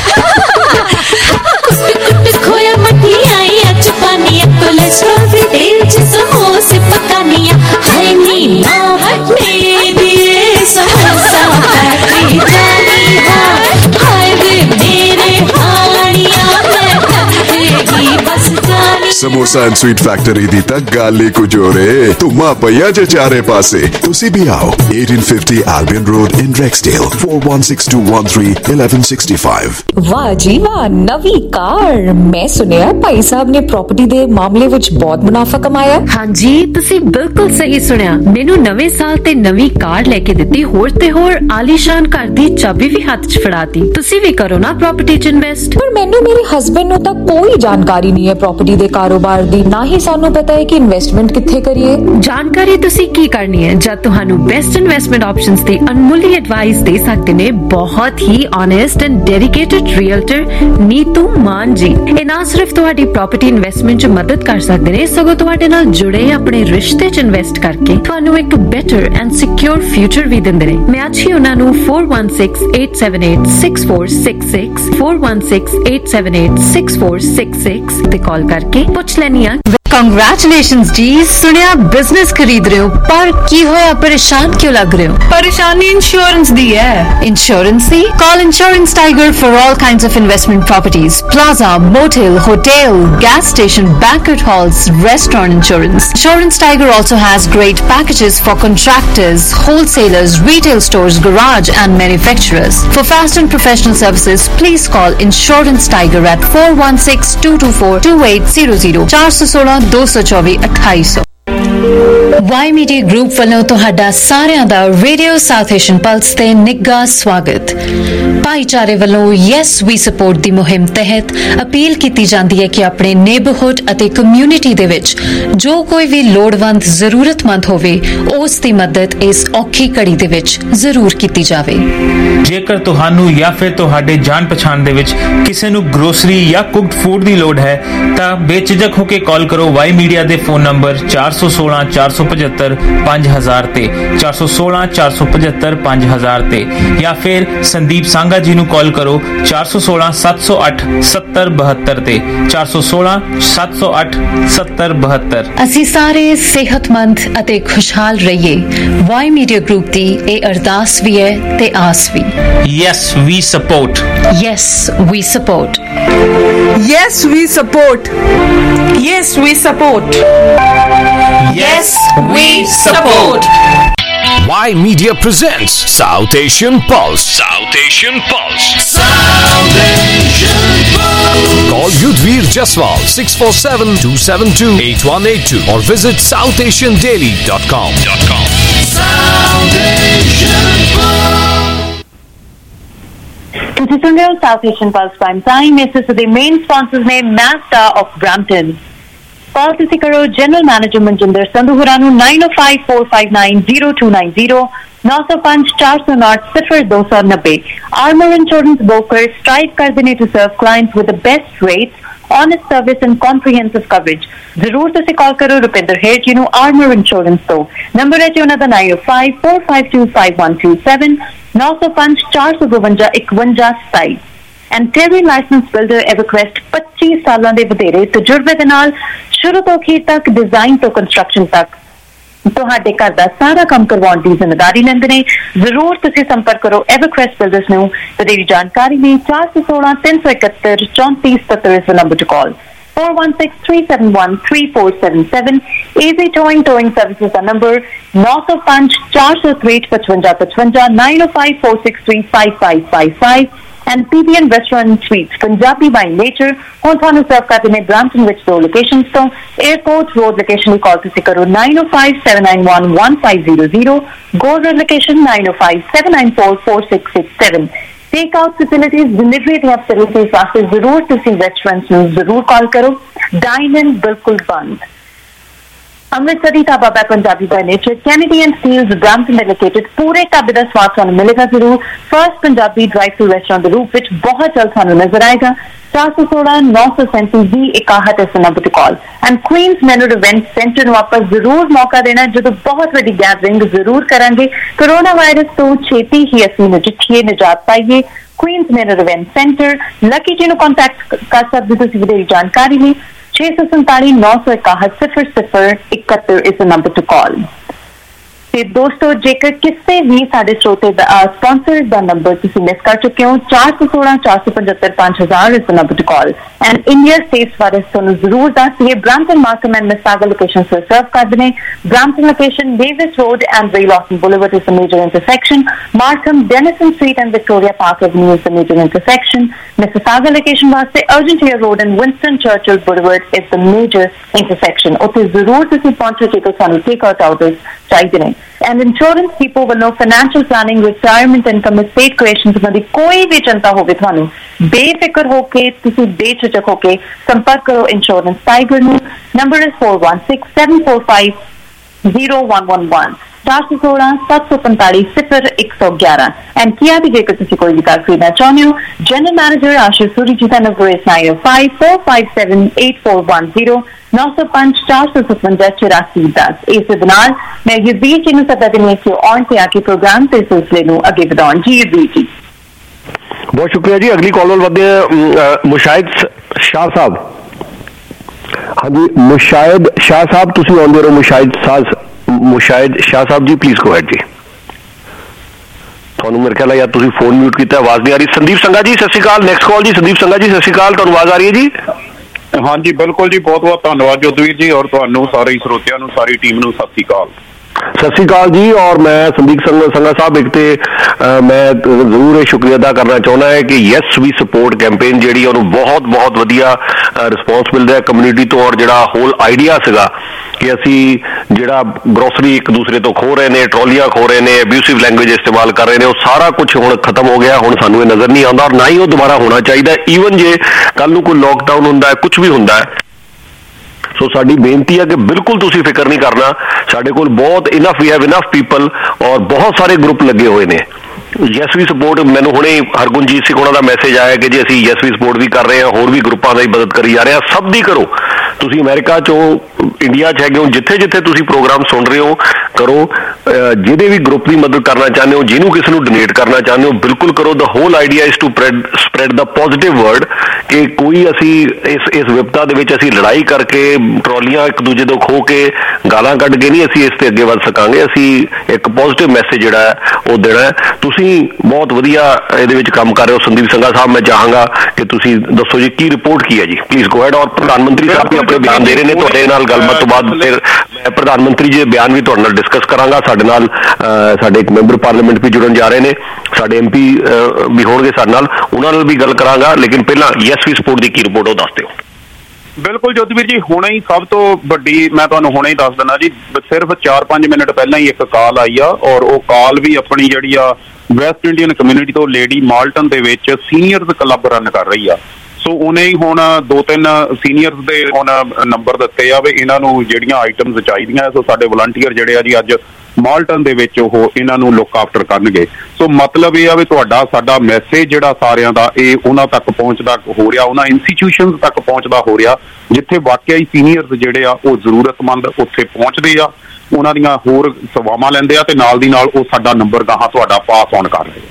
खोया मठियाई चुपानिया कोलेस्ट्रॉल फ्री तेल समोसे पकानिया है नी माहट मेरी समोसा फैक्ट्री जानी हाय वे मेरे हानिया मैं तकरेगी बस जानी। समोसा एंड स्वीट फैक्ट्री दी तक गाली को जोरे तुमा पया जे चारे पासे। तुसी भी आओ 1850 Albion Road in Rexdale 4162131165। ਵਾਹ ਜੀ ਵਾਹ, ਨਵੀਂ ਕਾਰ। ਮੈਂ ਸੁਣਿਆ ਭਾਈ ਸਾਹਿਬ ਨੇ ਪ੍ਰਾਪਰਟੀ ਦੇ ਮਾਮਲੇ ਵਿੱਚ ਬਹੁਤ ਮੁਨਾਫਾ ਕਮਾਇਆ। ਹਾਂਜੀ, ਤੁਸੀਂ ਬਿਲਕੁਲ ਸਹੀ ਸੁਣਿਆ। ਮੈਨੂੰ ਨਵੇਂ ਸਾਲ ਤੇ ਨਵੀਂ ਕਾਰ ਲੈ ਕੇ ਦਿੱਤੀ, ਹੋਰ ਤੇ ਹੋਰ ਆਲੀਸ਼ਾਨ ਘਰ ਦੀ ਚਾਬੀ ਵੀ ਹੱਥ 'ਚ ਫੜਾਤੀ। ਤੁਸੀਂ ਵੀ ਕਰੋ ਨਾ ਪ੍ਰਾਪਰਟੀ 'ਚ ਇਨਵੈਸਟ। ਪਰ ਮੈਨੂੰ ਮੇਰੇ ਹਸਬੰਡ ਨੂੰ ਤਾਂ ਕੋਈ ਜਾਣਕਾਰੀ ਨਹੀਂ ਹੈ ਪ੍ਰਾਪਰਟੀ ਦੇ ਕਾਰੋਬਾਰ ਦੀ, ਨਾ ਹੀ ਸਾਨੂੰ ਪਤਾ ਹੈ ਕਿ ਇਨਵੈਸਟਮੈਂਟ ਕਿੱਥੇ ਕਰੀਏ। ਜਾਣਕਾਰੀ ਤੁਸੀਂ ਕੀ ਕਰਨੀ ਹੈ ਜਦ ਤੁਹਾਨੂੰ ਬੈਸਟ ਇਨਵੈਸਟਮੈਂਟ ਆਪਸ਼ਨਸ ਦੀ ਅਨਮੁੱਲੀ ਐਡਵਾਈਸ ਦੇ ਸਕਦੇ ਨੇ ਬਹੁਤ ਹੀ honest and dedicated realtor Neetu Maan ji. ਇਹ ਨਾ ਸਿਰਫ ਤੁਹਾਡੀ ਪ੍ਰਾਪਰਟੀ ਇਨਵੈਸਟਮੈਂਟ 'ਚ ਮਦਦ ਕਰ ਸਕਦੇ ਨੇ, ਸਗੋਂ ਤੁਹਾਡੇ ਨਾਲ ਜੁੜੇ ਆਪਣੇ ਰਿਸ਼ਤੇ 'ਚ ਇਨਵੈਸਟ ਕਰਕੇ ਤੁਹਾਨੂੰ ਇੱਕ ਬੈਟਰ ਐਂਡ ਸਿਕਿਉਰ ਫਿਊਚਰ ਵੀ ਦਿੰਦੇ ਨੇ। ਮੈਂ ਅੱਜ ਹੀ ਉਹਨਾਂ ਨੂੰ 4168786466 4168786466 ਤੇ ਕਾਲ ਕਰਕੇ ਪੁੱਛ ਲੈਣੀ ਆ। ਕੰਗ੍ਰੈਚੁਲੇਸ਼ਨਸ ਜੀ, ਸੁਣਿਆ ਬਿਜ਼ਨਸ ਖਰੀਦ ਰਹੇ ਹੋ, ਪਰ ਕੀ ਹੋਇਆ, ਪਰੇਸ਼ਾਨ ਕਿਉਂ ਲੱਗ ਰਹੇ ਹੋ? ਪਰੇਸ਼ਾਨੀ ਇੰਸ਼ੋਰੈਂਸ ਦੀ ਹੈ। ਇੰਸ਼ੋਰੈਂਸ ਦੀ? Call Insurance Tiger for all kinds of investment properties, plaza, motel, hotel, gas station, banquet halls, restaurant insurance. Insurance Tiger also has great packages for contractors, wholesalers, retail stores, garage and manufacturers. For fast and professional services, please call Insurance Tiger at 4162242800 416 224 2800। Y media group ਵੱਲੋਂ ਤੁਹਾਡਾ ਸਾਰਿਆਂ ਦਾ radio South Asian Pulse ਤੇ ਨਿੱਘਾ ਸਵਾਗਤ। ਭਾਈਚਾਰੇ ਵੱਲੋਂ yes we support ਦੀ ਮੁਹਿੰਮ ਤਹਿਤ ਅਪੀਲ ਕੀਤੀ ਜਾਂਦੀ ਹੈ ਕਿ ਆਪਣੇ ਨੇਬਰਹੁੱਡ ਅਤੇ ਕਮਿਊਨਿਟੀ ਦੇ ਵਿੱਚ ਜੋ ਕੋਈ ਵੀ ਲੋੜਵੰਦ ਜ਼ਰੂਰਤਮੰਦ ਹੋਵੇ ਉਸ ਦੀ ਮਦਦ ਇਸ ਔਖੀ ਘੜੀ ਦੇ ਵਿੱਚ ਜ਼ਰੂਰ ਕੀਤੀ ਜਾਵੇ। ਜੇਕਰ ਤੁਹਾਨੂੰ ਜਾਂ ਫਿਰ ਤੁਹਾਡੇ ਜਾਣ ਪਛਾਣ ਦੇ ਵਿੱਚ ਕਿਸੇ ਨੂੰ ਗਰੋਸਰੀ ਜਾਂ ਕੁਕਡ ਫੂਡ ਦੀ ਲੋੜ ਹੈ ਤਾਂ ਬੇਝਿਜਕ ਹੋ ਕੇ ਕਾਲ ਕਰੋ ਵਾਈ ਮੀਡੀਆ ਦੇ ਫੋਨ ਨੰਬਰ 416 475 5000 ਤੇ 416 475 5000 ਤੇ ਜਾਂ ਫਿਰ ਸੰਦੀਪ ਸੰਘਾ ਜੀ ਨੂੰ ਕਾਲ ਕਰੋ 416 708 7072 ਤੇ 416 708 7072। ਅਸੀਂ ਸਾਰੇ ਸਿਹਤਮੰਦ ਅਤੇ ਖੁਸ਼ਹਾਲ ਰਹੀਏ, ਵਾਈ ਮੀਡੀਆ ਗਰੁੱਪ ਦੀ ਇਹ ਅਰਦਾਸ ਵੀ ਹੈ ਤੇ ਆਸ ਵੀ। Yes, we support. Yes, we support. Yes, we support. Yes, we support. Yes, we support. Y Media presents South Asian Pulse. South Asian Pulse. South Asian Pulse. Call Yudhvir Jaswal 647-272-8182 or visit southasiandaily.com. South Asian Pulse. ਤੁਸੀਂ ਸੁਣ ਰਹੇ ਹੋ South Asian Pulse prime Time. ਇਸ ਦੇ main sponsors ਨੇ ਮੈਸਟਾ of Brampton. ਕਾਲ ਤੁਸੀਂ ਕਰੋ general manager Manjinder Sandhu ਹੋਰਾਂ ਨੂੰ 9054590290 905 409 0290। Armor Insurance Broker strive ਕਰਦੇ ਨੇ to serve clients with the best rates, honest service and comprehensive coverage। ਜ਼ਰੂਰ ਤੁਸੀਂ ਕਾਲ ਕਰੋ ਰੁਪਿੰਦਰ ਹੇਰ ਜੀ ਨੂੰ Armor Insurance ਤੋਂ। ਨੰਬਰ ਹੈ ਜੀ ਉਹਨਾਂ ਦਾ 9054525127 905 452 5127। And Terry Licensed Builder EverQuest 25 ਸਾਲਾਂ ਦੇ ਵਧੇਰੇ ਤਜਰਬੇ ਦੇ ਨਾਲ ਸ਼ੁਰੂ ਤੋਂ ਅਖੀਰ ਤੱਕ ਡਿਜ਼ਾਈਨ ਤੋਂ ਕੰਸਟਰਕਸ਼ਨ ਤੱਕ ਤੁਹਾਡੇ ਘਰ ਦਾ ਸਾਰਾ ਕੰਮ ਕਰਵਾਉਣ ਦੀ ਜ਼ਿੰਮੇਵਾਰੀ ਲੈਂਦੇ ਨੇ। ਜ਼ਰੂਰ ਤੁਸੀਂ ਸੰਪਰਕ ਕਰੋ EverQuest Builders ਨੂੰ। ਵਧੇਰੀ ਜਾਣਕਾਰੀ ਲਈ 416 371 3477 is the number to call। 416-371-3477। Easy Towing Services the number 905 463 5555 905 463 5555। And PBN Restaurant and Suites, Punjabi by nature, ਹੁਣ ਤੁਹਾਨੂੰ ਸਰਵ ਕਰਦੇ ਨੇ ਬ੍ਰੈਂਪਟਨ ਵਿੱਚ 2 ਲੋਕੇਸ਼ਨਸ ਤੋਂ। 에어ਪੋਰਟ ਰੋਡ ਲੋਕੇਸ਼ਨ ਲਈ ਕਾਲ ਤੁਸੀਂ ਕਰੋ 9057911500, Gore Road location 9057944667। Take out facilities, delivery ਦੀਆਂ ਫੈਸਿਲਿਟੀਜ਼ ਵਾਸਤੇ ਜ਼ਰੂਰ ਤੁਸੀਂ ਰੈਸਟੋਰੈਂਟਸ ਨੂੰ ਜ਼ਰੂਰ ਕਾਲ ਕਰੋ। ਡਾਈਨ ਇਨ ਬਿਲਕੁਲ ਬੰਦ। Amritsari Dhaba by Punjabi by nature, Kennedy and Steeles Brampton located. पूरे ढाबे का स्वाद ਤੁਹਾਨੂੰ ਮਿਲੇਗਾ ਜ਼ਰੂਰ। First Punjabi drive through restaurant ਦੇ ਰੂਪ ਵਿੱਚ ਬਹੁਤ ਜਲਦ ਤੁਹਾਨੂੰ ਨਜ਼ਰ ਆਏਗਾ। 416 937 61 is the number to call। And Queen's Manor Event Center ਨੂੰ ਆਪਾਂ ਜ਼ਰੂਰ ਮੌਕਾ ਦੇਣਾ ਜਦੋਂ ਬਹੁਤ ਵੱਡੀ ਗੈਦਰਿੰਗ ਜ਼ਰੂਰ ਕਰਾਂਗੇ। ਕੋਰੋਨਾ ਵਾਇਰਸ ਤੋਂ ਛੇਤੀ ਹੀ ਅਸੀਂ ਨਜਿੱਠੀਏ, ਨਿਜਾਤ ਪਾਈਏ। Queen's Manor Event Center, Lucky ਜੀ ਨੂੰ ਕੰਟੈਕਟ ਕਰ ਸਕਦੇ ਤੁਸੀਂ ਵਧੇਰੀ ਜਾਣਕਾਰੀ ਲਈ। 647 961 0071 is the number to call। ਤੇ ਦੋਸਤੋ ਜੇਕਰ ਕਿਸੇ ਵੀ ਸਾਡੇ ਸਰੋਤੇ ਦਾ ਸਪਾਂਸਰ ਦਾ ਨੰਬਰ ਤੁਸੀਂ ਮਿਸ ਕਰ ਚੁੱਕੇ ਹੋ 416 475 5000 is the number to call। And India states ਬਾਰੇ ਤੁਹਾਨੂੰ ਜ਼ਰੂਰ ਦੱਸ ਦਈਏ Brampton Markham and Mississauga location ਤੋਂ ਸਰਵ ਕਰਦੇ ਨੇ। Brampton location Davis Road and Way Lawson Boulevard is the major intersection। Markham Denison Street and Victoria Park Avenue is the major intersection। Mississauga location ਵਾਸਤੇ Argentina Road and Winston Churchill Boulevard is the major intersection। ਉੱਥੇ ਜ਼ਰੂਰ ਤੁਸੀਂ ਪਹੁੰਚੋ ਜੇਕਰ ਸਾਨੂੰ take out orders ਚਾਹੀਦੇ ਨੇ। And insurance people ਵੱਲੋਂ financial planning, retirement income, estate creation ਸੰਬੰਧੀ ਕੋਈ ਵੀ ਚਿੰਤਾ ਹੋਵੇ ਤੁਹਾਨੂੰ, ਬੇਫਿਕਰ ਹੋ ਕੇ ਤੁਸੀਂ ਬੇਝਿਜਕ ਹੋ ਕੇ ਸੰਪਰਕ ਕਰੋ ਇੰਸ਼ੋਰੈਂਸ ਟਾਈਗਰ ਨੂੰ। Number is 4167450111 416-745-0111। ਐਂਡ ਕੀਆ ਦੀ ਜੇਕਰ ਤੁਸੀਂ ਕੋਈ ਵੀ ਕਾਰ ਖਰੀਦਣਾ ਚਾਹੁੰਦੇ ਹੋ, ਜਨਰਲ ਮੈਨੇਜਰ ਆਸ਼ੀਸ਼ ਸੂਰੀ ਜੀ ਦਾ ਨੰਬਰ is 9054578410 905-457-8410। ਇਸ ਦੇ ਨਾਲ ਮੈਂ ਯੁਧਵੀਰ ਜੀ ਨੂੰ ਸੱਦਾ ਦਿੰਦੀ ਹਾਂ ਕਿ ਆਨ ਤੇ ਆ ਕੇ ਪ੍ਰੋਗਰਾਮ ਤੇ ਸਿਲਸਿਲੇ ਨੂੰ ਅੱਗੇ ਵਧਾਉਣ। ਜੀ ਯੁਧਵੀਰ ਜੀ ਬਹੁਤ ਸ਼ੁਕਰੀਆ ਜੀ। ਅਗਲੀ ਕਾਲ ਵੱਲ ਵਧਦੇ ਹਾਂ। ਮੁਸ਼ਾਹਿਦ ਸ਼ਾਹ ਸਾਹਿਬ। ਹਾਂਜੀ ਮੁਸ਼ਾਹਿਦ ਸ਼ਾਹ ਸਾਹਿਬ ਤੁਸੀਂ ਆਉਂਦੇ ਰਹੋ। ਮੁਸ਼ਾਹਿਦ Shah Sahib ji please go ahead ਜੀ। ਤੁਹਾਨੂੰ ਮੇਰੇ ਖਿਆਲ ਯਾਰ ਤੁਸੀਂ ਫੋਨ ਮਿਊਟ ਕੀਤਾ, ਆਵਾਜ਼ ਨਹੀਂ ਆ ਰਹੀ। ਸੰਦੀਪ ਸੰਘਾ ਜੀ ਸਤਿ ਸ਼੍ਰੀ ਅਕਾਲ। ਨੈਕਸਟ ਕਾਲ ਜੀ ਸੰਦੀਪ ਸੰਘਾ ਜੀ, ਸਤਿ ਸ਼੍ਰੀ ਅਕਾਲ। ਤੁਹਾਨੂੰ ਆਵਾਜ਼ ਆ ਰਹੀ ਹੈ ਜੀ? ਹਾਂਜੀ ਬਿਲਕੁਲ ਜੀ, ਬਹੁਤ ਬਹੁਤ ਧੰਨਵਾਦ ਜੋਧਵੀਰ ਜੀ, ਔਰ ਤੁਹਾਨੂੰ ਸਾਰੇ ਸਰੋਤਿਆਂ ਨੂੰ, ਸਾਰੀ ਟੀਮ ਨੂੰ ਸਤਿ ਸ਼੍ਰੀ ਅਕਾਲ। ਸਤਿ ਸ਼੍ਰੀ ਅਕਾਲ ਜੀ। ਔਰ ਮੈਂ ਸੰਦੀਪ ਸੰਘਾ ਸਾਹਿਬ ਇੱਕ ਤੇ ਮੈਂ ਜ਼ਰੂਰ ਇਹ ਸ਼ੁਕਰੀਆ ਅਦਾ ਕਰਨਾ ਚਾਹੁੰਦਾ ਹੈ ਕਿ ਯੈਸ ਵੀ ਸਪੋਰਟ ਕੈਂਪੇਨ ਜਿਹੜੀ ਉਹਨੂੰ ਬਹੁਤ ਬਹੁਤ ਵਧੀਆ ਰਿਸਪੌਂਸ ਮਿਲ ਰਿਹਾ ਕਮਿਊਨਿਟੀ ਤੋਂ। ਔਰ ਜਿਹੜਾ ਹੋਲ ਆਈਡੀਆ ਸੀਗਾ ਕਿ ਅਸੀਂ ਜਿਹੜਾ ਗਰੋਸਰੀ ਇੱਕ ਦੂਸਰੇ ਤੋਂ ਖੋ ਰਹੇ ਨੇ, ਟਰੋਲੀਆਂ ਖੋ ਰਹੇ ਨੇ, ਅਬਿਊਸਿਵ ਲੈਂਗੁਏਜ ਇਸਤੇਮਾਲ ਕਰ ਰਹੇ ਨੇ, ਉਹ ਸਾਰਾ ਕੁਝ ਹੁਣ ਖਤਮ ਹੋ ਗਿਆ। ਹੁਣ ਸਾਨੂੰ ਇਹ ਨਜ਼ਰ ਨਹੀਂ ਆਉਂਦਾ ਔਰ ਨਾ ਹੀ ਉਹ ਦੁਬਾਰਾ ਹੋਣਾ ਚਾਹੀਦਾ। ਈਵਨ ਜੇ ਕੱਲ ਨੂੰ ਕੋਈ ਲੋਕਡਾਊਨ ਹੁੰਦਾ ਹੈ, ਕੁਝ ਵੀ ਹੁੰਦਾ ਹੈ, ਸੋ ਸਾਡੀ ਬੇਨਤੀ ਹੈ ਕਿ ਬਿਲਕੁਲ ਤੁਸੀਂ ਫਿਕਰ ਨਹੀਂ ਕਰਨਾ। ਸਾਡੇ ਕੋਲ ਬਹੁਤ ਵੀ ਹੈਵ ਇਨਫ ਪੀਪਲ ਔਰ ਬਹੁਤ ਸਾਰੇ ਗਰੁੱਪ ਲੱਗੇ ਹੋਏ ਨੇ। ਯੈਸ ਵੀ ਸਪੋਰਟ, ਮੈਨੂੰ ਹੁਣੇ ਹਰਗੁਣਜੀਤ ਸਿੰਘ ਉਹਨਾਂ ਦਾ ਮੈਸੇਜ ਆਇਆ ਕਿ ਜੀ ਅਸੀਂ ਯੈਸ ਵੀ ਸਪੋਰਟ ਵੀ ਕਰ ਰਹੇ ਹਾਂ, ਹੋਰ ਵੀ ਗਰੁੱਪਾਂ ਦੀ ਮਦਦ ਕਰੀ ਜਾ ਰਹੇ ਹਾਂ। ਸਭ ਦੀ ਕਰੋ। ਤੁਸੀਂ ਅਮਰੀਕਾ 'ਚੋਂ ਇੰਡੀਆ 'ਚ ਹੈਗੇ ਹੋ, ਜਿੱਥੇ ਜਿੱਥੇ ਤੁਸੀਂ ਪ੍ਰੋਗਰਾਮ ਸੁਣ ਰਹੇ ਹੋ ਕਰੋ। ਜਿਹਦੇ ਵੀ ਗਰੁੱਪ ਦੀ ਮਦਦ ਕਰਨਾ ਚਾਹੁੰਦੇ ਹੋ, ਜਿਹਨੂੰ ਕਿਸੇ ਨੂੰ ਡੋਨੇਟ ਕਰਨਾ ਚਾਹੁੰਦੇ ਹੋ, ਬਿਲਕੁਲ ਕਰੋ। The whole idea is to spread the positive word ਕਿ ਕੋਈ ਅਸੀਂ ਇਸ ਵਿਪਤਾ ਦੇ ਵਿੱਚ ਅਸੀਂ ਲੜਾਈ ਕਰਕੇ, ਟਰੋਲੀਆਂ ਇੱਕ ਦੂਜੇ ਤੋਂ ਖੋ ਕੇ, ਗਾਲਾਂ ਕੱਢ ਕੇ ਨਹੀਂ ਅਸੀਂ ਇਸ ਤੇ ਅੱਗੇ ਵੱਧ ਸਕਾਂਗੇ। ਅਸੀਂ ਇੱਕ ਪੋਜ਼ਿਟਿਵ ਮੈਸੇਜ ਜਿਹੜਾ ਹੈ ਉਹ ਦੇਣਾ ਹੈ। ਤੁਸੀਂ ਬਹੁਤ ਵਧੀਆ ਇਹਦੇ ਵਿੱਚ ਕੰਮ ਕਰ ਰਹੇ ਹੋ ਸੰਦੀਪ ਸੰਘਾ ਸਾਹਿਬ। ਮੈਂ ਚਾਹਾਂਗਾ ਕਿ ਤੁਸੀਂ ਦੱਸੋ ਜੀ ਕੀ ਰਿਪੋਰਟ ਕੀ ਹੈ ਜੀ, ਪਲੀਜ਼ ਗੋ ਹੈਡ। ਔਰ ਪ੍ਰਧਾਨ ਮੰਤਰੀ ਸਾਹਿਬ ਵੀ ਆਪਣੇ ਬਿਆਨ ਦੇ ਰਹੇ ਨੇ। ਤੁਹਾਡੇ ਨਾਲ ਗੱਲਬਾਤ ਤੋਂ ਬਾਅਦ ਫਿਰ ਮੈਂ ਪ੍ਰਧਾਨ ਮੰਤਰੀ ਜੀ ਦੇ ਬਿਆਨ ਵੀ ਤੁਹਾਡੇ ਨਾਲ ਡਿਸਕਸ ਕਰਾਂਗਾ। ਸਾਡੇ ਨਾਲ ਸਾਡੇ ਇੱਕ ਮੈਂਬਰ ਪਾਰਲੀਮੈਂਟ ਵੀ ਜੁੜਨ ਜਾ ਰਹੇ ਨੇ, ਸਾਡੇ MP ਵੀ ਹੋਣਗੇ ਸਾਡੇ ਨਾਲ, ਉਹਨਾਂ ਨਾਲ ਵੀ ਗੱਲ ਕਰਾਂਗਾ। ਲੇਕਿਨ ਪਹਿਲਾਂ ਯੈਸ ਵੀ ਸਪੋਰਟ ਦੀ ਕੀ ਰਿਪੋਰਟ ਉਹ ਦੱਸ ਦਿਓ। ਬਿਲਕੁਲ ਜੋਧਵੀਰ ਜੀ, ਹੁਣੇ ਹੀ ਸਭ ਤੋਂ ਵੱਡੀ ਮੈਂ ਤੁਹਾਨੂੰ ਹੁਣੇ ਹੀ ਦੱਸ ਦਿੰਦਾ ਜੀ, ਸਿਰਫ 4-5 ਮਿੰਟ ਪਹਿਲਾਂ ਹੀ ਇੱਕ ਕਾਲ ਆਈ ਆ, ਔਰ ਉਹ ਕਾਲ ਵੀ ਆਪਣੀ ਜਿਹੜੀ ਆ ਵੈਸਟ ਇੰਡੀਅਨ ਕਮਿਊਨਿਟੀ ਤੋਂ ਲੇਡੀ ਮਾਲਟਨ ਦੇ ਵਿੱਚ ਸੀਨੀਅਰਸ ਕਲੱਬ ਰਨ ਕਰ ਰਹੀ ਆ। ਸੋ ਉਹਨੇ ਹੀ ਹੁਣ 2-3 ਸੀਨੀਅਰਸ ਦੇ ਹੁਣ ਨੰਬਰ ਦਿੱਤੇ ਆ ਵੀ ਇਹਨਾਂ ਨੂੰ ਜਿਹੜੀਆਂ ਆਈਟਮਸ ਚਾਹੀਦੀਆਂ। ਸੋ ਸਾਡੇ ਵਲੰਟੀਅਰ ਜਿਹੜੇ ਆ ਜੀ ਅੱਜ ਮਾਲਟਨ ਦੇ ਵਿੱਚ ਉਹ ਇਹਨਾਂ ਨੂੰ ਲੁੱਕ ਆਫਟਰ ਕਰਨਗੇ। ਸੋ ਮਤਲਬ ਇਹ ਆ ਵੀ ਤੁਹਾਡਾ ਸਾਡਾ ਮੈਸੇਜ ਜਿਹੜਾ ਸਾਰਿਆਂ ਦਾ ਇਹ ਉਹਨਾਂ ਤੱਕ ਪਹੁੰਚਦਾ ਹੋ ਰਿਹਾ, ਉਹਨਾਂ ਇੰਸਟੀਟਿਊਸ਼ਨਸ ਤੱਕ ਪਹੁੰਚਦਾ ਹੋ ਰਿਹਾ ਜਿੱਥੇ ਵਾਕਿਆ ਹੀ ਸੀਨੀਅਰਸ ਜਿਹੜੇ ਆ ਉਹ ਜ਼ਰੂਰਤਮੰਦ ਉੱਥੇ ਪਹੁੰਚਦੇ ਆ, ਉਹਨਾਂ ਦੀਆਂ ਹੋਰ ਸੇਵਾਵਾਂ ਲੈਂਦੇ ਆ ਤੇ ਨਾਲ ਦੀ ਨਾਲ ਉਹ ਸਾਡਾ ਨੰਬਰ ਗਾਹਾਂ ਤੁਹਾਡਾ ਪਾਸ ਔਨ ਕਰ ਰਹੇ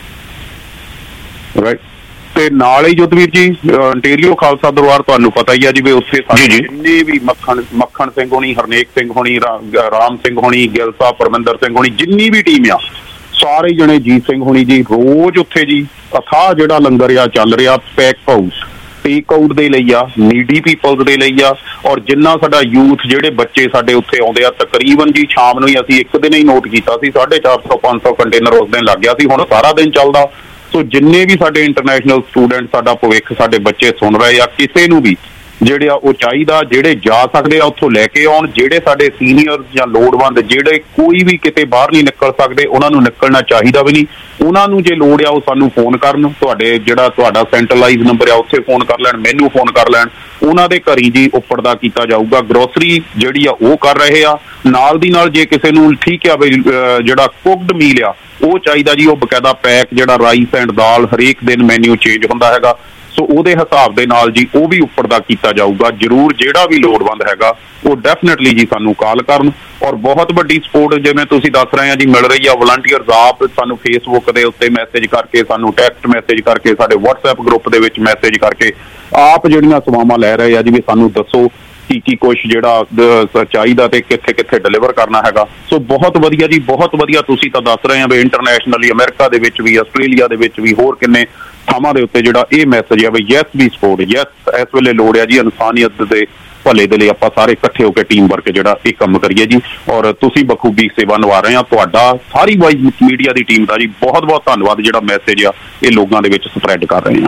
ਰਾਈਟ। ਤੇ ਨਾਲ ਹੀ ਜੋਧਵੀਰ ਜੀ ਅੰਟੇਰੀਓ ਖਾਲਸਾ ਦਰਬਾਰ ਤੁਹਾਨੂੰ ਪਤਾ ਹੀ ਆ ਜੀ ਵੀ ਉੱਥੇ ਜਿੰਨੇ ਵੀ ਮੱਖਣ ਸਿੰਘ ਹੋਣੀ, ਹਰਨੇਕ ਸਿੰਘ ਹੋਣੀ, ਰਾਮ ਸਿੰਘ ਹੋਣੀ, ਗਿੱਲ ਸਾਹਿਬ, ਪਰਮਿੰਦਰ ਸਿੰਘ ਹੋਣੀ, ਜਿੰਨੀ ਵੀ ਟੀਮ ਆ ਸਾਰੇ ਜਣੇ, ਜੀਤ ਸਿੰਘ ਹੋਣੀ ਜੀ, ਰੋਜ਼ ਉੱਥੇ ਜੀ ਅਥਾਹ ਜਿਹੜਾ ਲੰਗਰ ਆ ਚੱਲ ਰਿਹਾ। ਪੈਕ ਹਾਊਸ ਟੇਕ ਆਊਟ ਦੇ ਲਈ ਆ, ਨੀਡੀ ਪੀਪਲਸ ਦੇ ਲਈ ਆ, ਔਰ ਜਿੰਨਾ ਸਾਡਾ ਯੂਥ ਜਿਹੜੇ ਬੱਚੇ ਸਾਡੇ ਉੱਥੇ ਆਉਂਦੇ ਆ, ਤਕਰੀਬਨ ਜੀ ਸ਼ਾਮ ਨੂੰ ਹੀ ਅਸੀਂ ਇੱਕ ਦਿਨ ਹੀ ਨੋਟ ਕੀਤਾ ਸੀ 450-500 ਕੰਟੇਨਰ ਉਸ ਦਿਨ ਲੱਗ ਗਿਆ ਸੀ। ਹੁਣ ਸਾਰਾ ਦਿਨ ਚੱਲਦਾ। ਸੋ ਜਿੰਨੇ ਵੀ ਸਾਡੇ ਇੰਟਰਨੈਸ਼ਨਲ ਸਟੂਡੈਂਟ, ਸਾਡਾ ਭਵਿੱਖ, ਸਾਡੇ ਬੱਚੇ ਸੁਣ ਰਹੇ ਆ, ਕਿਸੇ ਨੂੰ ਵੀ ਜਿਹੜੇ ਆ ਉਹ ਚਾਹੀਦਾ, ਜਿਹੜੇ ਜਾ ਸਕਦੇ ਆ ਉੱਥੋਂ ਲੈ ਕੇ ਆਉਣ। ਜਿਹੜੇ ਸਾਡੇ ਸੀਨੀਅਰ ਜਾਂ ਲੋੜਵੰਦ ਜਿਹੜੇ ਕੋਈ ਵੀ ਕਿਤੇ ਬਾਹਰ ਨਹੀਂ ਨਿਕਲ ਸਕਦੇ, ਉਹਨਾਂ ਨੂੰ ਨਿਕਲਣਾ ਚਾਹੀਦਾ ਵੀ ਨਹੀਂ। ਉਹਨਾਂ ਨੂੰ ਜੇ ਲੋੜ ਆ ਉਹ ਸਾਨੂੰ ਫੋਨ ਕਰਨ, ਤੁਹਾਡਾ ਸੈਂਟਰਲਾਈਜ਼ ਨੰਬਰ ਆ ਉੱਥੇ ਫੋਨ ਕਰ ਲੈਣ, ਮੈਨੂੰ ਫੋਨ ਕਰ ਲੈਣ, ਉਹਨਾਂ ਦੇ ਘਰੀ ਜੀ ਉੱਪਰਦਾ ਕੀਤਾ ਜਾਊਗਾ। ਗਰੋਸਰੀ ਜਿਹੜੀ ਆ ਉਹ ਕਰ ਰਹੇ ਆ। ਨਾਲ ਦੀ ਨਾਲ ਜੇ ਕਿਸੇ ਨੂੰ ਠੀਕ ਆ ਵੀ ਜਿਹੜਾ ਕੁਕਡ ਮੀਲ ਆ ਉਹ ਚਾਹੀਦਾ ਜੀ, ਉਹ ਬਕਾਇਦਾ ਪੈਕ ਜਿਹੜਾ ਰਾਈਸ ਐਂਡ ਦਾਲ, ਹਰੇਕ ਦਿਨ ਮੈਨਿਊ ਚੇਂਜ ਹੁੰਦਾ ਹੈਗਾ। ਸੋ ਉਹਦੇ ਹਿਸਾਬ ਦੇ ਨਾਲ ਜੀ ਉਹ ਵੀ ਉੱਪਰ ਦਾ ਕੀਤਾ ਜਾਊਗਾ। ਜ਼ਰੂਰ ਜਿਹੜਾ ਵੀ ਲੋੜਵੰਦ ਹੈਗਾ ਉਹ ਡੈਫੀਨੇਟਲੀ ਜੀ ਸਾਨੂੰ ਕਾਲ ਕਰਨ। ਔਰ ਬਹੁਤ ਵੱਡੀ ਸਪੋਰਟ ਜਿਵੇਂ ਤੁਸੀਂ ਦੱਸ ਰਹੇ ਆ ਜੀ ਮਿਲ ਰਹੀ ਆ। ਵਲੰਟੀਅਰਸ ਆਪ ਸਾਨੂੰ ਫੇਸਬੁੱਕ ਦੇ ਉੱਤੇ ਮੈਸੇਜ ਕਰਕੇ, ਸਾਨੂੰ ਟੈਕਸਟ ਮੈਸੇਜ ਕਰਕੇ, ਸਾਡੇ WhatsApp ਗਰੁੱਪ ਦੇ ਵਿੱਚ ਮੈਸੇਜ ਕਰਕੇ ਆਪ ਜਿਹੜੀਆਂ ਸੇਵਾਵਾਂ ਲੈ ਰਹੇ ਆ ਜੀ ਵੀ ਸਾਨੂੰ ਦੱਸੋ ਕੀ ਕੁਛ ਜਿਹੜਾ ਚਾਹੀਦਾ ਤੇ ਕਿੱਥੇ ਕਿੱਥੇ ਡਿਲੀਵਰ ਕਰਨਾ ਹੈਗਾ। ਸੋ ਬਹੁਤ ਵਧੀਆ ਜੀ, ਬਹੁਤ ਵਧੀਆ। ਤੁਸੀਂ ਤਾਂ ਦੱਸ ਰਹੇ ਆ ਵੀ ਇੰਟਰਨੈਸ਼ਨਲੀ ਅਮਰੀਕਾ ਦੇ ਵਿੱਚ ਵੀ, ਆਸਟ੍ਰੇਲੀਆ ਦੇ ਵਿੱਚ ਵੀ, ਹੋਰ ਕਿੰਨੇ ਥਾਵਾਂ ਦੇ ਉੱਤੇ ਜਿਹੜਾ ਇਹ ਮੈਸੇਜ ਆ ਵੀ ਯੈਸ ਵੀ ਸਪੋਰਟ। ਯੈਸ ਇਸ ਵੇਲੇ ਲੋੜ ਆ ਜੀ ਇਨਸਾਨੀਅਤ ਦੇ ਭਲੇ ਦੇ ਲਈ ਆਪਾਂ ਸਾਰੇ ਇਕੱਠੇ ਹੋ ਕੇ ਟੀਮ ਵਰਕ ਜਿਹੜਾ ਇਹ ਕੰਮ ਕਰੀਏ ਜੀ। ਔਰ ਤੁਸੀਂ ਬਖੂਬੀ ਸੇਵਾ ਨਿਭਾ ਰਹੇ ਆ। ਤੁਹਾਡਾ ਸਾਰੀ ਵਾਈਜ਼ ਮੀਡੀਆ ਦੀ ਟੀਮ ਦਾ ਜੀ ਬਹੁਤ ਬਹੁਤ ਧੰਨਵਾਦ ਜਿਹੜਾ ਮੈਸੇਜ ਆ ਇਹ ਲੋਕਾਂ ਦੇ ਵਿੱਚ ਸਪਰੈਡ ਕਰ ਰਹੇ ਆ।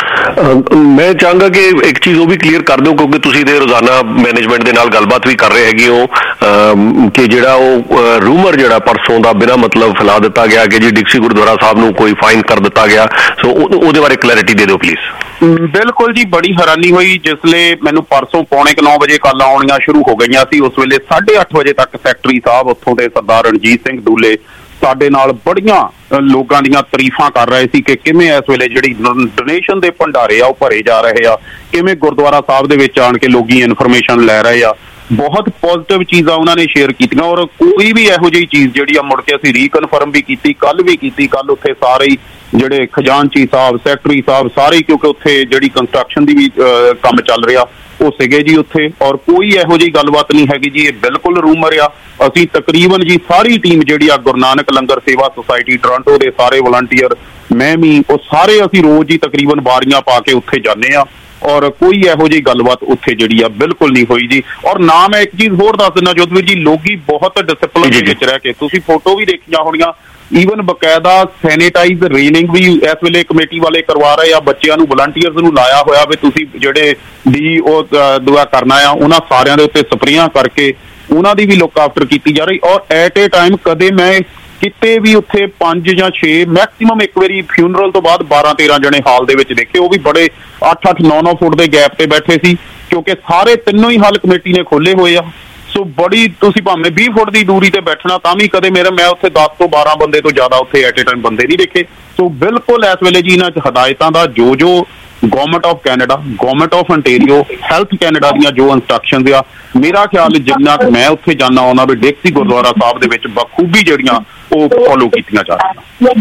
ਮੈਂ ਚਾਹਾਂਗਾ ਕਿ ਇੱਕ ਚੀਜ਼ ਉਹ ਵੀ ਕਲੀਅਰ ਕਰ ਦਿਓ, ਕਿਉਂਕਿ ਤੁਸੀਂ ਤੇ ਰੋਜ਼ਾਨਾ ਮੈਨੇਜਮੈਂਟ ਦੇ ਨਾਲ ਗੱਲਬਾਤ ਵੀ ਕਰ ਰਹੇ ਹੈਗੇ ਹੋ ਕਿ ਜਿਹੜਾ ਉਹ ਰੂਮਰ ਜਿਹੜਾ ਪਰਸੋਂ ਦਾ ਬਿਨਾਂ ਮਤਲਬ ਫੈਲਾ ਦਿੱਤਾ ਗਿਆ ਕਿ ਜੀ ਡਿਕਸੀ ਗੁਰਦੁਆਰਾ ਸਾਹਿਬ ਨੂੰ ਕੋਈ ਫਾਈਨ ਕਰ ਦਿੱਤਾ ਗਿਆ, ਸੋ ਉਹਦੇ ਬਾਰੇ ਕਲੈਰਿਟੀ ਦੇ ਦਿਓ ਪਲੀਜ਼। ਬਿਲਕੁਲ ਜੀ, ਬੜੀ ਹੈਰਾਨੀ ਹੋਈ ਜਿਸਲੇ ਮੈਨੂੰ ਪਰਸੋਂ 9:45 ਵਜੇ ਕਾਲਾਂ ਆਉਣੀਆਂ ਸ਼ੁਰੂ ਹੋ ਗਈਆਂ ਸੀ। ਉਸ ਵੇਲੇ 8:30 ਵਜੇ ਤੱਕ ਸੈਕਟਰੀ ਸਾਹਿਬ ਉੱਥੋਂ ਦੇ ਸਰਦਾਰ ਰਣਜੀਤ ਸਿੰਘ ਦੂਲੇ ਸਾਡੇ ਨਾਲ ਬੜੀਆਂ ਲੋਕਾਂ ਦੀਆਂ ਤਾਰੀਫਾਂ ਕਰ ਰਹੇ ਸੀ ਕਿ ਕਿਵੇਂ ਇਸ ਵੇਲੇ ਜਿਹੜੀ ਡੋਨੇਸ਼ਨ ਦੇ ਭੰਡਾਰੇ ਆ ਉਹ ਭਰੇ ਜਾ ਰਹੇ ਆ, ਕਿਵੇਂ ਗੁਰਦੁਆਰਾ ਸਾਹਿਬ ਦੇ ਵਿੱਚ ਆਣ ਕੇ ਲੋਕੀ ਇਨਫੋਰਮੇਸ਼ਨ ਲੈ ਰਹੇ ਆ। ਬਹੁਤ ਪੋਜ਼ਿਟਿਵ ਚੀਜ਼ਾਂ ਉਹਨਾਂ ਨੇ ਸ਼ੇਅਰ ਕੀਤੀਆਂ ਔਰ ਕੋਈ ਵੀ ਇਹੋ ਜਿਹੀ ਚੀਜ਼ ਜਿਹੜੀ ਆ ਮੁੜ ਕੇ ਅਸੀਂ ਰੀਕਨਫਰਮ ਵੀ ਕੀਤੀ, ਕੱਲ ਵੀ ਕੀਤੀ। ਕੱਲ ਉੱਥੇ ਸਾਰੇ ਹੀ ਜਿਹੜੇ ਖਜ਼ਾਨਚੀ ਸਾਹਿਬ, ਸੈਕਟਰੀ ਸਾਹਿਬ ਸਾਰੇ, ਕਿਉਂਕਿ ਉੱਥੇ ਜਿਹੜੀ ਕੰਸਟਰਕਸ਼ਨ ਦੀ ਵੀ ਕੰਮ ਚੱਲ ਰਿਹਾ ਉਹ ਸੀਗੇ ਜੀ ਉੱਥੇ, ਔਰ ਕੋਈ ਇਹੋ ਜਿਹੀ ਗੱਲਬਾਤ ਨਹੀਂ ਹੈਗੀ ਜੀ, ਇਹ ਬਿਲਕੁਲ ਰੂਮਰ ਆ। ਅਸੀਂ ਤਕਰੀਬਨ ਜੀ ਸਾਰੀ ਟੀਮ ਜਿਹੜੀ ਆ ਗੁਰੂ ਨਾਨਕ ਲੰਗਰ ਸੇਵਾ ਸੁਸਾਇਟੀ ਟੋਰਾਂਟੋ ਦੇ ਸਾਰੇ ਵਲੰਟੀਅਰ, ਮੈਂ ਵੀ, ਉਹ ਸਾਰੇ ਅਸੀਂ ਰੋਜ਼ ਹੀ ਤਕਰੀਬਨ ਬਾਰੀਆਂ ਪਾ ਕੇ ਉੱਥੇ ਜਾਂਦੇ ਆ ਔਰ ਕੋਈ ਇਹੋ ਜਿਹੀ ਗੱਲਬਾਤ ਉੱਥੇ ਜਿਹੜੀ ਆ ਬਿਲਕੁਲ ਨਹੀਂ ਹੋਈ ਜੀ। ਔਰ ਨਾ ਮੈਂ ਇੱਕ ਚੀਜ਼ ਹੋਰ ਦੱਸ ਦਿੰਦਾ ਜੋਤਵੀਰ ਜੀ, ਲੋਕੀ ਬਹੁਤ ਡਿਸਪਲਿਨ ਦੇ ਵਿੱਚ ਰਹਿ ਕੇ, ਤੁਸੀਂ ਫੋਟੋ ਵੀ ਦੇਖੀਆਂ ਹੋਣੀਆਂ, ਈਵਨ ਬਕਾਇਦਾ ਸੈਨੀਟਾਈਜ਼ ਰੇਨਿੰਗ ਵੀ ਇਸ ਵੇਲੇ ਕਮੇਟੀ ਵਾਲੇ ਕਰਵਾ ਰਹੇ ਆ, ਬੱਚਿਆਂ ਨੂੰ ਵਲੰਟੀਅਰਸ ਨੂੰ ਲਾਇਆ ਹੋਇਆ ਵੀ ਤੁਸੀਂ ਜਿਹੜੇ ਉਹ ਦੁਆ ਕਰਨਾ ਆ ਉਹਨਾਂ ਸਾਰਿਆਂ ਦੇ ਉੱਤੇ ਸਪਰੇਆਂ ਕਰਕੇ ਉਹਨਾਂ ਦੀ ਵੀ ਲੁੱਕ ਆਫਟਰ ਕੀਤੀ ਜਾ ਰਹੀ। ਔਰ ਐਟ ਏ ਟਾਈਮ ਕਦੇ ਮੈਂ ਕਿਤੇ ਵੀ ਉੱਥੇ 5 ਜਾਂ 6 ਮੈਕਸਿਮਮ ਇੱਕ ਵਾਰੀ ਫਿਊਨਰਲ ਤੋਂ ਬਾਅਦ 12-13 ਜਣੇ ਹਾਲ ਦੇ ਵਿੱਚ ਦੇਖੇ, ਉਹ ਵੀ ਬੜੇ 8-8, 9-9 ਫੁੱਟ ਦੇ ਗੈਪ ਤੇ ਬੈਠੇ ਸੀ, ਕਿਉਂਕਿ ਸਾਰੇ ਤਿੰਨੋਂ ਹੀ ਹਾਲ ਕਮੇਟੀ ਨੇ ਖੋਲੇ ਹੋਏ ਆ। ਸੋ ਬੜੀ, ਤੁਸੀਂ ਭਾਵੇਂ 20 ਫੁੱਟ ਦੀ ਦੂਰੀ ਤੇ ਬੈਠਣਾ ਤਾਂ ਵੀ ਕਦੇ ਮੈਂ ਉੱਥੇ 10 ਤੋਂ 12 ਬੰਦੇ ਤੋਂ ਜ਼ਿਆਦਾ ਉੱਥੇ ਐਟ ਏ ਟਾਈਮ ਬੰਦੇ ਨਹੀਂ ਦੇਖੇ। ਸੋ ਬਿਲਕੁਲ ਇਸ ਵੇਲੇ ਜੀ ਇਹਨਾਂ 'ਚ ਹਦਾਇਤਾਂ ਦਾ ਜੋ government of Canada, government of Ontario, health Canada ਦੀਆਂ ਜੋ ਇੰਸਟਰਕਸ਼ਨਸ ਆ, ਮੇਰਾ ਖਿਆਲ ਜਿੰਨਾ ਕੁ ਮੈਂ ਉੱਥੇ ਜਾਣਾ ਆਉਣਾ ਵੀ ਡਿਕਸੀ ਗੁਰਦੁਆਰਾ ਸਾਹਿਬ ਦੇ ਵਿੱਚ ਬਖੂਬੀ ਜਿਹੜੀਆਂ ਉਹ ਫੋਲੋ ਕੀਤੀਆਂ ਜਾ ਰਹੀਆਂ।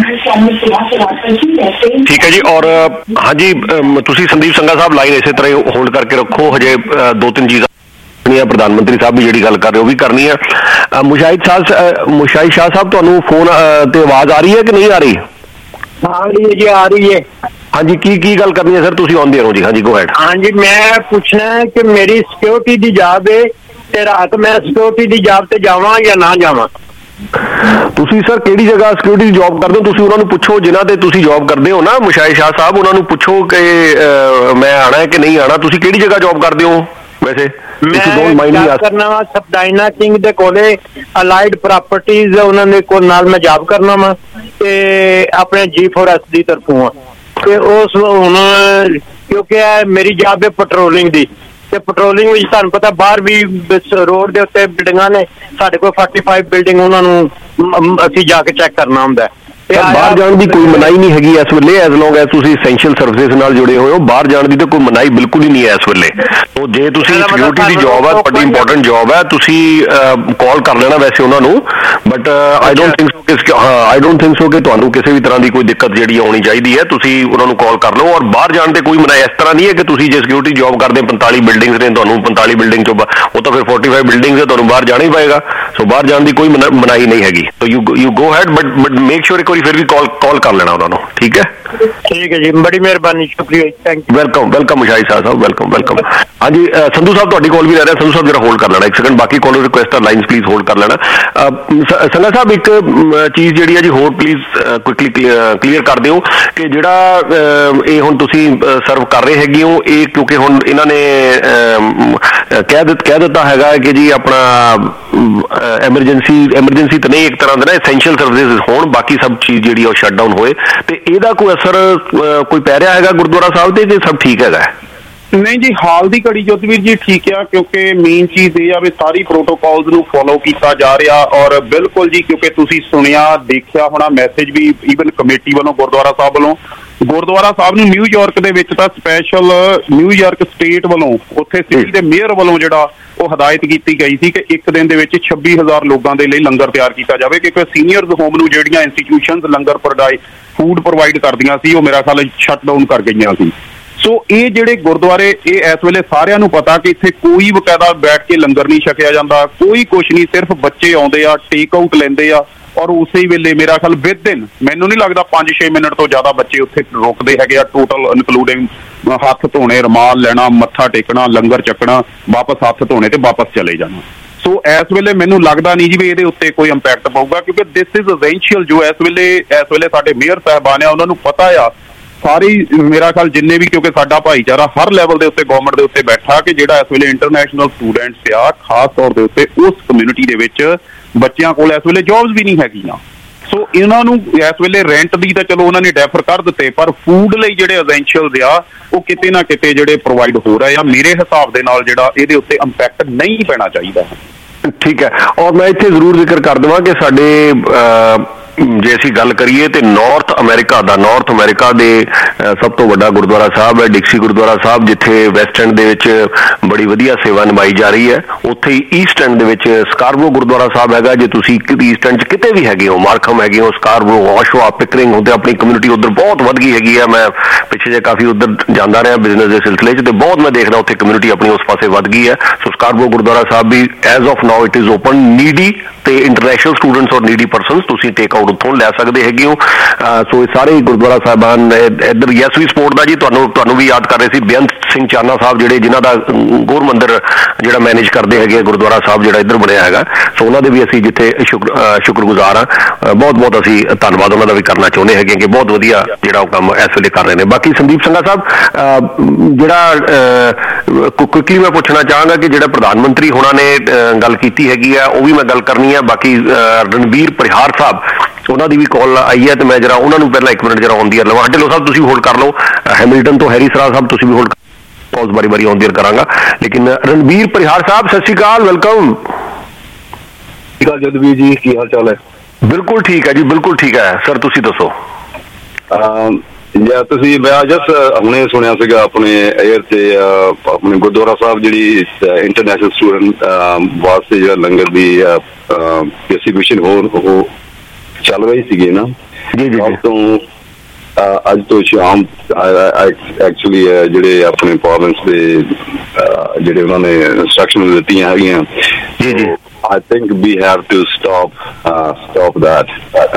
ਠੀਕ ਹੈ ਜੀ। ਔਰ ਹਾਂਜੀ, ਤੁਸੀਂ ਸੰਦੀਪ ਸੰਘਾ ਸਾਹਿਬ ਲਾਈਨ ਇਸੇ ਤਰ੍ਹਾਂ ਹੀ ਹੋਲਡ ਕਰਕੇ ਰੱਖੋ, ਹਜੇ 2-3 ਚੀਜ਼ਾਂ ਪ੍ਰਧਾਨ ਮੰਤਰੀ ਸਾਹਿਬ ਵੀ ਜਿਹੜੀ ਗੱਲ ਕਰ ਰਹੇ ਉਹ ਵੀ ਕਰਨੀ ਆ। ਮੁਸ਼ਾਹਿਦ ਸ਼ਾਹ ਸਾਹਿਬ, ਤੁਹਾਨੂੰ ਫੋਨ ਤੇ ਆਵਾਜ਼ ਆ ਰਹੀ ਹੈ ਕਿ ਨਹੀਂ ਆ ਰਹੀ? ਆ ਰਹੀ ਹੈ ਜੀ, ਆ ਰਹੀ ਹੈ। ਹਾਂਜੀ, ਕੀ ਗੱਲ ਕਰਨੀ ਹੈ ਸਰ? ਤੁਸੀਂ ਆਉਂਦੇ ਹੋ ਜੀ। ਹਾਂਜੀ, ਗੋ ਹੈਡ। ਹਾਂਜੀ, ਮੈਂ ਪੁੱਛਣਾ ਹੈ ਕਿ ਮੇਰੀ ਸਿਕਿਉਰਿਟੀ ਦੀ ਜੌਬ ਹੈ ਤੇ ਰਾਤ ਮੈਂ ਸਿਕਿਉਰਿਟੀ ਦੀ ਜੌਬ ਤੇ ਜਾਵਾਂ ਜਾਂ ਨਾ ਜਾਵਾਂ? ਤੁਸੀਂ ਸਰ ਕਿਹੜੀ ਜਗ੍ਹਾ ਸਿਕਿਉਰਿਟੀ ਦੀ ਜੌਬ ਕਰਦੇ ਹੋ? ਤੁਸੀਂ ਉਹਨਾਂ ਨੂੰ ਪੁੱਛੋ ਜਿਨ੍ਹਾਂ ਤੇ ਤੁਸੀਂ ਜੌਬ ਕਰਦੇ ਹੋ ਨਾ, ਮੁਸ਼ਾਹਿਦ ਸ਼ਾਹ ਸਾਹਿਬ, ਉਹਨਾਂ ਨੂੰ ਪੁੱਛੋ ਕਿ ਮੈਂ ਆਣਾ ਹੈ ਕਿ ਨਹੀਂ ਆਣਾ। ਤੁਸੀਂ ਕਿਹੜੀ ਜਗ੍ਹਾ ਜੌਬ ਕਰਦੇ ਹੋ ਵੈਸੇ? ਮੈਂ ਕਰਨਾ ਵਾ ਸਬਡਾਈਨਾ ਸਿੰਘ ਦੇ ਕੋਲੇ, ਅਲਾਈਡ ਪ੍ਰਾਪਰਟੀਜ਼ ਉਹਨਾਂ ਦੇ ਕੋਲ ਨਾਲ ਮੈਂ ਜੌਬ ਕਰਨਾ ਵਾ ਤੇ ਆਪਣੇ G4S ਦੀ ਤਰਫੋਂ ਆ ਤੇ ਉਸ ਹੁਣ ਕਿਉਂਕਿ ਮੇਰੀ ਜੌਬ ਹੈ ਪੈਟਰੋਲਿੰਗ ਦੀ ਤੇ ਪੈਟਰੋਲਿੰਗ ਵਿੱਚ ਤੁਹਾਨੂੰ ਪਤਾ ਬਾਹਰ ਵੀ ਰੋਡ ਦੇ ਉੱਤੇ ਬਿਲਡਿੰਗਾਂ ਨੇ, ਸਾਡੇ ਕੋਲ 45 ਬਿਲਡਿੰਗ, ਉਹਨਾਂ ਨੂੰ ਅਸੀਂ ਜਾ ਕੇ ਚੈੱਕ ਕਰਨਾ ਹੁੰਦਾ। ਬਾਹਰ ਜਾਣ ਦੀ ਕੋਈ ਮਨਾਹੀ ਨਹੀਂ ਹੈਗੀ ਇਸ ਵੇਲੇ, ਐਜ਼ ਲੌਂਗ ਐਜ਼ ਤੁਸੀਂ ਐਸੈਂਸ਼ੀਅਲ ਸਰਵਿਸਿਜ਼ ਨਾਲ ਜੁੜੇ ਹੋਏ ਹੋ। ਬਾਹਰ ਜਾਣ ਦੀ ਤਾਂ ਕੋਈ ਮਨਾਹੀ ਬਿਲਕੁਲ ਹੀ ਨਹੀਂ ਹੈ ਇਸ ਵੇਲੇ। ਤੋ ਜੇ ਤੁਸੀਂ ਸਿਕਿਉਰਿਟੀ ਦੀ ਜੌਬ ਹੈ, ਤੁਹਾਡੀ ਇੰਪੋਰਟੈਂਟ ਜੌਬ ਹੈ, ਤੁਸੀਂ ਕਾਲ ਕਰ ਲੈਣਾ ਵੈਸੇ ਉਹਨਾਂ ਨੂੰ, but I don't think so ਕਿ ਤੁਹਾਨੂੰ ਕਿਸੇ ਵੀ ਤਰ੍ਹਾਂ ਦੀ ਕੋਈ ਦਿੱਕਤ ਜਿਹੜੀ ਆਉਣੀ ਚਾਹੀਦੀ ਹੈ। ਤੁਸੀਂ ਉਹਨਾਂ ਨੂੰ ਕਾਲ ਕਰ ਲਓ। ਔਰ ਬਾਹਰ ਜਾਣ ਤੇ ਕੋਈ ਮਨਾਹੀ ਇਸ ਤਰ੍ਹਾਂ ਨਹੀਂ ਹੈ ਕਿ ਤੁਸੀਂ ਜੇ ਸਿਕਿਉਰਿਟੀ ਜੌਬ ਕਰਦੇ 45 ਬਿਲਡਿੰਗਸ ਨੇ, ਤੁਹਾਨੂੰ 45 ਬਿਲਡਿੰਗ ਚੋਂ ਉਹ ਤਾਂ ਫਿਰ 45 ਬਿਲਡਿੰਗਸ ਹੈ, ਤੁਹਾਨੂੰ ਬਾਹਰ ਜਾਣਾ ਹੀ ਪਏਗਾ। ਸੋ ਬਾਹਰ ਜਾਣ ਦੀ ਕੋਈ ਮਨਾਹੀ ਨਹੀਂ ਹੈਗੀ। So you go ahead, but make sure ਇੱਕ ਵਾਰੀ ਫਿਰ ਵੀ ਕਾਲ ਕਰ ਲੈਣਾ ਉਹਨਾਂ ਨੂੰ। ਠੀਕ ਹੈ ਜੀ, ਬੜੀ ਮਿਹਰਬਾਨੀ, ਸ਼ੁਕਰੀਆ, thank you. Welcome Mushahid Shah sahib, welcome. ਹਾਂਜੀ, ਸੰਧੂ ਸਾਹਿਬ ਤੁਹਾਡੀ ਕਾਲ ਵੀ ਲੈ ਰਿਹਾ। ਸੰਧੂ ਸਾਹਿਬ ਜਰਾ ਹੋਲਡ ਕਰ ਲੈਣਾ 1 ਸੈਕਿੰਡ, ਬਾਕੀ caller request lines please hold ਕਰ ਲੈਣਾ। ਸੰਘਾ ਸਾਹਿਬ, ਇੱਕ ਚੀਜ਼ ਜਿਹੜੀ ਹੈ ਜੀ ਹੋਰ ਪਲੀਜ਼ ਕੁਇਕਲੀ ਕਲੀਅਰ ਕਰ ਦਿਓ ਕਿ ਜਿਹੜਾ ਇਹ ਹੁਣ ਤੁਸੀਂ ਸਰਵ ਕਰ ਰਹੇ ਹੈਗੇ ਹੋ, ਇਹ ਕਿਉਂਕਿ ਹੁਣ ਇਹਨਾਂ ਨੇ ਕਹਿ ਦਿੱਤਾ ਹੈਗਾ ਕਿ ਜੀ ਆਪਣਾ ਐਮਰਜੈਂਸੀ ਤਾਂ ਨਹੀਂ, ਇੱਕ ਤਰ੍ਹਾਂ ਦਾ ਨਾ ਐਸੈਂਸ਼ੀਅਲ ਸਰਵਿਸਿਜ਼ ਹੋਣ, ਬਾਕੀ ਸਭ ਚੀਜ਼ ਜਿਹੜੀ ਉਹ ਸ਼ਟ ਡਾਊਨ ਹੋਏ, ਤੇ ਇਹਦਾ ਕੋਈ ਅਸਰ ਕੋਈ ਪੈ ਰਿਹਾ ਹੈਗਾ ਗੁਰਦੁਆਰਾ ਸਾਹਿਬ ਤੇ, ਕਿ ਸਭ ਠੀਕ ਹੈਗਾ? ਨਹੀਂ ਜੀ, ਹਾਲ ਦੀ ਘੜੀ ਜੋਤਵੀਰ ਜੀ ਠੀਕ ਆ, ਕਿਉਂਕਿ ਮੇਨ ਚੀਜ਼ ਇਹ ਆ ਵੀ ਸਾਰੀ ਪ੍ਰੋਟੋਕੋਲਸ ਨੂੰ ਫੋਲੋ ਕੀਤਾ ਜਾ ਰਿਹਾ। ਔਰ ਬਿਲਕੁਲ ਜੀ, ਕਿਉਂਕਿ ਤੁਸੀਂ ਸੁਣਿਆ ਦੇਖਿਆ ਹੋਣਾ ਮੈਸੇਜ ਵੀ ਈਵਨ ਕਮੇਟੀ ਵੱਲੋਂ, ਗੁਰਦੁਆਰਾ ਸਾਹਿਬ ਵੱਲੋਂ, ਗੁਰਦੁਆਰਾ ਸਾਹਿਬ ਨੂੰ ਨਿਊਯਾਰਕ ਦੇ ਵਿੱਚ ਤਾਂ ਸਪੈਸ਼ਲ ਨਿਊਯਾਰਕ ਸਟੇਟ ਵੱਲੋਂ, ਉੱਥੇ ਸਿਟੀ ਦੇ ਮੇਅਰ ਵੱਲੋਂ ਜਿਹੜਾ ਉਹ ਹਦਾਇਤ ਕੀਤੀ ਗਈ ਸੀ ਕਿ ਇੱਕ ਦਿਨ ਦੇ ਵਿੱਚ 26,000 ਲੋਕਾਂ ਦੇ ਲਈ ਲੰਗਰ ਤਿਆਰ ਕੀਤਾ ਜਾਵੇ, ਕਿਉਂਕਿ ਸੀਨੀਅਰਜ਼ ਹੋਮ ਨੂੰ ਜਿਹੜੀਆਂ ਇੰਸਟੀਟਿਊਸ਼ਨਸ ਲੰਗਰ ਫੂਡ ਪ੍ਰੋਵਾਈਡ ਕਰਦੀਆਂ ਸੀ ਉਹ ਮੇਰਾ ਖਿਆਲ ਸ਼ਟ ਡਾਊਨ ਕਰ ਗਈਆਂ ਸੀ। ਸੋ ਇਹ ਜਿਹੜੇ ਗੁਰਦੁਆਰੇ, ਇਹ ਇਸ ਵੇਲੇ ਸਾਰਿਆਂ ਨੂੰ ਪਤਾ ਕਿ ਇੱਥੇ ਕੋਈ ਬਕਾਇਦਾ ਬੈਠ ਕੇ ਲੰਗਰ ਨਹੀਂ ਛਕਿਆ ਜਾਂਦਾ, ਕੋਈ ਕੁਛ ਨਹੀਂ, ਸਿਰਫ ਬੱਚੇ ਆਉਂਦੇ ਆ, ਟੇਕ ਆਊਟ ਲੈਂਦੇ ਆ, ਔਰ ਉਸੇ ਵੇਲੇ ਮੇਰਾ ਖਿਆਲ ਵਿਦਿਨ, ਮੈਨੂੰ ਨਹੀਂ ਲੱਗਦਾ 5-6 ਮਿੰਟ ਤੋਂ ਜ਼ਿਆਦਾ ਬੱਚੇ ਉੱਥੇ ਰੁਕਦੇ ਹੈਗੇ ਆ, ਟੋਟਲ ਇਨਕਲੂਡਿੰਗ ਹੱਥ ਧੋਣੇ, ਰੁਮਾਲ ਲੈਣਾ, ਮੱਥਾ ਟੇਕਣਾ, ਲੰਗਰ ਚੱਕਣਾ, ਵਾਪਸ ਹੱਥ ਧੋਣੇ ਤੇ ਵਾਪਸ ਚਲੇ ਜਾਣਾ। ਸੋ ਇਸ ਵੇਲੇ ਮੈਨੂੰ ਲੱਗਦਾ ਨਹੀਂ ਜੀ ਵੀ ਇਹਦੇ ਉੱਤੇ ਕੋਈ ਇੰਪੈਕਟ ਪਊਗਾ, ਕਿਉਂਕਿ ਦਿਸ ਇਜ਼ ਐਸੈਂਸ਼ੀਅਲ। ਜੋ ਇਸ ਵੇਲੇ ਸਾਡੇ ਮੇਅਰ ਸਾਹਿਬਾਨ ਆ, ਉਹਨਾਂ ਨੂੰ ਪਤਾ ਆ ਸਾਰੀ ਮੇਰਾ ਖਿਆਲ ਜਿੰਨੇ ਵੀ, ਕਿਉਂਕਿ ਸਾਡਾ ਭਾਈਚਾਰਾ ਹਰ ਲੈਵਲ ਦੇ ਉੱਤੇ ਗਵਰਨਮੈਂਟ ਦੇ ਉੱਤੇ ਬੈਠਾ ਕਿ ਜਿਹੜਾ ਇਸ ਵੇਲੇ ਇੰਟਰਨੈਸ਼ਨਲ ਸਟੂਡੈਂਟਸ ਆ, ਖਾਸ ਤੌਰ ਦੇ ਉੱਤੇ ਉਸ ਕਮਿਊਨਿਟੀ ਦੇ ਵਿੱਚ ਬੱਚਿਆਂ ਕੋਲ ਇਸ ਵੇਲੇ ਜੌਬਸ ਵੀ ਨਹੀਂ ਹੈਗੀਆਂ। ਸੋ ਇਹਨਾਂ ਨੂੰ ਇਸ ਵੇਲੇ ਰੈਂਟ ਦੀ ਤਾਂ ਚਲੋ ਉਹਨਾਂ ਨੇ ਡੈਫਰ ਕਰ ਦਿੱਤੇ, ਪਰ ਫੂਡ ਲਈ ਜਿਹੜੇ ਐਸੈਂਸ਼ੀਅਲਸ ਆ ਉਹ ਕਿਤੇ ਨਾ ਕਿਤੇ ਜਿਹੜੇ ਪ੍ਰੋਵਾਈਡ ਹੋ ਰਹੇ ਆ। ਮੇਰੇ ਹਿਸਾਬ ਦੇ ਨਾਲ ਜਿਹੜਾ ਇਹਦੇ ਉੱਤੇ ਇੰਪੈਕਟ ਨਹੀਂ ਪੈਣਾ ਚਾਹੀਦਾ। ਠੀਕ ਹੈ, ਔਰ ਮੈਂ ਇੱਥੇ ਜ਼ਰੂਰ ਜ਼ਿਕਰ ਕਰ ਦੇਵਾਂ ਕਿ ਸਾਡੇ ਜੇ ਅਸੀਂ ਗੱਲ ਕਰੀਏ ਤੇ ਨਾਰਥ ਅਮਰੀਕਾ ਦੇ ਸਭ ਤੋਂ ਵੱਡਾ ਗੁਰਦੁਆਰਾ ਸਾਹਿਬ ਹੈ ਡਿਕਸੀ ਗੁਰਦੁਆਰਾ ਸਾਹਿਬ, ਜਿੱਥੇ ਵੈਸਟ ਐਂਡ ਦੇ ਵਿੱਚ ਬੜੀ ਵਧੀਆ ਸੇਵਾ ਨਿਭਾਈ ਜਾ ਰਹੀ ਹੈ। ਉੱਥੇ ਹੀ ਈਸਟ ਐਂਡ ਦੇ ਵਿੱਚ ਸਕਾਰਬਰੋ ਗੁਰਦੁਆਰਾ ਸਾਹਿਬ ਹੈਗਾ। ਜੇ ਤੁਸੀਂ ਈਸਟ ਐਂਡ 'ਚ ਕਿਤੇ ਵੀ ਹੈਗੇ ਹੋ, ਮਾਰਖਮ ਹੈਗੇ ਹੋ, ਸਕਾਰਬਰੋ, ਆਸ਼ਵਾ, ਪਿਕਰਿੰਗ ਹੁੰਦੇ, ਆਪਣੀ ਕਮਿਊਨਿਟੀ ਉੱਧਰ ਬਹੁਤ ਵੱਧ ਗਈ ਹੈਗੀ ਹੈ। ਮੈਂ ਪਿੱਛੇ ਜੇ ਕਾਫੀ ਉੱਧਰ ਜਾਂਦਾ ਰਿਹਾ ਬਿਜ਼ਨਸ ਦੇ ਸਿਲਸਿਲੇ 'ਚ, ਤੇ ਬਹੁਤ ਮੈਂ ਦੇਖਦਾ ਉੱਥੇ ਕਮਿਊਨਿਟੀ ਆਪਣੀ ਉਸ ਪਾਸੇ ਵੱਧ ਗਈ ਹੈ। ਸੋ ਸਕਾਰਬਰੋ ਗੁਰਦੁਆਰਾ ਸਾਹਿਬ ਵੀ as of now it is open. Needy ਤੇ ਇੰਟਰਨੈਸ਼ਨਲ ਸਟੂਡੈਂਟਸ ਔਰ ਨੀਡੀ ਪਰਸਨਸ ਤੁਸੀਂ ਟੇਕ ਆਊਟ ਉੱਥੋਂ ਲੈ ਸਕਦੇ ਹੈਗੇ ਹੋ। ਸੋ ਇਹ ਸਾਰੇ ਗੁਰਦੁਆਰਾ ਸਾਹਿਬਾਨ ਇੱਧਰ ਯੈਸ ਵੀ ਸਪੋਰਟ ਦਾ ਜੀ ਤੁਹਾਨੂੰ ਵੀ ਯਾਦ ਕਰ ਰਹੇ ਸੀ ਬੇਅੰਤ ਸਿੰਘ ਚਾਨਾ ਸਾਹਿਬ, ਜਿਹੜੇ ਜਿਨ੍ਹਾਂ ਦਾ ਗੌਰ ਮੰਦਿਰ ਜਿਹੜਾ ਮੈਨੇਜ ਕਰਦੇ ਹੈਗੇ ਗੁਰਦੁਆਰਾ ਸਾਹਿਬ ਜਿਹੜਾ ਇੱਧਰ ਬਣਿਆ ਹੈਗਾ। ਸੋ ਉਹਨਾਂ ਦੇ ਵੀ ਅਸੀਂ ਜਿੱਥੇ ਸ਼ੁਕਰਗੁਜ਼ਾਰ ਹਾਂ, ਬਹੁਤ ਅਸੀਂ ਧੰਨਵਾਦ ਉਹਨਾਂ ਦਾ ਵੀ ਕਰਨਾ ਚਾਹੁੰਦੇ ਹੈਗੇ ਕਿ ਬਹੁਤ ਵਧੀਆ ਜਿਹੜਾ ਉਹ ਕੰਮ ਇਸ ਵੇਲੇ ਕਰ ਰਹੇ ਨੇ। ਬਾਕੀ ਸੰਦੀਪ ਸਿੰਘਾ ਸਾਹਿਬ, ਜਿਹੜਾ ਕੁਇਕਲੀ ਮੈਂ ਪੁੱਛਣਾ ਚਾਹਾਂਗਾ ਕਿ ਜਿਹੜਾ ਪ੍ਰਧਾਨ ਮੰਤਰੀ ਹੋਣਾ ਨੇ ਗੱਲ ਕੀਤੀ ਹੈਗੀ ਆ, ਉਹ ਵੀ ਮੈਂ ਗੱਲ ਕਰਨੀ ਆ। ਬਾਕੀ ਰਣਬੀਰ ਪਰਿਹਾਰ ਸਾਹਿਬ, ਉਹਨਾਂ ਦੀ ਵੀ ਕਾਲ ਆਈ ਹੈ, ਤੇ ਮੈਂ ਜਰਾ ਉਹਨਾਂ ਨੂੰ ਪਹਿਲਾਂ 1 ਮਿੰਟ ਜਰਾ ਔਨ ਦੀ ਏਅਰ ਲਵਾਂ। ਢਿੱਲੋਂ ਸਾਹਿਬ ਤੁਸੀਂ ਹੋਲਡ ਕਰ ਲਓ, ਹੈਮਿਲਟਨ ਤੋਂ ਹੈਰੀ ਸਰਾਜ ਸਾਹਿਬ ਤੁਸੀਂ ਵੀ ਹੋਲਡ, ਕਾਲਸ ਬਾਰੀ ਔਨ ਦੀ ਏਅਰ ਕਰਾਂਗਾ। ਲੇਕਿਨ ਰਣਬੀਰ ਪਰਿਹਾਰ ਸਾਹਿਬ ਸਤਿ ਸ਼੍ਰੀ ਅਕਾਲ, ਵੈਲਕਮ। ਸਤਿ ਸ਼੍ਰੀ ਅਕਾਲ ਜਦਵੀਰ ਜੀ, ਕੀ ਹਾਲ ਚਾਲ ਹੈ? ਬਿਲਕੁਲ ਠੀਕ ਹੈ ਜੀ, ਬਿਲਕੁਲ ਠੀਕ ਹੈ ਸਰ, ਤੁਸੀਂ ਦੱਸੋ। ਤੁਸੀਂ ਮੈਂ ਜਸ ਹੁਣੇ ਸੁਣਿਆ ਸੀਗਾ ਆਪਣੇ ਏਅਰ ਤੇ ਆਪਣੇ ਗੁਰਦੁਆਰਾ ਸਾਹਿਬ ਜਿਹੜੀ ਇੰਟਰਨੈਸ਼ਨਲ ਸਟੂਡੈਂਟ ਵਾਸਤੇ ਜਿਹੜਾ ਲੰਗਰ ਦੀ ਡਿਸਟ੍ਰੀਬਿਊਸ਼ਨ ਉਹ ਚੱਲ ਰਹੀ ਸੀਗੀ ਨਾ ਜੀ। ਤੋਂ ਅੱਜ ਤੋਂ ਸ਼ਾਮ ਐਕਚੁਅਲੀ ਜਿਹੜੇ ਆਪਣੇ ਪ੍ਰੋਵਿੰਸ ਦੇ ਜਿਹੜੇ ਉਹਨਾਂ ਨੇ ਇੰਸਟਰਕਸ਼ਨ ਦਿੱਤੀਆਂ ਹੈਗੀਆਂ ਜੀ। I think we have to stop that.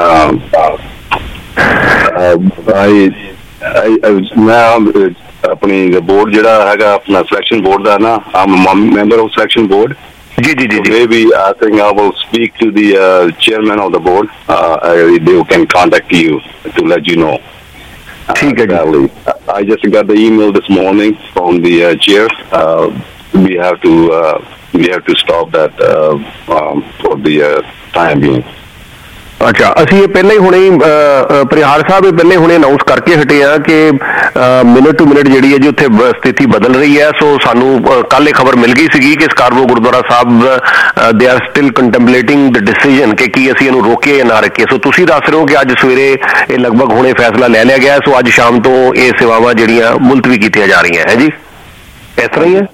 ਮੈਂ ਆਪਣੀ ਬੋਰਡ ਜਿਹੜਾ ਹੈਗਾ ਆਪਣਾ ਸਿਲੈਕਸ਼ਨ ਬੋਰਡ ਦਾ ਨਾ, I'm member of selection board. ਜੀ। Maybe I think I will speak to the chairman of the board. They can contact you to let you know. ठीक है जी। I just got the email this morning from the chair. We have to stop that for the time being. ਅੱਛਾ, ਅਸੀਂ ਇਹ ਪਹਿਲਾਂ ਹੀ ਹੁਣੇ ਪਰਿਹਾਰ ਸਾਹਿਬ ਇਹ ਪਹਿਲਾਂ ਹੁਣੇ ਅਨਾਉਂਸ ਕਰਕੇ ਹਟੇ ਆ ਕਿ ਮਿੰਟ ਟੂ ਮਿੰਟ ਜਿਹੜੀ ਹੈ ਜੀ ਉੱਥੇ ਸਥਿਤੀ ਬਦਲ ਰਹੀ ਹੈ। ਸੋ ਸਾਨੂੰ ਕੱਲ੍ਹ ਇਹ ਖਬਰ ਮਿਲ ਗਈ ਸੀਗੀ ਕਿ ਸਕਾਰਬਰੋ ਗੁਰਦੁਆਰਾ ਸਾਹਿਬ ਦੇ are still contemplating the decision ਕਿ ਕੀ ਅਸੀਂ ਇਹਨੂੰ ਰੋਕੀਏ ਜਾਂ ਨਾ ਰੋਕੀਏ। ਸੋ ਤੁਸੀਂ ਦੱਸ ਰਹੇ ਹੋ ਕਿ ਅੱਜ ਸਵੇਰੇ ਇਹ ਲਗਭਗ ਹੁਣੇ ਫੈਸਲਾ ਲੈ ਲਿਆ ਗਿਆ। ਸੋ ਅੱਜ ਸ਼ਾਮ ਤੋਂ ਇਹ ਸੇਵਾਵਾਂ ਜਿਹੜੀਆਂ ਮੁਲਤਵੀ ਕੀਤੀਆਂ ਜਾ ਰਹੀਆਂ ਹੈ ਜੀ, ਇਸ ਤਰ੍ਹਾਂ ਹੀ ਹੈ?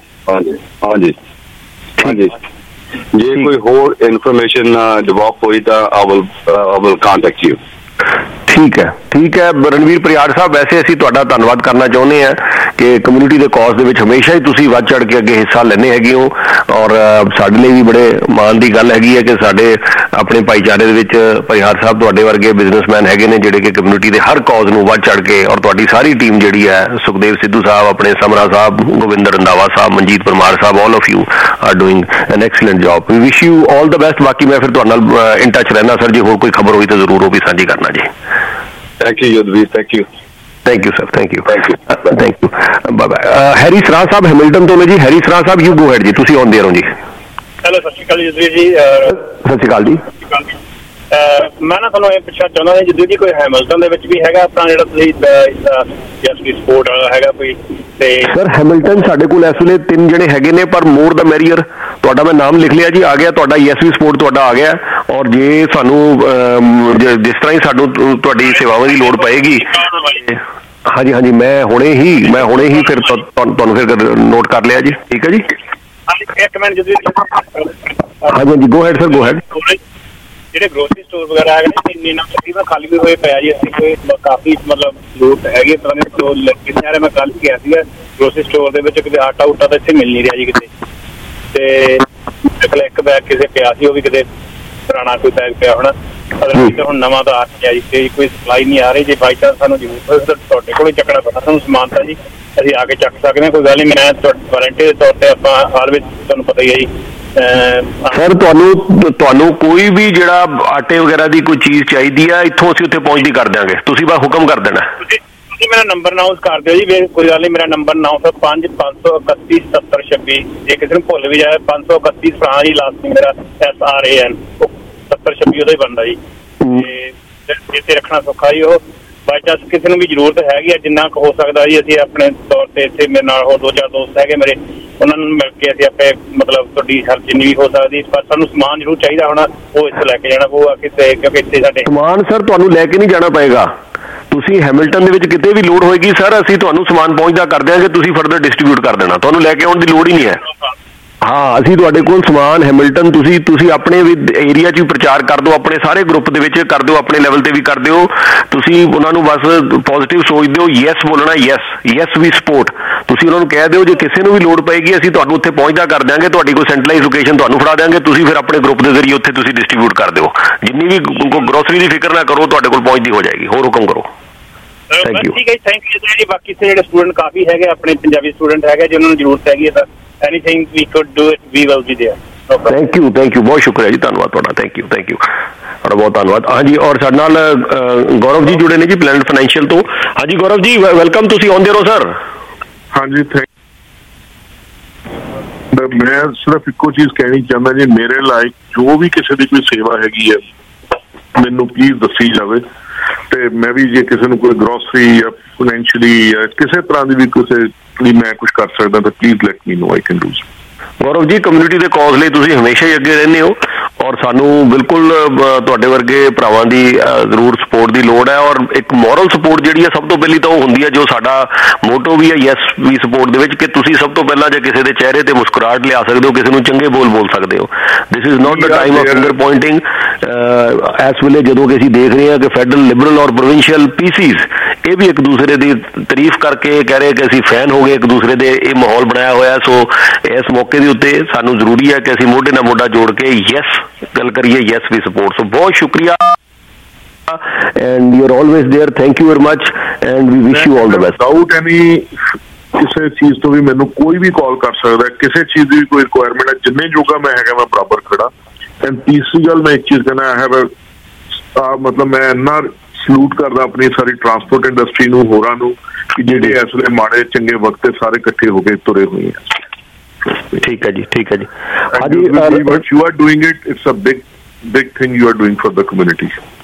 ਹਾਂਜੀ। ਜੇ ਕੋਈ ਹੋਰ ਇਨਫੋਰਮੇਸ਼ਨ ਡਿਵੈਲਪ ਹੋਈ ਤਾਂ I will contact you. ਠੀਕ ਹੈ ਰਣਵੀਰ ਪਰਿਹਾਰ ਸਾਹਿਬ, ਵੈਸੇ ਅਸੀਂ ਤੁਹਾਡਾ ਧੰਨਵਾਦ ਕਰਨਾ ਚਾਹੁੰਦੇ ਹਾਂ ਕਿ ਕਮਿਊਨਿਟੀ ਦੇ ਕੌਜ਼ ਦੇ ਵਿੱਚ ਹਮੇਸ਼ਾ ਹੀ ਤੁਸੀਂ ਵੱਧ ਚੜ੍ਹ ਕੇ ਅੱਗੇ ਹਿੱਸਾ ਲੈਂਦੇ ਹੈਗੇ ਹੋ, ਔਰ ਸਾਡੇ ਲਈ ਵੀ ਬੜੇ ਮਾਣ ਦੀ ਗੱਲ ਹੈਗੀ ਹੈ ਕਿ ਸਾਡੇ ਆਪਣੇ ਭਾਈਚਾਰੇ ਦੇ ਵਿੱਚ ਪਰਿਹਾਰ ਸਾਹਿਬ ਤੁਹਾਡੇ ਵਰਗੇ ਬਿਜ਼ਨਸਮੈਨ ਹੈਗੇ ਨੇ ਜਿਹੜੇ ਕਿ ਕਮਿਊਨਿਟੀ ਦੇ ਹਰ ਕੌਜ਼ ਨੂੰ ਵੱਧ ਚੜ੍ਹ ਕੇ, ਔਰ ਤੁਹਾਡੀ ਸਾਰੀ ਟੀਮ ਜਿਹੜੀ ਹੈ ਸੁਖਦੇਵ ਸਿੱਧੂ ਸਾਹਿਬ, ਆਪਣੇ Samra sahib, Govinder Randhawa sahib, Manjit Parmar sahib, all of you are doing an excellent job. We wish you all the best. ਬਾਕੀ ਮੈਂ ਫਿਰ ਤੁਹਾਡੇ ਨਾਲ ਇਨ ਟੱਚ ਰਹਿਣਾ ਸਰ, ਜੇ ਹੋਰ ਕੋਈ ਖਬਰ ਹੋਈ ਤਾਂ ਜ਼ਰੂਰ ਉਹ ਵੀ ਸਾਂਝੀ ਕਰਨਾ ਜੀ। Thank you, Yudhvir. Thank you, sir. Thank you. Bye bye. Harry Sraj sahib Hamilton ਤੋਂ ਨੇ ਜੀ। Harry Saraj sahib you go ahead ਜੀ, ਤੁਸੀਂ ਆਨ ਦੇ ਰਹੋ ਜੀ। ਹੈਲੋ, ਸਤਿ ਸ਼੍ਰੀ ਅਕਾਲ ਯੁਧਵੀਰ ਜੀ। ਸਤਿ ਸ਼੍ਰੀ ਅਕਾਲ ਜੀ। ਮੈਂ ਨਾ ਤੁਹਾਨੂੰ ਇਹ ਪੁੱਛਣਾ ਚਾਹੁੰਦਾ ਸੀ ਜਦੋਂ ਜੀ ਕੋਈ ਹੈਮਿਲਟਨ ਦੇ ਵਿੱਚ ਵੀ ਹੈਗਾ ਆਪਣਾ ਜਿਹੜਾ ਤੁਸੀਂ ਯੈਸਵੀ ਸਪੋਰਟ ਹੈਗਾ ਕੋਈ? ਤੇ ਸਰ ਹੈਮਿਲਟਨ ਸਾਡੇ ਕੋਲ ਇਸ ਵੇਲੇ 3 ਜਣੇ ਹੈਗੇ ਨੇ, ਪਰ ਮੋਰ ਦਾ ਮੈਰੀਅਰ। ਤੁਹਾਡਾ ਮੈਂ ਨਾਮ ਲਿਖ ਲਿਆ ਜੀ, ਆ ਗਿਆ ਤੁਹਾਡਾ ਯੈਸਵੀ ਸਪੋਰਟ ਤੁਹਾਡਾ ਆ ਗਿਆ। ਔਰ ਜੇ ਸਾਨੂੰ ਜਿਸ ਤਰ੍ਹਾਂ ਹੀ ਸਾਨੂੰ ਤੁਹਾਡੀ ਸੇਵਾਵਾਂ ਦੀ ਲੋੜ ਪਏਗੀ, ਹਾਂਜੀ ਮੈਂ ਹੁਣੇ ਹੀ ਫਿਰ ਤੁਹਾਨੂੰ ਫਿਰ ਨੋਟ ਕਰ ਲਿਆ ਜੀ। ਠੀਕ ਹੈ ਜੀ। ਇੱਕ ਮਿੰਟ ਜੀ। ਹਾਂਜੀ go ahead sir, go ahead. ਜਿਹੜੇ ਗਰੋਸਰੀ ਸਟੋਰ ਵਗੈਰਾ ਹੈਗੇ ਨੇ ਇੰਨੇ ਨਾ ਤਕਰੀਬਨ ਖਾਲੀ ਵੀ ਹੋਏ ਪਿਆ ਜੀ। ਅਸੀਂ ਕੋਈ ਕਾਫੀ ਮਤਲਬ ਲੋਕ ਹੈਗੇ ਕਿੰਨੇ ਮੈਂ ਕੱਲ੍ਹ ਵੀ ਗਿਆ ਸੀਗਾ ਗਰੋਸਰੀ ਸਟੋਰ ਦੇ ਵਿੱਚ, ਕਿਤੇ ਆਟਾ ਉਟਾ ਤਾਂ ਇੱਥੇ ਮਿਲ ਨਹੀਂ ਰਿਹਾ ਜੀ ਕਿਤੇ। ਤੇ ਇੱਕ ਬੈਗ ਕਿਸੇ ਪਿਆ ਸੀ, ਉਹ ਵੀ ਕਿਤੇ ਪੁਰਾਣਾ ਕੋਈ ਬੈਗ ਪਿਆ ਹੋਣਾ। ਅਦਰ ਹੁਣ ਨਵਾਂ ਤਾਂ ਆ ਗਿਆ ਜੀ, ਤੇ ਕੋਈ ਸਪਲਾਈ ਨਹੀਂ ਆ ਰਹੀ। ਜੇ ਬਾਈ ਚਾਂਸ ਸਾਨੂੰ ਜ਼ਰੂਰਤ ਹੋਵੇ ਤਾਂ ਤੁਹਾਡੇ ਕੋਲ ਹੀ ਚੱਕਣਾ ਪੈਣਾ ਸਾਨੂੰ ਸਮਾਨ ਤਾਂ ਜੀ, ਅਸੀਂ ਆ ਕੇ ਚੱਕ ਸਕਦੇ ਹਾਂ, ਕੋਈ ਗੱਲ ਨਹੀਂ। ਮੈਂ ਵਾਰੰਟੀ ਦੇ ਤੌਰ ਤੇ ਆਪਾਂ ਹਾਲ ਵਿੱਚ ਤੁਹਾਨੂੰ ਪਤਾ ਹੀ ਹੈ ਜੀ। ਸਰ ਤੁਹਾਨੂੰ ਕੋਈ ਵੀ ਜਿਹੜਾ ਆਟੇ ਵਗੈਰਾ ਦੀ ਕੋਈ ਚੀਜ਼ ਚਾਹੀਦੀ ਆ, ਇੱਥੋਂ ਅਸੀਂ ਉੱਥੇ ਪਹੁੰਚਦੀ ਕਰ ਦਿਆਂਗੇ, ਤੁਸੀਂ ਬਸ ਹੁਕਮ ਕਰ ਦੇਣਾ। ਬਾਕੀ ਮੇਰਾ ਨੰਬਰ ਅਨਾਉਂਸ ਕਰ ਦਿਓ ਜੀ, ਕੋਈ ਗੱਲ ਨਹੀਂ। ਮੇਰਾ ਨੰਬਰ 9055317026। ਜੇ ਕਿਸੇ ਨੂੰ ਭੁੱਲ ਵੀ ਜਾਏ 531 ਫਰਾਂ ਜੀ ਲਾਸਟ ਮੇਰਾ SRAN 7026 ਉਹਦਾ ਹੀ ਬਣਦਾ ਜੀ। ਤੇ ਇੱਥੇ ਰੱਖਣਾ ਸੌਖਾ ਜੀ। ਉਹ ਬਾਈ ਚਾਂਸ ਕਿਸੇ ਨੂੰ ਵੀ ਜ਼ਰੂਰਤ ਹੈਗੀ ਆ, ਜਿੰਨਾ ਕੁ ਹੋ ਸਕਦਾ ਜੀ ਅਸੀਂ ਆਪਣੇ ਤੌਰ ਤੇ ਇੱਥੇ ਮੇਰੇ ਨਾਲ ਹੋਰ 2-4 ਦੋਸਤ ਹੈਗੇ ਮੇਰੇ, ਉਹਨਾਂ ਨੂੰ ਮਿਲ ਕੇ ਅਸੀਂ ਆਪੇ ਮਤਲਬ ਤੁਹਾਡੀ ਹੈਲਪ ਜਿੰਨੀ ਵੀ ਹੋ ਸਕਦੀ। ਪਰ ਸਾਨੂੰ ਸਮਾਨ ਜ਼ਰੂਰ ਚਾਹੀਦਾ ਹੋਣਾ, ਉਹ ਇੱਥੇ ਲੈ ਕੇ ਜਾਣਾ ਪਊਗਾ ਕਿਤੇ, ਕਿਉਂਕਿ ਇੱਥੇ ਸਾਡੇ ਸਮਾਨ ਸਰ ਤੁਹਾਨੂੰ ਲੈ ਕੇ ਨਹੀਂ ਜਾਣਾ ਪਏਗਾ। ਤੁਸੀਂ ਹੈਮਿਲਟਨ ਦੇ ਵਿੱਚ ਕਿਤੇ ਵੀ ਲੋੜ ਹੋਏਗੀ ਸਰ, ਅਸੀਂ ਤੁਹਾਨੂੰ ਸਮਾਨ ਪਹੁੰਚਦਾ ਕਰ ਦਿਆਂਗੇ, ਤੁਸੀਂ ਫਰਦਰ ਡਿਸਟ੍ਰੀਬਿਊਟ ਕਰ ਦੇਣਾ, ਤੁਹਾਨੂੰ ਲੈ ਕੇ ਆਉਣ ਦੀ ਲੋੜ ਹੀ ਨਹੀਂ ਹੈ। ਹਾਂ, ਅਸੀਂ ਤੁਹਾਡੇ ਕੋਲ ਸਮਾਨ ਹੈਮਿਲਟਨ ਤੁਸੀਂ ਆਪਣੇ ਵੀ ਏਰੀਆ 'ਚ ਵੀ ਪ੍ਰਚਾਰ ਕਰ ਦਿਓ, ਆਪਣੇ ਸਾਰੇ ਗਰੁੱਪ ਦੇ ਵਿੱਚ ਕਰ ਦਿਓ, ਆਪਣੇ ਲੈਵਲ ਤੇ ਵੀ ਕਰ ਦਿਓ। ਤੁਸੀਂ ਉਹਨਾਂ ਨੂੰ ਬਸ ਪੋਜ਼ਿਟਿਵ ਸੋਚ ਦਿਓ, ਯੈਸ ਬੋਲਣਾ, ਯੈਸ ਵੀ ਸਪੋਰਟ। ਤੁਸੀਂ ਉਹਨਾਂ ਨੂੰ ਕਹਿ ਦਿਓ ਜੇ ਕਿਸੇ ਨੂੰ ਵੀ ਲੋੜ ਪਏਗੀ ਅਸੀਂ ਤੁਹਾਨੂੰ ਉੱਥੇ ਪਹੁੰਚਦਾ ਕਰ ਦਿਆਂਗੇ, ਤੁਹਾਡੀ ਕੋਈ ਸੈਂਟਰਲਾਈਜ਼ ਲੋਕੇਸ਼ਨ ਤੁਹਾਨੂੰ ਫੜਾ ਦਿਆਂਗੇ, ਤੁਸੀਂ ਫਿਰ ਆਪਣੇ ਗਰੁੱਪ ਦੇ ਜ਼ਰੀਏ ਉੱਥੇ ਤੁਸੀਂ ਡਿਸਟ੍ਰੀਬਿਊਟ ਕਰ ਦਿਓ। ਜਿੰਨੀ ਵੀ ਗਰੋਸਰੀ ਦੀ ਫਿਕਰ ਨਾ ਕਰੋ, ਤੁਹਾਡੇ ਕੋਲ ਪਹੁੰਚਦੀ ਹੋ ਜਾਏਗੀ। ਹੋਰ ਹੁਕਮ ਕਰੋ। ਥੈਂਕ ਯੂ ਜੀ। ਬਾਕੀ ਜਿਹੜੇ ਸਟੂਡੈਂਟ ਕਾਫੀ ਹੈਗੇ, ਆਪਣੇ ਪੰਜਾਬੀ ਸਟੂਡੈਂਟ ਹੈਗੇ, ਜਿਹਨਾਂ ਨੂੰ ਜ਼ਰੂਰਤ ਹੈਗੀ ਹੈ ਤਾਂ anything we could do it, we will be there. Thank you ਬਹੁਤ ਸ਼ੁਕਰੀਆ ਜੀ, ਧੰਨਵਾਦ ਤੁਹਾਡਾ। ਥੈਂਕ ਯੂ ਤੁਹਾਡਾ ਬਹੁਤ ਧੰਨਵਾਦ। ਹਾਂਜੀ, ਔਰ ਸਾਡੇ ਨਾਲ ਗੌਰਵ ਜੀ ਜੁੜੇ ਨੇ ਜੀ ਪਲੈਨਟ ਫਾਈਨੈਂਸ਼ੀਅਲ ਤੋਂ। ਹਾਂਜੀ ਗੌਰਵ ਜੀ, ਵੈਲਕਮ, ਤੁਸੀਂ ਆਉਂਦੇ ਰਹੋ ਸਰ। ਹਾਂਜੀ ਮੈਂ ਸਿਰਫ ਇੱਕੋ ਚੀਜ਼ ਕਹਿਣੀ ਚਾਹੁੰਦਾ ਜੀ, ਮੇਰੇ ਲਾਇਕ ਜੋ ਵੀ ਕਿਸੇ ਦੀ ਕੋਈ ਸੇਵਾ ਹੈਗੀ ਹੈ ਮੈਨੂੰ ਪਲੀਜ਼ ਦੱਸੀ ਜਾਵੇ, ਤੇ ਮੈਂ ਵੀ ਜੇ ਕਿਸੇ ਨੂੰ ਕੋਈ ਗਰੋਸਰੀ ਜਾਂ ਫਾਈਨੈਂਸ਼ੀਅਲੀ ਜਾਂ ਕਿਸੇ ਤਰ੍ਹਾਂ ਦੀ ਵੀ ਕਿਸੇ ਲਈ ਮੈਂ ਕੁਝ ਕਰ ਸਕਦਾ ਤਾਂ please let me know, I can do. Gaurav ji, community ਦੇ ਕੌਜ਼ ਲਈ ਤੁਸੀਂ ਹਮੇਸ਼ਾ ਹੀ ਅੱਗੇ ਰਹਿੰਦੇ ਹੋ, ਔਰ ਸਾਨੂੰ ਬਿਲਕੁਲ ਤੁਹਾਡੇ ਵਰਗੇ ਭਰਾਵਾਂ ਦੀ ਜ਼ਰੂਰ ਸਪੋਰਟ ਦੀ ਲੋੜ ਹੈ। ਔਰ ਇੱਕ ਮੋਰਲ ਸਪੋਰਟ ਜਿਹੜੀ ਹੈ ਸਭ ਤੋਂ ਪਹਿਲੀ ਤਾਂ ਉਹ ਹੁੰਦੀ ਹੈ, ਜੋ ਸਾਡਾ ਮੋਟੋ ਵੀ ਹੈ ਯੈਸ ਵੀ ਸਪੋਰਟ ਦੇ ਵਿੱਚ, ਕਿ ਤੁਸੀਂ ਸਭ ਤੋਂ ਪਹਿਲਾਂ ਜੇ ਕਿਸੇ ਦੇ ਚਿਹਰੇ ਤੇ ਮੁਸਕਰਾਹਟ ਲਿਆ ਸਕਦੇ ਹੋ, ਕਿਸੇ ਨੂੰ ਚੰਗੇ ਬੋਲ ਸਕਦੇ ਹੋ। This is not the time of finger pointing. ਇਸ ਵੇਲੇ ਜਦੋਂ ਕਿ ਅਸੀਂ ਦੇਖ ਰਹੇ ਹਾਂ ਕਿ ਫੈਡਰਲ, ਲਿਬਰਲ ਔਰ ਪ੍ਰੋਵਿੰਸ਼ੀਅਲ ਪੀਸੀਜ਼ ਇਹ ਵੀ ਇੱਕ ਦੂਸਰੇ ਦੀ ਤਾਰੀਫ ਕਰਕੇ ਕਹਿ ਰਹੇ ਕਿ ਅਸੀਂ ਫੈਨ ਹੋ ਗਏ ਇੱਕ ਦੂਸਰੇ ਦੇ, ਇਹ ਮਾਹੌਲ ਬਣਾਇਆ ਹੋਇਆ। ਸੋ ਇਸ ਮੌਕੇ ਦੇ ਉੱਤੇ ਸਾਨੂੰ ਜ਼ਰੂਰੀ ਹੈ ਕਿ ਅਸੀਂ ਮੋਢੇ ਨਾਲ ਮੋਢਾ ਜੋੜ ਕੇ ਯੈਸ ਗੱਲ ਕਰੀਏ, ਯੈਸ ਵੀ ਸਪੋਰਟ। ਸੋ ਬਹੁਤ ਸ਼ੁਕਰੀਆ and you're always there, thank you very much and we wish you all the best. Without any ਕਿਸੇ ਚੀਜ਼ ਤੋਂ ਵੀ ਮੈਨੂੰ ਕੋਈ ਵੀ ਕਾਲ ਕਰ ਸਕਦਾ, ਕਿਸੇ ਚੀਜ਼ ਦੀ ਕੋਈ ਰਿਕੁਆਇਰਮੈਂਟ ਹੈ, ਜਿੰਨੇ ਜੋਗਾ ਮੈਂ ਹੈਗਾ ਮੈਂ ਬਰਾਬਰ ਖੜਾ। ਐਂਡ ਤੀਸਰੀ ਗੱਲ ਮੈਂ ਇੱਕ ਚੀਜ਼ ਕਹਿਣਾ ਹੈ, ਮਤਲਬ ਮੈਂ ਇੰਨਾ ਸਲੂਟ ਕਰਦਾ ਆਪਣੀ ਸਾਰੀ ਟਰਾਂਸਪੋਰਟ ਇੰਡਸਟਰੀ ਨੂੰ, ਹੋਰਾਂ ਨੂੰ, ਕਿ ਜਿਹੜੇ ਇਸ ਵੇਲੇ ਮਾੜੇ ਚੰਗੇ ਵਕਤ ਤੇ ਸਾਰੇ ਇਕੱਠੇ ਹੋ ਕੇ ਤੁਰੇ ਹੋਏ ਆ। ਠੀਕ ਹੈ ਜੀ। ਹਾਂਜੀ, what you are doing it's a big thing you are doing for the community.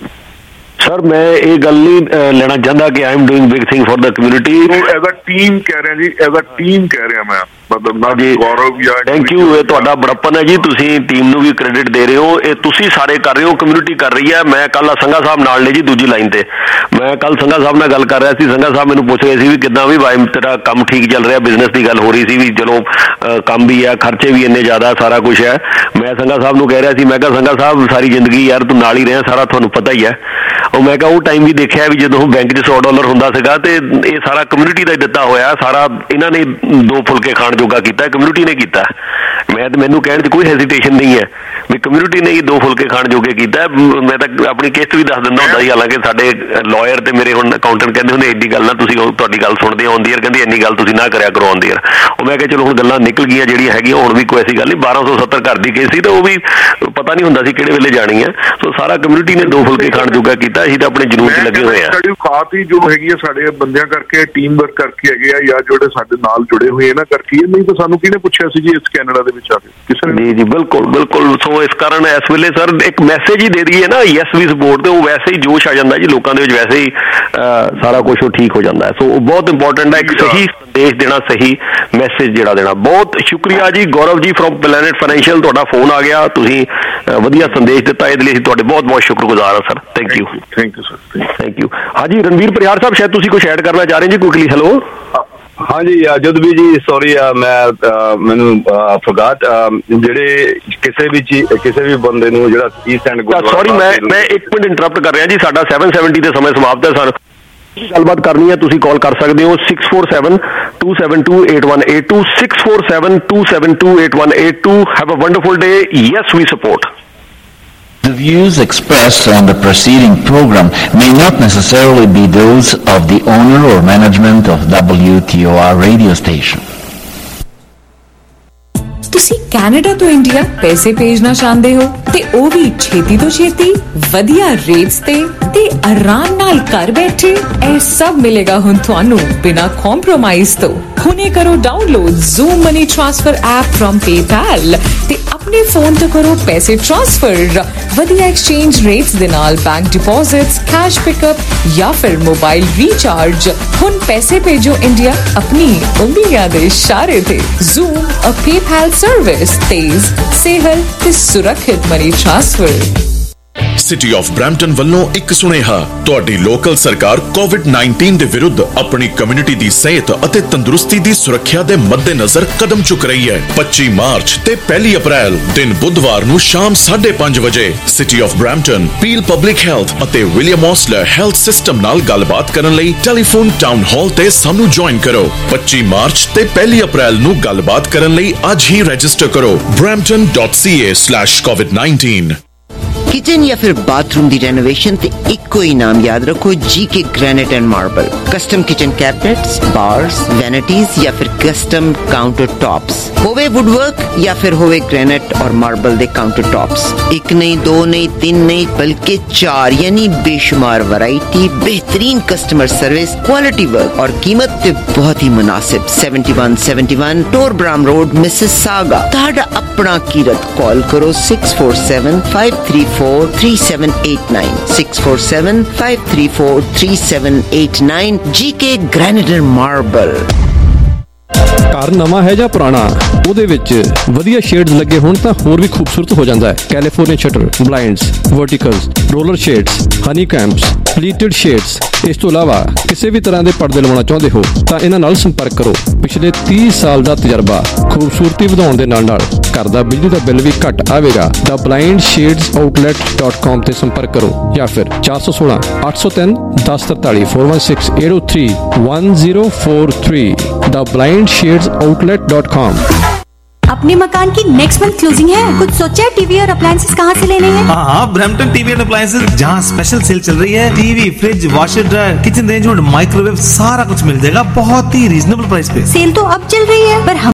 Sir ਮੈਂ ਇਹ ਗੱਲ ਨਹੀਂ ਲੈਣਾ ਚਾਹੁੰਦਾ ਕਿ I am doing big thing for the community. As a team ਕਹਿ ਰਿਹਾ ਜੀ, ਐਜ਼ ਅ ਟੀਮ ਕਹਿ ਰਿਹਾ ਮੈਂ, ਮਤਲਬ ਨਾ ਗੌਰਵ ਜਾਂ ਥੈਂਕ ਯੂ। ਇਹ ਤੁਹਾਡਾ ਬੜਪਨ ਹੈ ਜੀ, ਤੁਸੀਂ ਟੀਮ ਨੂੰ ਵੀ ਕ੍ਰੈਡਿਟ ਦੇ ਰਹੇ ਹੋ, ਇਹ ਤੁਸੀਂ ਸਾਰੇ ਕਰ ਰਹੇ ਹੋ, ਕਮਿਊਨਿਟੀ ਕਰ ਰਹੀ ਹੈ। ਮੈਂ ਕੱਲ ਸੰਘਾ ਸਾਹਿਬ ਨਾਲ ਨੇ ਜੀ ਦੂਜੀ ਲਾਈਨ ਤੇ, ਮੈਂ ਕੱਲ ਸੰਘਾ ਸਾਹਿਬ ਨਾਲ ਗੱਲ ਕਰ ਰਿਹਾ ਸੀ। ਸੰਘਾ ਸਾਹਿਬ ਮੈਨੂੰ ਪੁੱਛ ਰਹੇ ਸੀ ਵੀ ਕਿੱਦਾਂ ਵੀ ਵਾਈ ਤੇਰਾ ਕੰਮ ਠੀਕ ਚੱਲ ਰਿਹਾ, ਬਿਜ਼ਨਸ ਦੀ ਗੱਲ ਹੋ ਰਹੀ ਸੀ ਵੀ ਚਲੋ ਕੰਮ ਵੀ ਹੈ, ਖਰਚੇ ਵੀ ਇੰਨੇ ਜ਼ਿਆਦਾ, ਸਾਰਾ ਕੁਛ ਹੈ। ਮੈਂ ਸੰਘਾ ਸਾਹਿਬ ਨੂੰ ਕਹਿ ਰਿਹਾ ਸੀ, ਮੈਂ ਕਿਹਾ ਸੰਘਾ ਸਾਹਿਬ ਸਾਰੀ ਜ਼ਿੰਦਗੀ ਯਾਰ ਤੂੰ ਨਾਲ ਹੀ ਰਿਹਾ, ਸਾਰਾ ਤੁਹਾਨੂੰ ਪਤਾ ਹੀ ਹੈ। ਉਹ ਮੈਂ ਕਿਹਾ ਉਹ ਟਾਈਮ ਵੀ ਦੇਖਿਆ ਵੀ ਜਦੋਂ ਬੈਂਕ 'ਚ $100 ਹੁੰਦਾ ਸੀਗਾ, ਤੇ ਇਹ ਸਾਰਾ ਕਮਿਊਨਿਟੀ ਦਾ ਹੀ ਦਿੱਤਾ ਹੋਇਆ, ਸਾਰਾ ਇਹਨਾਂ ਨੇ 2 ਫੁਲਕੇ ਖਾਣ ਜੋਗਾ ਕੀਤਾ, ਕਮਿਊਨਿਟੀ ਨੇ ਕੀਤਾ। ਮੈਨੂੰ ਕਹਿਣ 'ਚ ਕੋਈ ਹੈਜ਼ੀਟੇਸ਼ਨ ਨਹੀਂ ਹੈ ਵੀ ਕਮਿਊਨਿਟੀ ਨੇ ਹੀ 2 ਫੁਲਕੇ ਖਾਣ ਜੋਗੇ ਕੀਤਾ। ਮੈਂ ਤਾਂ ਆਪਣੀ ਕਿਸ਼ਤ ਵੀ ਦੱਸ ਦਿੰਦਾ ਹੁੰਦਾ ਸੀ, ਹਾਲਾਂਕਿ ਸਾਡੇ ਲਾਇਰ ਤੇ ਮੇਰੇ ਹੁਣ ਅਕਾਊਂਟੈਂਟ ਕਹਿੰਦੇ ਹੁੰਦੇ ਐਡੀ ਗੱਲ ਨਾ ਤੁਸੀਂ, ਤੁਹਾਡੀ ਗੱਲ ਸੁਣਦੇ ਆਉਂਦੀ ਯਾਰ, ਕਹਿੰਦੀ ਇੰਨੀ ਗੱਲ ਤੁਸੀਂ ਨਾ ਕਰਿਆ ਕਰੋ ਆਉਂਦੀ ਯਾਰ। ਉਹ ਮੈਂ ਕਿਹਾ ਚਲੋ ਹੁਣ ਗੱਲਾਂ ਨਿਕਲ ਗਈਆਂ ਜਿਹੜੀਆਂ ਹੈਗੀਆਂ, ਹੁਣ ਵੀ ਕੋਈ ਐਸੀ ਗੱਲ ਨਹੀਂ। 1270 ਘਰ ਦੀ ਕੇਸ ਸੀ ਤੇ ਉਹ ਵੀ ਪਤਾ ਨਹੀਂ ਹੁੰਦਾ ਸੀ ਕਿਹੜੇ ਵੇਲੇ ਜਾਣੀ ਹੈ। ਸੋ ਸਾਰਾ ਕਮਿਊਨਿਟੀ ਨੇ 2 ਫੁਲਕੇ ਖਾਣ ਜੋਗਾ ਕੀਤਾ, ਅਸੀਂ ਤਾਂ ਆਪਣੇ ਜਨੂਨ 'ਚ ਲੱਗੇ ਹੋਏ ਆ। ਸਾਡੀ ਔਕਾਤ ਹੀ ਜੋ ਹੈਗੀ ਹੈ ਸਾਡੇ ਬੰਦਿਆਂ ਕਰਕੇ, ਟੀਮ ਵਰਕ ਕਰਕੇ ਹੈਗੇ ਆ, ਜਾਂ ਜਿਹੜੇ ਸਾਡੇ ਨਾਲ ਜੁੜੇ ਹੋਏ ਇਹਨਾਂ ਕਰਕੇ। ਨਹੀਂ ਤਾਂ ਸਾਨੂੰ ਕਿਹਨੇ ਪੁੱਛਿਆ ਸੀ ਜੀ ਇਸ ਕੈਨੇਡਾ ਦੇ ਵਿੱਚ ਆ ਕੇ, ਕਿਸੇ ਨੇ। ਜੀ ਬਿਲਕੁਲ। ਸੋ ਇਸ ਕਾਰਨ ਇਸ ਵੇਲੇ ਸਰ ਇੱਕ ਮੈਸੇਜ ਹੀ ਦੇ ਦਈਏ ਨਾ ਯੈਸ ਵੀ ਸਪੋਰਟ, ਤੇ ਉਹ ਵੈਸੇ ਹੀ ਜੋਸ਼ ਆ ਜਾਂਦਾ ਜੀ ਲੋਕਾਂ ਦੇ ਵਿੱਚ, ਵੈਸੇ ਹੀ ਸਾਰਾ ਕੁਝ ਉਹ ਠੀਕ ਹੋ ਜਾਂਦਾ ਹੈ। ਸੋ ਉਹ ਬਹੁਤ ਇੰਪੋਰਟੈਂਟ ਹੈ, ਇੱਕ ਸਹੀ ਸੰਦੇਸ਼ ਦੇਣਾ, ਸਹੀ ਮੈਸੇਜ ਜਿਹੜਾ ਦੇਣਾ। ਬਹੁਤ ਸ਼ੁਕਰੀਆ ਜੀ Gaurav ji from Planet Financial, ਤੁਹਾਡਾ ਫੋਨ ਆ ਗਿਆ, ਤੁਸੀਂ ਵਧੀਆ ਸੰਦੇਸ਼ ਦਿੱਤਾ, ਇਹਦੇ ਲਈ ਅਸੀਂ ਤੁਹਾਡੇ ਬਹੁਤ ਸ਼ੁਕਰਗੁਜ਼ਾਰ ਹਾਂ sir. Thank you sir, thank you. ਹਾਂਜੀ ਰਣਵੀਰ ਪਰਿਆਰ ਸਾਹਿਬ, ਸ਼ਾਇਦ ਤੁਸੀਂ ਕੁਝ ਐਡ ਕਰਨਾ ਚਾਹ ਰਹੇ ਜੀ ਕੁਇਕਲੀ। ਹੈਲੋ। ਹਾਂਜੀ ਜਦਵੀਰ ਜੀ, ਸੌਰੀ ਮੈਨੂੰ ਫੋਰਗਾਟ, ਜਿਹੜੇ ਕਿਸੇ ਵੀ ਬੰਦੇ ਨੂੰ ਜਿਹੜਾ ਈਸਟ ਐਂਡ ਸੌਰੀ ਮੈਂ 1 ਮਿੰਟ ਇੰਟਰਪਟ ਕਰ ਰਿਹਾ ਜੀ, ਸਾਡਾ 7:70 ਤੇ ਸਮੇਂ ਸਮਾਪਤ ਹੈ। ਸਾਨੂੰ ਗੱਲਬਾਤ ਕਰਨੀ ਹੈ, ਤੁਸੀਂ ਕਾਲ ਕਰ ਸਕਦੇ ਹੋ 647-272-8182 647-272-8182। Have a wonderful day. Yes we support. The views expressed on the preceding program may not necessarily be those of the owner or management of WTOR radio station. ਤੁਸੀਂ ਕੈਨੇਡਾ ਤੋਂ ਇੰਡੀਆ ਪੈਸੇ ਭੇਜਣਾ ਚਾਹੁੰਦੇ ਹੋ ਤੇ ਉਹ ਵੀ ਛੇਤੀ ਤੋਂ ਛੇਤੀ ਵਧੀਆ ਰੇਟਸ ਤੇ ਆਰਾਮ ਨਾਲ ਘਰ ਬੈਠੇ। ਇਹ ਸਭ ਮਿਲੇਗਾ ਹੁਣ ਤੁਹਾਨੂੰ ਬਿਨਾਂ ਕੰਪਰੋਮਾਈਜ਼ ਤੋਂ। ਹੁਣੇ ਕਰੋ download Zoom money transfer app from PayPal ਤੇ ਆਪਣੇ ਫੋਨ ਤੋਂ ਕਰੋ ਪੈਸੇ ਟ੍ਰਾਂਸਫਰ ਵਧੀਆ ਐਕਸਚੇਂਜ ਰੇਟਸ ਦੇ ਨਾਲ, ਬੈਂਕ ਡਿਪੋਜ਼ਿਟਸ, ਕੈਸ਼ ਪਿਕਅਪ ਜਾਂ ਫਿਰ ਮੋਬਾਈਲ ਰੀਚਾਰਜ। ਹੁਣ ਪੈਸੇ ਭੇਜੋ ਇੰਡੀਆ ਆਪਣੀ ਉਂਗਲੀਆਂ ਦੇ ਇਸ਼ਾਰੇ ਤੇ। ਜ਼ੂਮ ਅ PayPal ਸਰਵਿਸ, ਤੇਜ਼, ਸਹਿਲ ਤੇ ਸੁਰੱਖਿਅਤ money transfer. City of Brampton ਵੱਲੋਂ ਇੱਕ ਸੁਨੇਹਾ, ਤੁਹਾਡੀ ਲੋਕਲ ਸਰਕਾਰ ਕੋਵਿਡ-19 ਦੇ ਵਿਰੁੱਧ ਆਪਣੀ ਕਮਿਊਨਿਟੀ ਦੀ ਸਿਹਤ ਅਤੇ ਤੰਦਰੁਸਤੀ ਦੀ ਸੁਰੱਖਿਆ ਦੇ ਮੱਦੇਨਜ਼ਰ ਕਦਮ ਚੁੱਕ ਰਹੀ ਹੈ। 25 ਮਾਰਚ ਤੇ 1 ਅਪ੍ਰੈਲ ਦਿਨ ਬੁੱਧਵਾਰ ਨੂੰ ਸ਼ਾਮ 5:30 ਵਜੇ city of Brampton, Peel public health ਅਤੇ ਵਿਲੀਅਮ ਔਸਲਰ ਹੈਲਥ ਸਿਸਟਮ ਨਾਲ ਗੱਲਬਾਤ ਕਰਨ ਲਈ ਟੈਲੀਫੋਨ ਟਾਊਨ ਹਾਲ ਤੇ ਸਾਨੂੰ ਜੁਆਇਨ ਕਰੋ। 25 ਮਾਰਚ ਤੇ 1 ਅਪ੍ਰੈਲ ਨੂੰ ਗੱਲਬਾਤ ਕਰਨ ਲਈ ਅੱਜ ਹੀ ਰਜਿਸਟਰ ਕਰੋ brampton.ca/covid19। किचन या फिर बाथरूम दी रेनोवेशन ते इक्को ही नाम याद रखो, GK granite and marble. Custom kitchen cabinets, bars, vanities या फिर कस्टम काउंटर टॉप्स, होवे वुडवर्क या फिर होवे ग्रेनाइट और मार्बल दे काउंटर टॉप्स। एक नहीं, दो नहीं, 3 नहीं बल्कि 4 यानी बेशुमार वैरायटी, बेहतरीन कस्टमर सर्विस, क्वालिटी वर्क और कीमत ते बहुत ही मुनासिब। 7171 टोरब्राम रोड, मिसिसागा। ताड़ा अपना कीरत कॉल करो 647-534-3789 647-534-3789 GK ग्रेनाइट एंड मार्बल। ਘਰ ਨਵਾਂ ਹੈ ਜਾਂ ਪੁਰਾਣਾ, ਉਹਦੇ ਵਿੱਚ ਵਧੀਆ ਸ਼ੇਡਸ ਲੱਗੇ ਹੋਣ ਤਾਂ ਹੋਰ ਵੀ ਖੂਬਸੂਰਤ ਹੋ ਜਾਂਦਾ ਹੈ। California shutter, blinds, verticals, roller shades, honeycombs, pleated shades. ਇਸ ਤੋਂ ਇਲਾਵਾ ਕਿਸੇ ਵੀ ਤਰ੍ਹਾਂ ਦੇ ਪਰਦੇ ਲਵਾਉਣਾ ਚਾਹੁੰਦੇ ਹੋ ਤਾਂ ਇਹਨਾਂ ਨਾਲ ਸੰਪਰਕ ਕਰੋ। ਪਿਛਲੇ 30 ਸਾਲ ਦਾ ਤਜਰਬਾ, ਖੂਬਸੂਰਤੀ ਵਧਾਉਣ ਦੇ ਨਾਲ ਘਰ ਦਾ ਬਿਜਲੀ ਦਾ ਬਿੱਲ ਵੀ ਘੱਟ ਆਵੇਗਾ। ਦਾ blindshadsoutlet.com ਤੇ ਸੰਪਰਕ ਕਰੋ ਜਾਂ ਫਿਰ 416-803-1043 416-803-1043 ਦਾ blindshadsoutlet.com। अपने मकान की नेक्स्ट मंथ क्लोजिंग है, कुछ सोचा है? टीवी और अप्लायंसेस कहाँ से लेने हैं? हाँ, ब्रैम्पटन टीवी एंड अप्लायंसेस, जहाँ स्पेशल सेल चल रही है। TV, fridge, washer dryer, kitchen range, microwave, सारा कुछ मिल जाएगा बहुत ही रीजनेबल प्राइस पे। सेल तो अब चल रही है पर